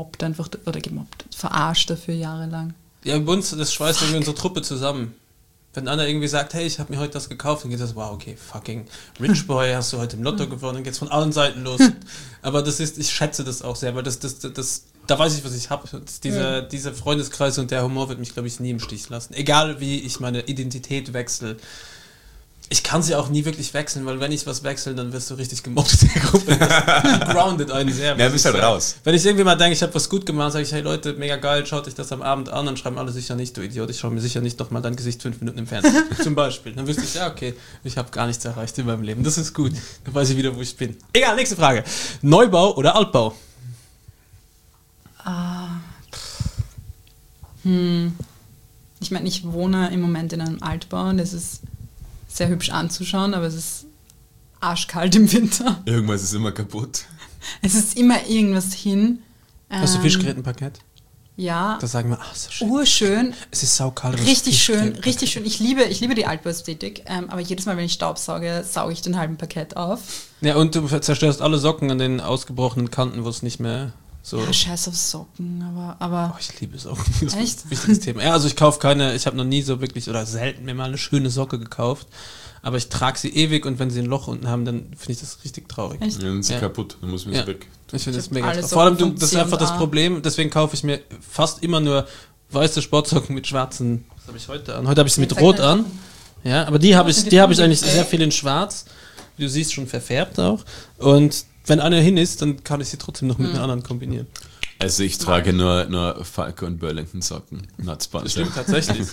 verarscht dafür jahrelang. Ja, bei uns, das schweißt irgendwie unsere Truppe zusammen. Wenn einer irgendwie sagt, hey, ich habe mir heute das gekauft, dann geht das, wow, okay, fucking Rich Boy, hast du heute im Lotto gewonnen, dann geht's von allen Seiten los. Aber ich schätze das auch sehr, weil da weiß ich, was ich habe. Dieser Freundeskreis und der Humor wird mich, glaube ich, nie im Stich lassen. Egal, wie ich meine Identität wechsle. Ich kann sie auch nie wirklich wechseln, weil wenn ich was wechsle, dann wirst du richtig gemobbt in der Gruppe. Das groundet einen sehr. Ja, bist halt raus. Wenn ich irgendwie mal denke, ich habe was gut gemacht, sage ich, hey Leute, mega geil, schaut euch das am Abend an, dann schreiben alle sicher nicht, du Idiot, ich schaue mir sicher nicht nochmal dein Gesicht 5 Minuten im Fernsehen. Zum Beispiel. Dann wüsste ich, ja, okay, ich habe gar nichts erreicht in meinem Leben. Das ist gut. Dann weiß ich wieder, wo ich bin. Egal, nächste Frage. Neubau oder Altbau? Ich meine, ich wohne im Moment in einem Altbau und es ist sehr hübsch anzuschauen, aber es ist arschkalt im Winter. Irgendwas ist immer kaputt. Es ist immer irgendwas hin. Hast du Fischgrätenparkett? Ja. Da sagen wir, so schön. Urschön. Es ist saukalt. Richtig schön, richtig schön. Ich liebe die Altbauästhetik, aber jedes Mal, wenn ich Staubsauge, sauge ich den halben Parkett auf. Ja, und du zerstörst alle Socken an den ausgebrochenen Kanten, wo es nicht mehr so... Ja, scheiß auf Socken, aber Oh, ich liebe Socken. Das Echt? ist ein wichtiges Thema. Ja, also ich habe noch nie so wirklich oder selten mir mal eine schöne Socke gekauft, aber ich trage sie ewig und wenn sie ein Loch unten haben, dann finde ich das richtig traurig. echt? Dann sind sie kaputt, dann muss man sie weg. Ich finde das hab mega alle traurig. Vor allem, Socken das ist von einfach das C&A. Problem, deswegen kaufe ich mir fast immer nur weiße Sportsocken mit schwarzen, was habe ich heute an? Heute habe ich sie mit Zeig Rot mal. an. Ja, aber die habe sind ich die eigentlich von- sehr viel in schwarz. Wie du siehst, schon verfärbt auch. Und wenn einer hin ist, dann kann ich sie trotzdem noch mit einer anderen kombinieren. Also ich trage nur Falco und Burlington Socken. Not sponsored. Stimmt, tatsächlich.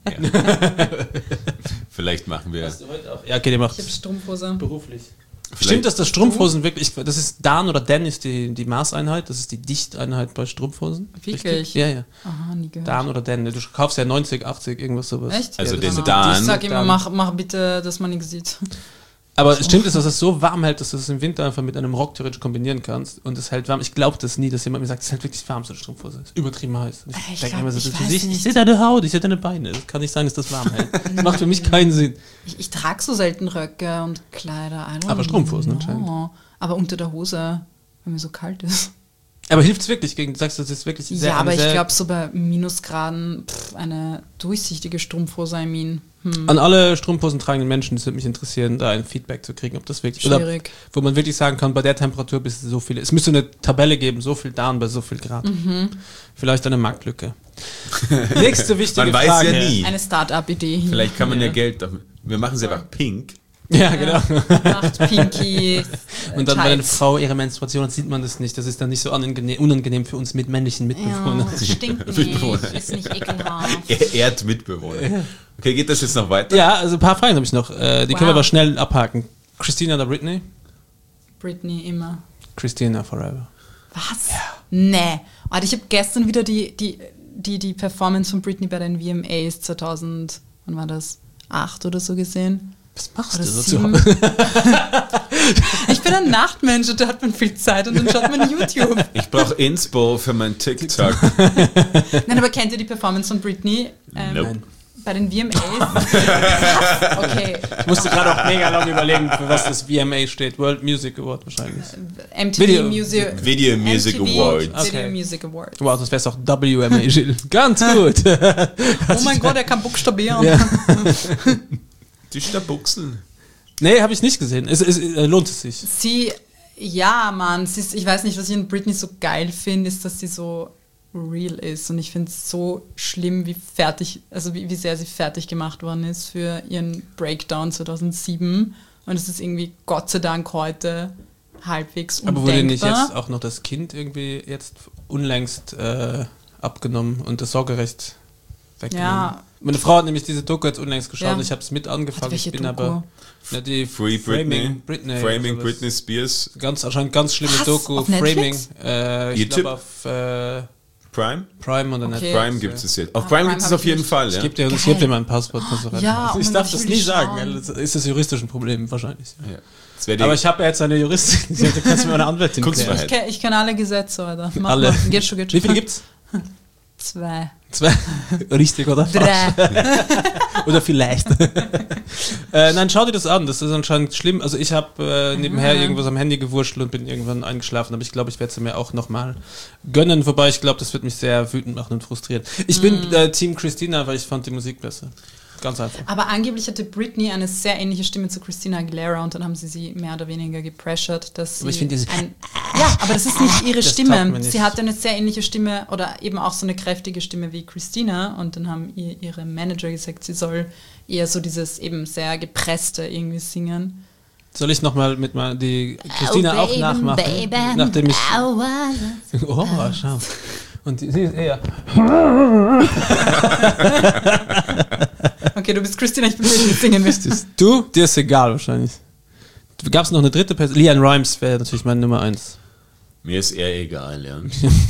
Vielleicht machen wir... Hast du heute auch? Ja, okay, der macht Ich habe Strumpfhose. beruflich. Vielleicht- Stimmt, dass das Strumpfhosen wirklich, das ist Dan oder Dan ist die Maßeinheit, das ist die Dichteinheit bei Strumpfhosen. Wirklich? Richtig? Ja, ja. Aha, nie gehört. Dan oder Dan, du kaufst ja 90, 80, irgendwas sowas. Echt? Also Ja, den das ist- Dan- Ich sag immer, Dan. mach bitte, dass man nichts sieht. Aber stimmt es, dass es so warm hält, dass du es im Winter einfach mit einem Rock theoretisch kombinieren kannst und es hält warm. Ich glaube das nie, dass jemand mir sagt, es hält wirklich warm, so eine Strumpfhose. Es ist übertrieben heiß. Ich denke immer so, ich sehe deine Haut, ich sehe deine Beine. Das kann nicht sein, dass das warm hält. Das macht für mich keinen Sinn. Ich trage so selten Röcke und Kleider. Aber Strumpfhosen anscheinend. Aber unter der Hose, wenn mir so kalt ist. Aber hilft es wirklich gegen, du sagst, das ist wirklich sehr... Ja, aber ich glaube, so bei Minusgraden eine durchsichtige Strumpfhose, An alle Strumpfhosen tragenden Menschen, das würde mich interessieren, da ein Feedback zu kriegen, ob das wirklich... Schwierig. Oder wo man wirklich sagen kann, bei der Temperatur bist du so viele... Es müsste eine Tabelle geben, so viel da und bei so viel Grad. Vielleicht eine Marktlücke. Nächste wichtige Man Frage. weiß ja nie. Eine Start-up-Idee. Vielleicht kann man ja Geld dafür... Wir machen sie einfach pink. Ja, genau. Macht Pinky. Und dann bei einer Frau ihre Menstruation sieht man das nicht. Das ist dann nicht so unangenehm für uns mit männlichen Mitbewohnern. Ja, stinkt nicht, ist nicht ekelhaft. Erdmitbewohner. Okay, geht das jetzt noch weiter? Ja, also ein paar Fragen habe ich noch. Die können wir aber schnell abhaken. Christina oder Britney? Britney immer. Christina forever. Was? Ja. Nee. Alter, ich habe gestern wieder die Performance von Britney bei den VMAs 2000, wann war das? 8 oder so gesehen. Was machst Oder du so 7? zu Hause? Ich bin ein Nachtmensch und da hat man viel Zeit und dann schaut man YouTube. Ich brauche Inspo für mein TikTok. Nein, aber kennt ihr die Performance von Britney? Nope. Bei den VMAs? Okay. Ich musste gerade auch mega lange überlegen, für was das VMA steht. World Music Award wahrscheinlich. MTV Video Music Award. Video Okay. Music Award. Wow, das wäre auch WMA, Gilles. Ganz gut. Oh mein Gott, er kann buchstabieren. Ja. Die Stabuchseln. Nee, habe ich nicht gesehen. Lohnt es sich? Sie, ich weiß nicht, was ich in Britney so geil finde, ist, dass sie so real ist. Und ich finde es so schlimm, wie sehr sie fertig gemacht worden ist für ihren Breakdown 2007. Und es ist irgendwie Gott sei Dank heute halbwegs undenkbar. Aber wurde nicht jetzt auch noch das Kind irgendwie jetzt unlängst abgenommen und das Sorgerecht weggenommen? Ja. Meine Frau hat nämlich diese Doku jetzt unlängst geschaut Ja. und ich habe es mit angefangen. Welche Ich bin Doku? aber die Free Framing Britney. Framing sowas. Britney Spears. Anscheinend ganz schlimme Was? Doku. Auf Framing. Netflix? Ich YouTube? glaube auf Prime? Prime oder Okay. Netflix. Prime gibt es jetzt. Auf Ah, Prime Prime gibt es hab auf ich jeden nicht. Fall, Ich ja. gebe dir, Geil. mein Passwort. Kannst du rein. Ja, oh ich mein darf Gott, das ich will nie sagen. schauen. Das ist das juristische Problem wahrscheinlich. Ja. Das wäre Aber ich habe ja jetzt eine Juristin. Du kannst mir meine Anwältin Kunstfreiheit. klären. Ich kenne alle Gesetze, Alter. Mach Alle. mal. Geht schon. Wie viele gibt's? 2. 2. Richtig oder falsch? 3. Oder vielleicht. Nein, schau dir das an. Das ist anscheinend schlimm. Also ich habe nebenher irgendwas am Handy gewurschtelt und bin irgendwann eingeschlafen. Aber ich glaube, ich werde es mir auch nochmal gönnen. Wobei ich glaube, das wird mich sehr wütend machen und frustrieren. Ich bin Team Christina, weil ich fand die Musik besser. Ganz einfach. Aber angeblich hatte Britney eine sehr ähnliche Stimme zu Christina Aguilera und dann haben sie mehr oder weniger gepressured, dass Aber ich sie finde diese- ja, aber das ist nicht ihre Das taugt mir Stimme. nicht. Sie hatte eine sehr ähnliche Stimme oder eben auch so eine kräftige Stimme wie Christina und dann haben ihre Manager gesagt, sie soll eher so dieses eben sehr gepresste irgendwie singen. Soll ich nochmal mit die Christina auch nachmachen? Nachdem ich. Oh, schau. Und sie ist eher. Okay, du bist Christina, ich bin nicht singen willst. Du? Dir ist egal wahrscheinlich. Gab es noch eine dritte Person? Leanne Rimes wäre natürlich meine Nummer 1. Mir ist eher egal, ja.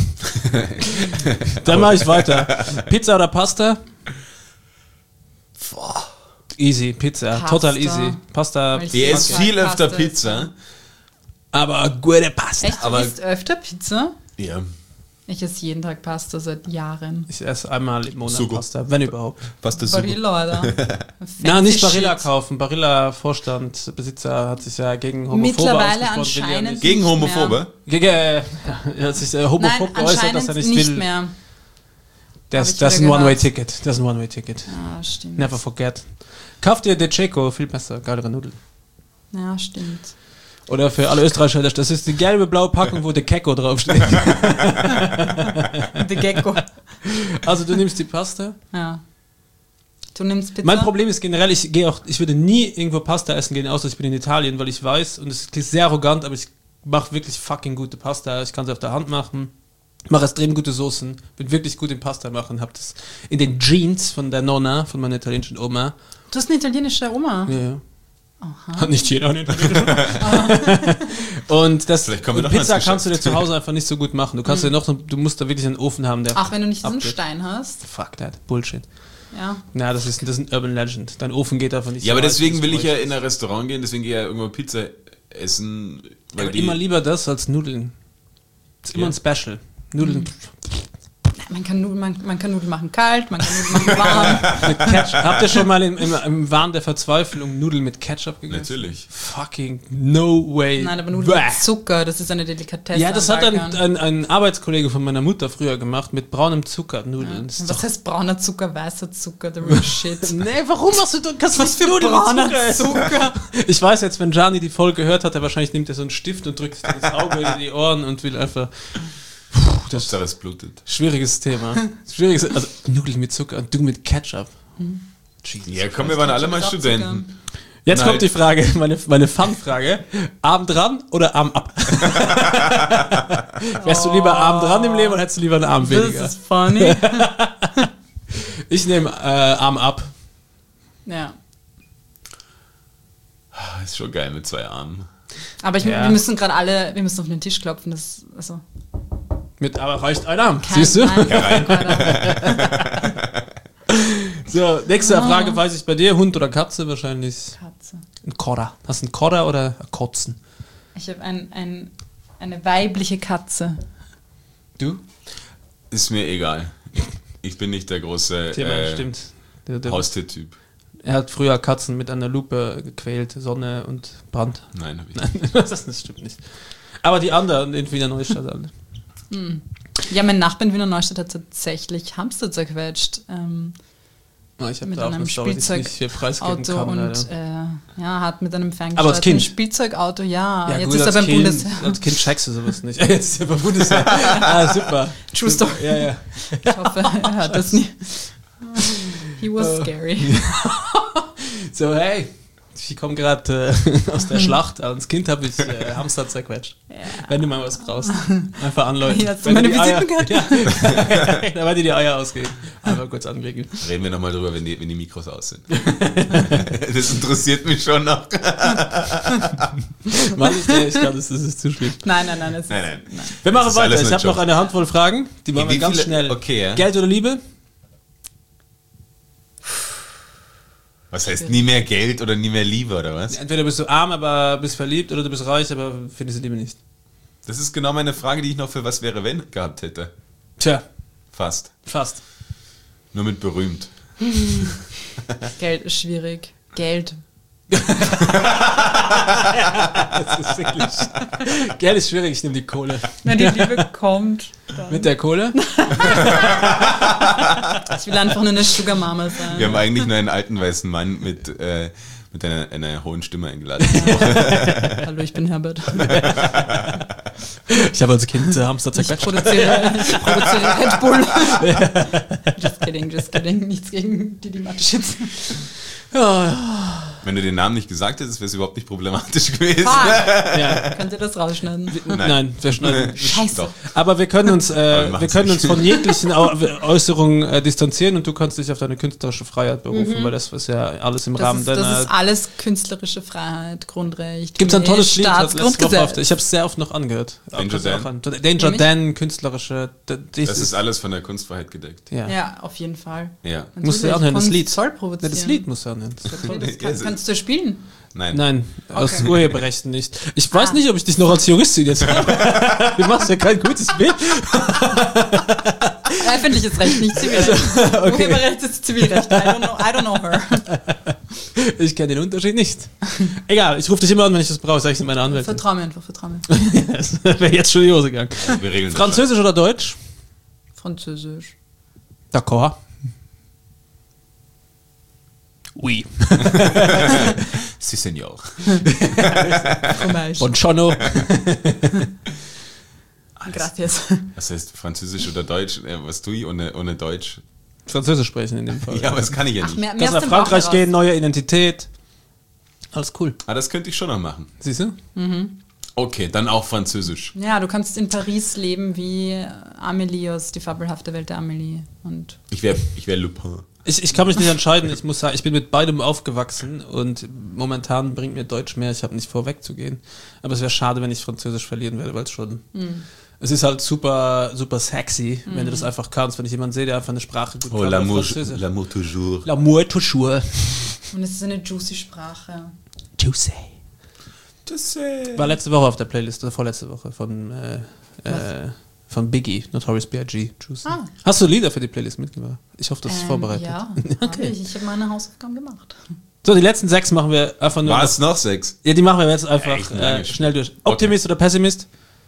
Dann mache ich weiter. Pizza oder Pasta? Boah. Easy, Pizza. Pasta. Total easy. Pasta. Weil ich Die mag isst viel Pasta. öfter Pizza. Aber gute Pasta. Echt? Aber- Du isst öfter Pizza? Ja. Ich esse jeden Tag Pasta seit Jahren. Ich esse einmal im Monat Sugo. Pasta, wenn überhaupt. Passt das super. Barilla, oder? Na, nicht Fancy Barilla shit. kaufen. Barilla Vorstand, Besitzer hat sich ja gegen Homophobe Mittlerweile ausgesprochen. will ja anscheinend nicht. Gegen nicht Homophobe? Gegen, er hat sich homophob Nein, geäußert, dass er anscheinend nicht will. mehr. Das Hab ich ist ein wieder One-Way-Ticket. Das ist ein One-Way-Ticket. Ja, stimmt. Never forget. Kauft dir De Checo, viel besser, geilere Nudeln. Ja, stimmt. Oder für alle Österreicher, das ist die gelbe blaue Packung, wo De Kecko draufsteht. The Gecko. Also du nimmst die Pasta. Ja. Du nimmst Pizza? Mein Problem ist generell, ich würde nie irgendwo Pasta essen gehen, außer ich bin in Italien, weil ich weiß, und es klingt sehr arrogant, aber ich mache wirklich fucking gute Pasta. Ich kann sie auf der Hand machen. Mache extrem gute Soßen. Bin wirklich gut in Pasta machen. Hab das in den Jeans von der Nonna, von meiner italienischen Oma. Du hast eine italienische Oma. Ja, ja. Hat nicht jeder eine italienische Oma. Und das Vielleicht kommen wir und doch mal Pizza ins kannst du dir Geschäft. zu Hause einfach nicht so gut machen. Du kannst dir du musst da wirklich einen Ofen haben, der Ach, wenn du nicht diesen abgeht. Stein hast. Fuck that, Bullshit. Ja. Na, das ist ein Urban Legend. Dein Ofen geht davon nicht Ja, so aber weit, deswegen wie will du ich ja bräuchtest. in ein Restaurant gehen, deswegen gehe ich ja irgendwo Pizza essen. Weil Aber immer lieber das als Nudeln. Das ist immer ein Special. Nudeln Man kann Nudeln machen kalt, man kann Nudeln machen warm. mit Ketchup. Habt ihr schon mal im Wahn der Verzweiflung Nudeln mit Ketchup gegessen? Natürlich. Fucking no way. Nein, aber Nudeln mit Zucker, das ist eine Delikatesse. Ja, das am hat Balkan. ein Arbeitskollege von meiner Mutter früher gemacht mit braunem Zucker Nudeln. Das ist Was doch- heißt brauner Zucker, weißer Zucker, the real shit. Nee, warum machst du kannst Was für brauner Zucker? Ich weiß jetzt, wenn Gianni die Folge gehört hat, er wahrscheinlich nimmt er so einen Stift und drückt sich das Auge in die Ohren und will einfach. Das ist Hauptsache es blutet. schwieriges Thema. Also Nudeln mit Zucker und du mit Ketchup. Jesus. Ja, komm, wir waren alle mal Ketchup, Studenten. Jetzt Nein. kommt die Frage, meine Fun-Frage. Arm dran oder Arm ab? Wärst du lieber Arm dran im Leben oder hättest du lieber einen Arm Das weniger? ist funny. Ich nehme Arm ab. Ja. Ist schon geil mit 2 Armen. Aber Ja. wir müssen gerade alle, wir müssen auf den Tisch klopfen. Also, Aber reicht ein Arm, kein- siehst du? Nein, So, nächste Frage weiß ich bei dir. Hund oder Katze wahrscheinlich? Katze. Ein Korder. Hast du einen Korder oder ein Kotzen? Ich habe eine weibliche Katze. Du? Ist mir egal. Ich bin nicht der große Thema, stimmt. Der Haustiertyp. Er hat früher Katzen mit einer Lupe gequält, Sonne und Brand. Nein, hab ich nicht. Nein, das stimmt nicht. Aber die anderen in Wiener Neustadt alle. Ja, mein Nachbar in Wiener Neustadt hat tatsächlich Hamster zerquetscht. Ich habe Mit da auch einem eine Story, die ich nicht hier preisgeben Auto kann. und leider. hat mit einem Aber als ferngesteuerten Kind? Spielzeugauto, ja. Jetzt gut, ist er als beim kind, Bundesheer. Als Kind checkst du sowas nicht. Jetzt ist er beim Bundesheer. Super. True story. Ja, ja. Ich hoffe, er hört das nie. He was scary. So, hey, ich komme gerade aus der Schlacht. Als Kind habe ich Hamster zerquetscht. Ja. Wenn du mal was brauchst, einfach anläuten. Hier hast du Wenn meine die Eier- Visitenkarte. Ja, da werden dir die Eier ausgehen. Einfach kurz anlegen. Reden wir nochmal drüber, wenn die Mikros aus sind. Das interessiert mich schon noch. Mann, ich glaube, das ist zu schlimm. Nein. Nein. Wir machen Das ist weiter. alles Ich ein habe noch Job. eine Handvoll Fragen. Die machen wir Wie ganz viele- schnell. Okay, ja. Geld oder Liebe? Was heißt nie mehr Geld oder nie mehr Liebe oder was? Entweder bist du arm, aber bist verliebt, oder du bist reich, aber findest die Liebe nicht. Das ist genau meine Frage, die ich noch für was wäre wenn gehabt hätte. Tja, Fast. fast. Nur mit berühmt. Geld ist schwierig. Geld. Das ist wirklich. Geld ist schwierig, ich nehme die Kohle. Wenn die Liebe kommt, dann. Mit der Kohle? Ich will einfach nur eine Sugar Mama sein. Wir haben eigentlich nur einen alten weißen Mann mit einer hohen Stimme eingeladen. Hallo, ich bin Herbert. Ich habe als Kind Hamster Ich zerquetscht. produziere Red Bull. Just kidding. Nichts gegen die Mathe-Shits. Wenn du den Namen nicht gesagt hättest, wäre es überhaupt nicht problematisch gewesen. Ja. Könnt ihr das rausschneiden? Nein, wir schneiden. Scheiße. Doch. Aber wir können uns, wir machen's wir können nicht. uns von jeglichen Äußerungen distanzieren und du kannst dich auf deine künstlerische Freiheit berufen, weil das ist ja alles im Rahmen Das deiner. ist alles künstlerische Freiheit, Grundrecht. Gibt es ein tolles Lied? Staatsgrundgesetz. Ich habe es sehr oft noch angehört. Danger Dan? Danger Dan, künstlerische. Das ist alles von der Kunstfreiheit gedeckt. ja. Ja, auf jeden Fall. Ja. Musst du auch hören, das Lied. Soll Ja, provozieren. das Lied musst du anhören. Kannst du spielen? Nein. Nein, aus Okay. Urheberrechten nicht. Ich weiß nicht, ob ich dich noch als Juristin jetzt habe. Du machst ja kein gutes Bild. Öffentliches Recht, nicht Zivilrecht. Urheberrecht ist Zivilrecht. I don't know her. Ich kenne den Unterschied nicht. Egal, ich rufe dich immer an, wenn ich das brauche. Sag ich meine Anwältin. Vertrau mir einfach, vertrau mir. Das wäre jetzt schon in die Hose gegangen. Wir regeln das Französisch oder Deutsch? Französisch. D'accord. Oui. schon. Si, Senor. Fromage. Buongiorno. Gracias. Das heißt Französisch oder Deutsch? Was tue ich ohne Deutsch? Französisch sprechen in dem Fall. Ja, aber das kann ich ja nicht. Mehr Kannst aus nach dem Bauch Frankreich heraus. gehen, neue Identität. Alles cool. Ah, das könnte ich schon noch machen. Siehst du? Okay, dann auch Französisch. Ja, du kannst in Paris leben wie Amélie aus Die fabelhafte Welt der Amélie. Und Ich wär Lupin. Ich kann mich nicht entscheiden. Ich muss sagen, ich bin mit beidem aufgewachsen und momentan bringt mir Deutsch mehr. Ich habe nicht vor, wegzugehen. Aber es wäre schade, wenn ich Französisch verlieren werde, weil es schon Es ist halt super, super sexy, wenn du das einfach kannst. Wenn ich jemanden sehe, der einfach eine Sprache gut kann. L'amour toujours. L'amour toujours. Und es ist eine juicy Sprache. Juicy. War letzte Woche auf der Playlist, oder vorletzte Woche, von Biggie, Notorious B.I.G. Juicy. Hast du Lieder für die Playlist mitgebracht? Ich hoffe, das ist vorbereitet. Ja, okay. Ich habe meine Hausaufgaben gemacht. So, die letzten 6 machen wir einfach nur. War es noch 6? Ja, die machen wir jetzt einfach schnell durch. Optimist oder Pessimist?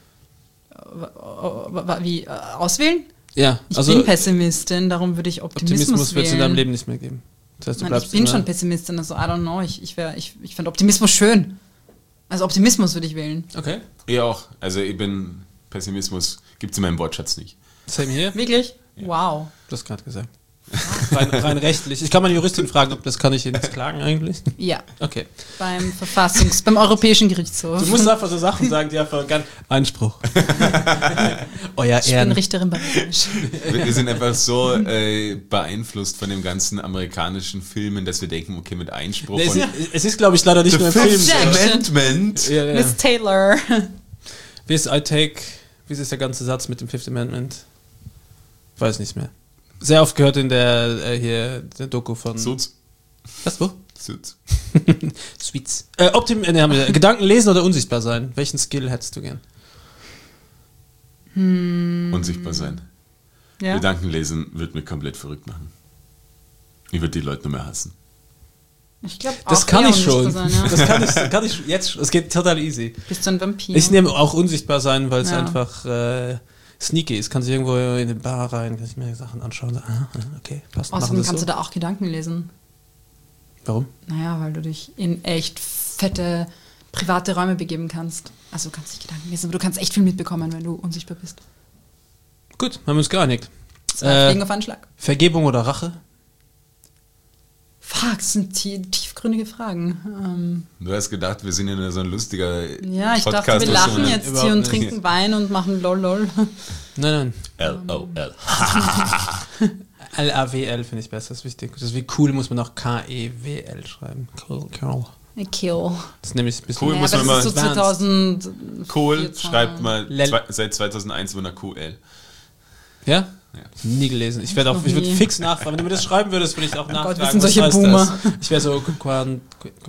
Wie, auswählen? Ja, Ich bin Pessimistin, darum würde ich Optimismus wird es in deinem wählen. Leben nicht mehr geben. Das heißt, du bleibst Ich bin schon Pessimistin, also I don't know. Ich finde Optimismus schön. Also Optimismus würde ich wählen. Okay. Ich auch. Also ich bin Pessimismus, gibt es in meinem Wortschatz nicht. Same hier. Wirklich? Ja. Wow. Du hast gerade gesagt. Rein rechtlich. Ich kann meine Juristin fragen, ob das kann ich Ihnen jetzt klagen eigentlich? Ja. Okay. Beim Europäischen Gerichtshof. Du musst einfach so Sachen sagen, die einfach ganz Einspruch. Euer Ich bin Ehren. Richterin bei Mensch. Wir sind einfach so beeinflusst von dem ganzen amerikanischen Filmen, dass wir denken, okay, mit Einspruch Nee, und es ist, glaube ich, leider nicht nur ein Film. Amendment. Ja. Miss Taylor. Wie ist der ganze Satz mit dem Fifth Amendment? Weiß nicht mehr. Sehr oft gehört in der Doku von... Suits. Was, wo? Suits. Sweets. Gedanken lesen oder unsichtbar sein? Welchen Skill hättest du gern? Unsichtbar sein. Ja. Gedanken lesen wird mich komplett verrückt machen. Ich würde die Leute nur mehr hassen. Ich glaube auch. Das kann eher ich schon. unsichtbar sein, ja. Das kann ich jetzt. Es geht total easy. Bist du ein Vampir? Ich nehme auch unsichtbar sein, weil es Ja. einfach sneaky ist. Kannst du irgendwo in eine Bar rein, kannst mir Sachen anschauen. So, okay, passt. Außerdem machen wir kannst so. du da auch Gedanken lesen. Warum? Naja, weil du dich in echt fette private Räume begeben kannst. Also du kannst nicht Gedanken lesen, aber du kannst echt viel mitbekommen, wenn du unsichtbar bist. Gut, haben wir uns geeinigt. Fliegen auf einen Schlag. Vergebung oder Rache? Fuck, das sind tiefgründige Fragen. Du hast gedacht, wir sind ja nur so ein lustiger Ja, ich Podcast. dachte, wir was lachen so- jetzt überhaupt hier und nicht. trinken Wein und machen lol. Nein. LOL. L-A-W-L finde ich besser, das ist wichtig. Das ist wie cool, muss man auch K-E-W-L schreiben. Cool. A kill. Das ist nämlich ein bisschen... Cool Ja, muss aber man das ist so mal... 2000. Cool schreibt man Lel. seit 2001 mit einer QL. Ja? Ja. Nie gelesen. Ich würde Noch nie. fix nachfragen. Wenn du mir das schreiben würdest, würde ich auch nachfragen. Gott, wir sind was solche heißt Boomer. das? Ich wäre so Quando.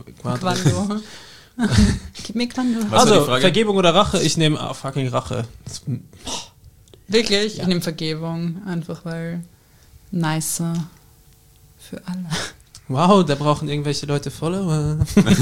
Gib mir Quando. Was war Also, die Frage? Vergebung oder Rache? Ich nehme fucking Rache. Das, Wirklich? Ja. Ich nehme Vergebung. Einfach weil nicer für alle. wow, da brauchen irgendwelche Leute Follower.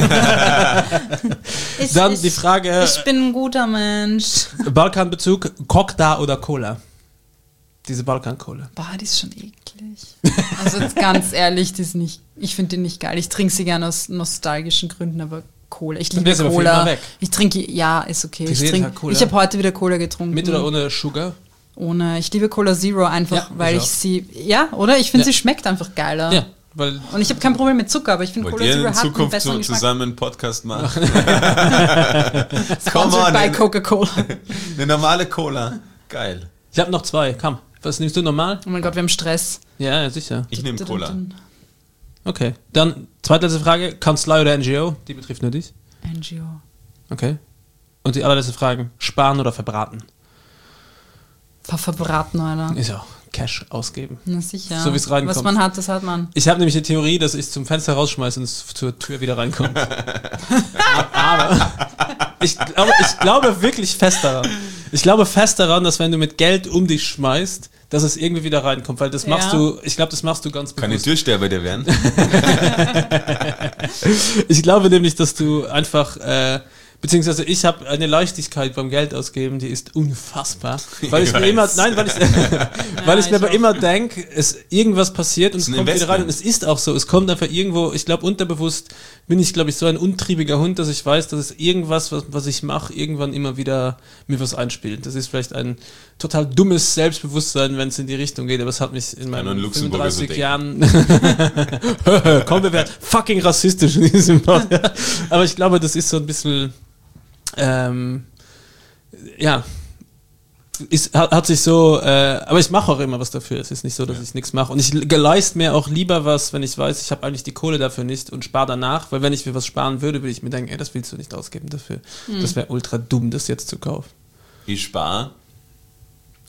Dann die Frage, Ich bin ein guter Mensch. Balkanbezug, Kokda oder Cola? Diese Balkan-Cola. Boah, die ist schon eklig. Also jetzt ganz ehrlich, ich finde die nicht geil. Ich trinke sie gerne aus nostalgischen Gründen, aber Cola. Ich Dann liebe wär's aber für Cola. immer weg. Ich trinke, ja, ist okay. Für jeden Tag Cola. Ich habe heute wieder Cola getrunken. Mit oder ohne Sugar? Ohne. Ich liebe Cola Zero einfach, Ja, weil ich ich auch. sie, ja, oder? Ich finde, Ja. sie schmeckt einfach geiler. Ja, weil... Und ich habe kein Problem mit Zucker, aber ich finde Wollt Cola ihr Zero in hat einen Zukunft besseren Geschmack. zusammen einen Podcast machen? Sponsored by Coca-Cola. Eine normale Cola. Geil. Ich habe noch 2, komm. Was nimmst du normal? Oh mein Gott, wir haben Stress. Ja, sicher. Ich nehme Cola. Okay. Dann, zweitletzte Frage, Kanzlei oder NGO? Die betrifft nur dich. NGO. Okay. Und die allerletzte Frage, sparen oder verbraten? Verbraten, Alter. Ist ja auch Cash ausgeben. Na sicher. So wie es reinkommt. Was man hat, das hat man. Ich habe nämlich die Theorie, dass ich zum Fenster rausschmeiße und es zur Tür wieder reinkommt. Aber ich glaube wirklich fest daran. Ich glaube fest daran, dass wenn du mit Geld um dich schmeißt, dass es irgendwie wieder reinkommt, weil das machst Ja. du, ich glaube, das machst du ganz Kann die bewusst. Türsteher bei dir werden? Ich glaube nämlich, dass du einfach, beziehungsweise ich habe eine Leichtigkeit beim Geld ausgeben, die ist unfassbar. Weil ich Ich mir weiß. immer, nein, weil ich mir ich aber auch. immer denke, irgendwas passiert und Das es ist kommt ein wieder rein und Investment. es ist auch so. Es kommt einfach irgendwo, ich glaube unterbewusst bin ich, glaube ich, so ein untriebiger Hund, dass ich weiß, dass es irgendwas, was ich mache, irgendwann immer wieder mir was einspielt. Das ist vielleicht ein total dummes Selbstbewusstsein, wenn es in die Richtung geht, aber es hat mich in nur ein meinen Luxemburger so 35 Jahren komm, wir werden fucking rassistisch in diesem Pod. Ja. Aber ich glaube, das ist so ein bisschen ja, hat sich so, aber ich mache auch immer was dafür. Es ist nicht so, dass ich nichts mache. Und ich leiste mir auch lieber was, wenn ich weiß, ich habe eigentlich die Kohle dafür nicht und spare danach, weil wenn ich mir was sparen würde, würde ich mir denken, ey, das willst du nicht ausgeben dafür. Das wäre ultra dumm, das jetzt zu kaufen. Ich spare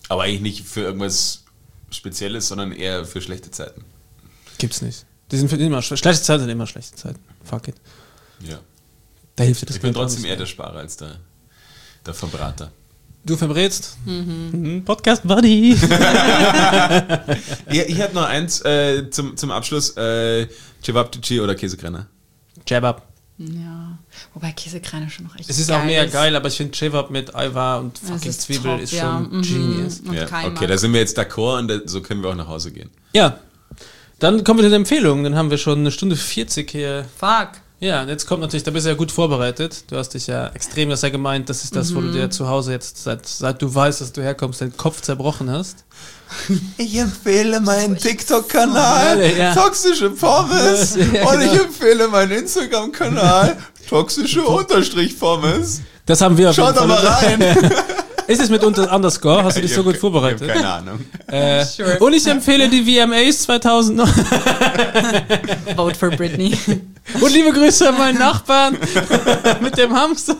Aber eigentlich nicht für irgendwas Spezielles, sondern eher für schlechte Zeiten. Gibt's nicht. Die sind für immer schlechte Zeiten sind immer schlechte Zeiten. Fuck it. Ja. Da hilft dir das. Ich bin trotzdem eher der Sparer als der Verbrater. Du verbrätst? Podcast Buddy. Ja, ich habe noch eins zum Abschluss. Cevapcici oder Käsekrenner? Cevap. Ja, wobei Käsekreiner schon noch echt Es ist geil auch mega geil, aber ich finde Cevap mit Aiwa und fucking Zwiebel top, ist ja. schon genius. Und Ja, Keimer. okay, da sind wir jetzt d'accord und so können wir auch nach Hause gehen. Ja, dann kommen wir zu den Empfehlungen. Dann haben wir schon 1:40 hier. Fuck. Ja, und jetzt kommt natürlich, da bist du ja gut vorbereitet. Du hast dich ja extrem das ja gemeint, das ist das, wo du dir zu Hause jetzt, seit du weißt, dass du herkommst, den Kopf zerbrochen hast. Ich empfehle meinen TikTok-Kanal Ja. Toxische Pommes Ja, und ich genau. empfehle meinen Instagram-Kanal Toxische_Pommes. Das haben wir auf Schaut jeden doch Fall. mal rein. Ist es mit Underscore? Hast du dich so gut vorbereitet? Ich hab keine Ahnung. Sure. Und ich empfehle die VMAs 2009. Vote for Britney. Und liebe Grüße an meinen Nachbarn mit dem Hamster.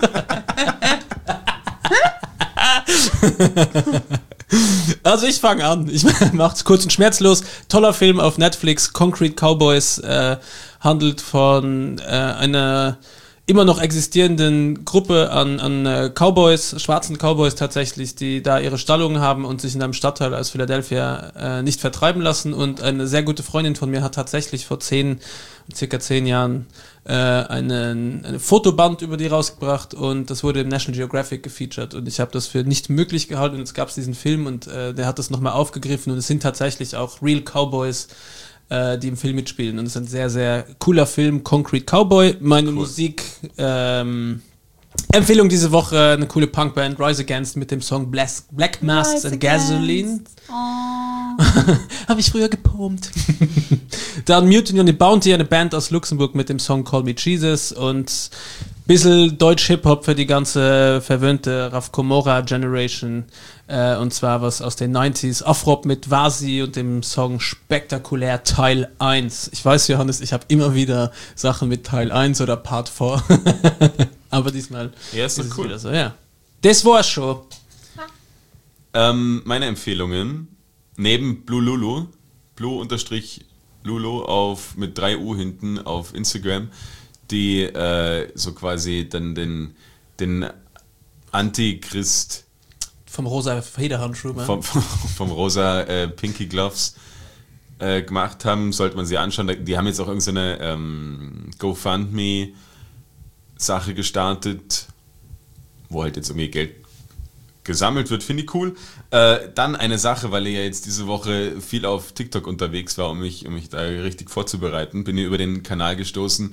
Also ich fange an. Ich mach's kurz und schmerzlos. Toller Film auf Netflix. Concrete Cowboys handelt von einer immer noch existierenden Gruppe an Cowboys, schwarzen Cowboys tatsächlich, die da ihre Stallungen haben und sich in einem Stadtteil aus Philadelphia nicht vertreiben lassen. Und eine sehr gute Freundin von mir hat tatsächlich vor circa 10 Jahren eine Fotoband über die rausgebracht und das wurde im National Geographic gefeatured und ich habe das für nicht möglich gehalten und jetzt gab es diesen Film und der hat das nochmal aufgegriffen und es sind tatsächlich auch Real Cowboys, die im Film mitspielen und es ist ein sehr, sehr cooler Film, Concrete Cowboy. Meine Musik Empfehlung diese Woche, eine coole Punkband, Rise Against mit dem Song Black Masks and Gasoline. Habe ich früher gepumpt. Dann Mutiny on the Bounty, eine Band aus Luxemburg mit dem Song Call Me Jesus und bisschen Deutsch-Hip-Hop für die ganze verwöhnte Raf Komora Generation und zwar was aus den 90s, Afrop mit Vasi und dem Song Spektakulär Teil 1. Ich weiß, Johannes, ich habe immer wieder Sachen mit Teil 1 oder Part 4, aber diesmal Ja, ist doch es cool. wieder so, ja. Das war's schon. Meine Empfehlungen, neben Blue Lulu mit 3 U hinten auf Instagram, die so quasi dann den Antichrist Vom rosa Federhandschuh, man. vom rosa Pinky Gloves gemacht haben, sollte man sie anschauen. Die haben jetzt auch irgendeine GoFundMe-Sache gestartet, wo halt jetzt irgendwie Geld gesammelt wird, finde ich cool. Dann eine Sache, weil ich ja jetzt diese Woche viel auf TikTok unterwegs war, um mich da richtig vorzubereiten, bin ich über den Kanal gestoßen.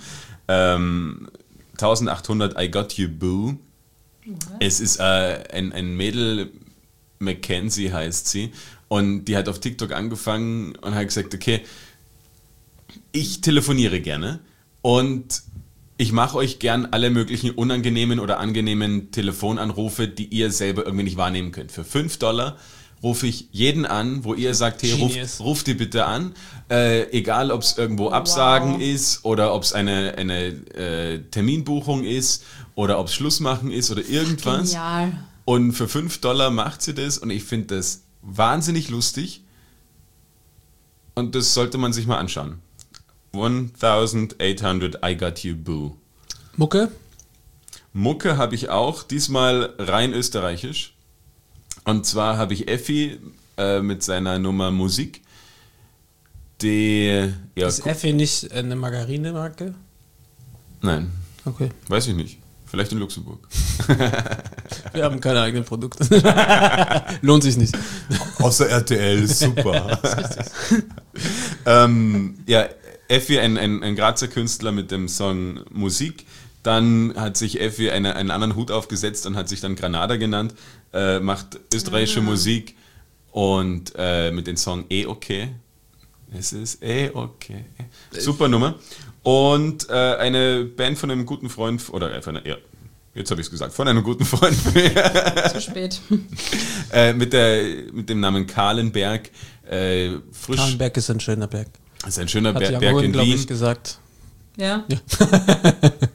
1800 I Got You Boo. Es ist ein Mädel, Mackenzie heißt sie, und die hat auf TikTok angefangen und hat gesagt, okay, ich telefoniere gerne und ich mache euch gern alle möglichen unangenehmen oder angenehmen Telefonanrufe, die ihr selber irgendwie nicht wahrnehmen könnt. Für $5 rufe ich jeden an, wo ihr sagt, hey, ruft die bitte an. Egal, ob es irgendwo Absagen ist oder ob es eine Terminbuchung ist oder ob es Schluss machen ist oder irgendwas. Genial. Und für $5 macht sie das und ich finde das wahnsinnig lustig und das sollte man sich mal anschauen. 1800 I Got You Boo. Mucke habe ich auch, diesmal rein österreichisch. Und zwar habe ich Effi mit seiner Nummer Musik. Ist Effi nicht eine Margarine-Marke? Nein, Okay. weiß ich nicht. Vielleicht in Luxemburg. Wir haben keine eigenen Produkte. Lohnt sich nicht. Außer RTL, super. Ja, Effi, ein Grazer Künstler mit dem Song Musik. Dann hat sich Effi einen anderen Hut aufgesetzt und hat sich dann Granada genannt. Macht österreichische Musik und mit dem Song okay. Es ist okay. Super Nummer. Und eine Band von einem guten Freund, jetzt habe ich es gesagt, von einem guten Freund. Zu spät. Mit dem Namen Kahlenberg. Kahlenberg ist ein schöner Berg. Das ist ein schöner Hat Berg Jan Hohen, in glaube Wien. ich, gesagt. Ja? Dann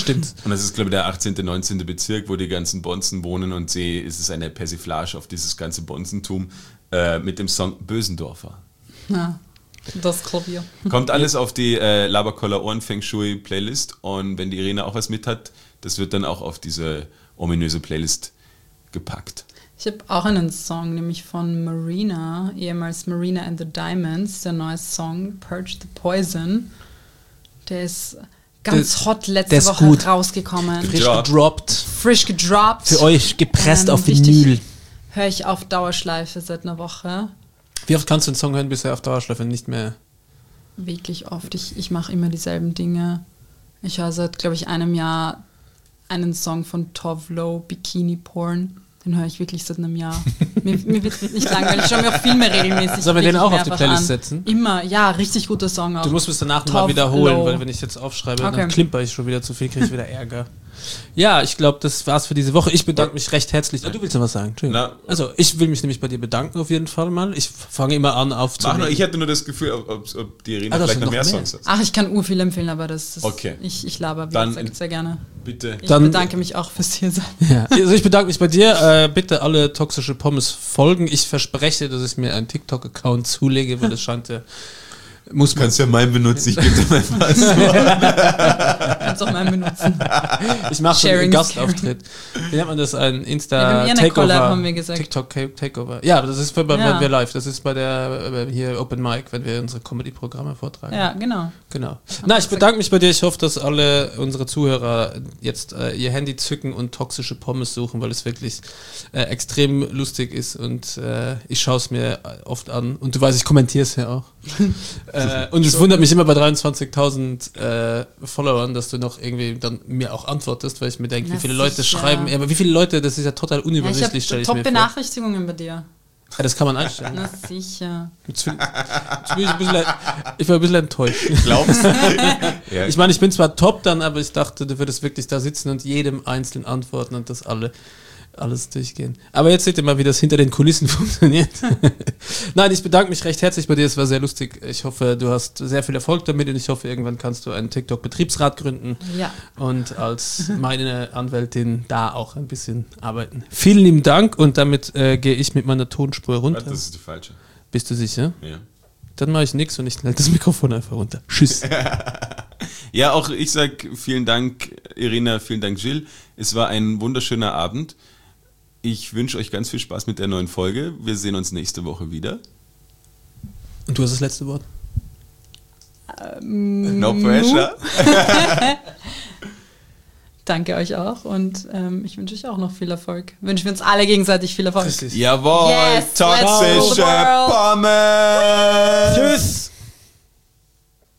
Stimmt. Und das ist, glaube ich, der 18., 19. Bezirk, wo die ganzen Bonzen wohnen und es ist eine Persiflage auf dieses ganze Bonzentum mit dem Song Bösendorfer. Ja, das Klavier. Kommt alles auf die Laberkoller Ohren Feng Shui Playlist und wenn die Irina auch was mit hat, das wird dann auch auf diese ominöse Playlist gepackt. Ich habe auch einen Song, nämlich von Marina, ehemals Marina and the Diamonds, der neue Song Purge the Poison. Der ist ganz hot letzte Woche gut. rausgekommen. Frisch gedroppt. Für euch gepresst auf Vinyl. Höre ich auf Dauerschleife seit einer Woche. Wie oft kannst du einen Song hören, bis er auf Dauerschleife nicht mehr... Wirklich oft. Ich mache immer dieselben Dinge. Ich höre seit, glaube ich, einem Jahr einen Song von Tovlo, Bikini Porn. Den höre ich wirklich seit einem Jahr. Mir wird nicht langweilig. Ich schaue mir auch Filme regelmäßig. Sollen wir den auch auf die Playlist setzen? Immer, ja, richtig guter Song auch. Du musst es danach mal wiederholen, weil wenn ich jetzt aufschreibe, dann klimper ich schon wieder zu viel, kriege ich wieder Ärger. Ja, ich glaube, das war's für diese Woche. Ich bedanke mich recht herzlich. Du willst noch was sagen? Also, ich will mich nämlich bei dir bedanken auf jeden Fall mal. Ich fange immer an aufzunehmen. Ich hatte nur das Gefühl, ob die Irina vielleicht noch mehr Songs hat. Ach, ich kann urviel empfehlen, aber das ist... Okay. Ich laber, wie gesagt, sehr gerne. Bitte. Ich bedanke mich auch fürs Hiersein. Ja, also ich bedanke mich bei dir. Bitte alle Toxische Pommes folgen. Ich verspreche, dass ich mir einen TikTok-Account zulege, weil das scheint ja... Du kannst ja meinen benutzen, ich gebe dir mein Passwort. Kannst auch meinen benutzen. Ich mache schon einen Gastauftritt. Wie nennt man das? Ein Insta-Takeover? Haben wir gesagt. TikTok-Takeover. Ja, das ist bei wir live. Das ist bei der hier Open Mic, wenn wir unsere Comedy-Programme vortragen. Ja, genau. Na, ich bedanke mich bei dir. Ich hoffe, dass alle unsere Zuhörer jetzt ihr Handy zücken und toxische Pommes suchen, weil es wirklich extrem lustig ist und ich schaue es mir oft an. Und du weißt, ich kommentiere es ja auch. Und es wundert mich immer bei 23.000 Followern, dass du noch irgendwie dann mir auch antwortest, weil ich mir denke, wie viele Leute schreiben. Ja, aber wie viele Leute, das ist ja total unübersichtlich. Ich habe Top-Benachrichtigungen bei dir. Ja, das kann man einstellen. Na sicher. Ich war ein bisschen enttäuscht. Glaubst du? Ja. Ich meine, ich bin zwar top dann, aber ich dachte, du würdest wirklich da sitzen und jedem einzeln antworten und das alles durchgehen. Aber jetzt seht ihr mal, wie das hinter den Kulissen funktioniert. Nein, ich bedanke mich recht herzlich bei dir, es war sehr lustig. Ich hoffe, du hast sehr viel Erfolg damit und ich hoffe, irgendwann kannst du einen TikTok-Betriebsrat gründen und als meine Anwältin da auch ein bisschen arbeiten. Vielen lieben Dank und damit gehe ich mit meiner Tonspur runter. Das ist die falsche. Bist du sicher? Ja. Dann mache ich nichts und ich halte das Mikrofon einfach runter. Tschüss. Ja, auch ich sage vielen Dank, Irina, vielen Dank, Jill. Es war ein wunderschöner Abend. Ich wünsche euch ganz viel Spaß mit der neuen Folge. Wir sehen uns nächste Woche wieder. Und du hast das letzte Wort? No pressure. Danke euch auch und ich wünsche euch auch noch viel Erfolg. Wünschen wir uns alle gegenseitig viel Erfolg. Jawohl, yes, toxische Pommes!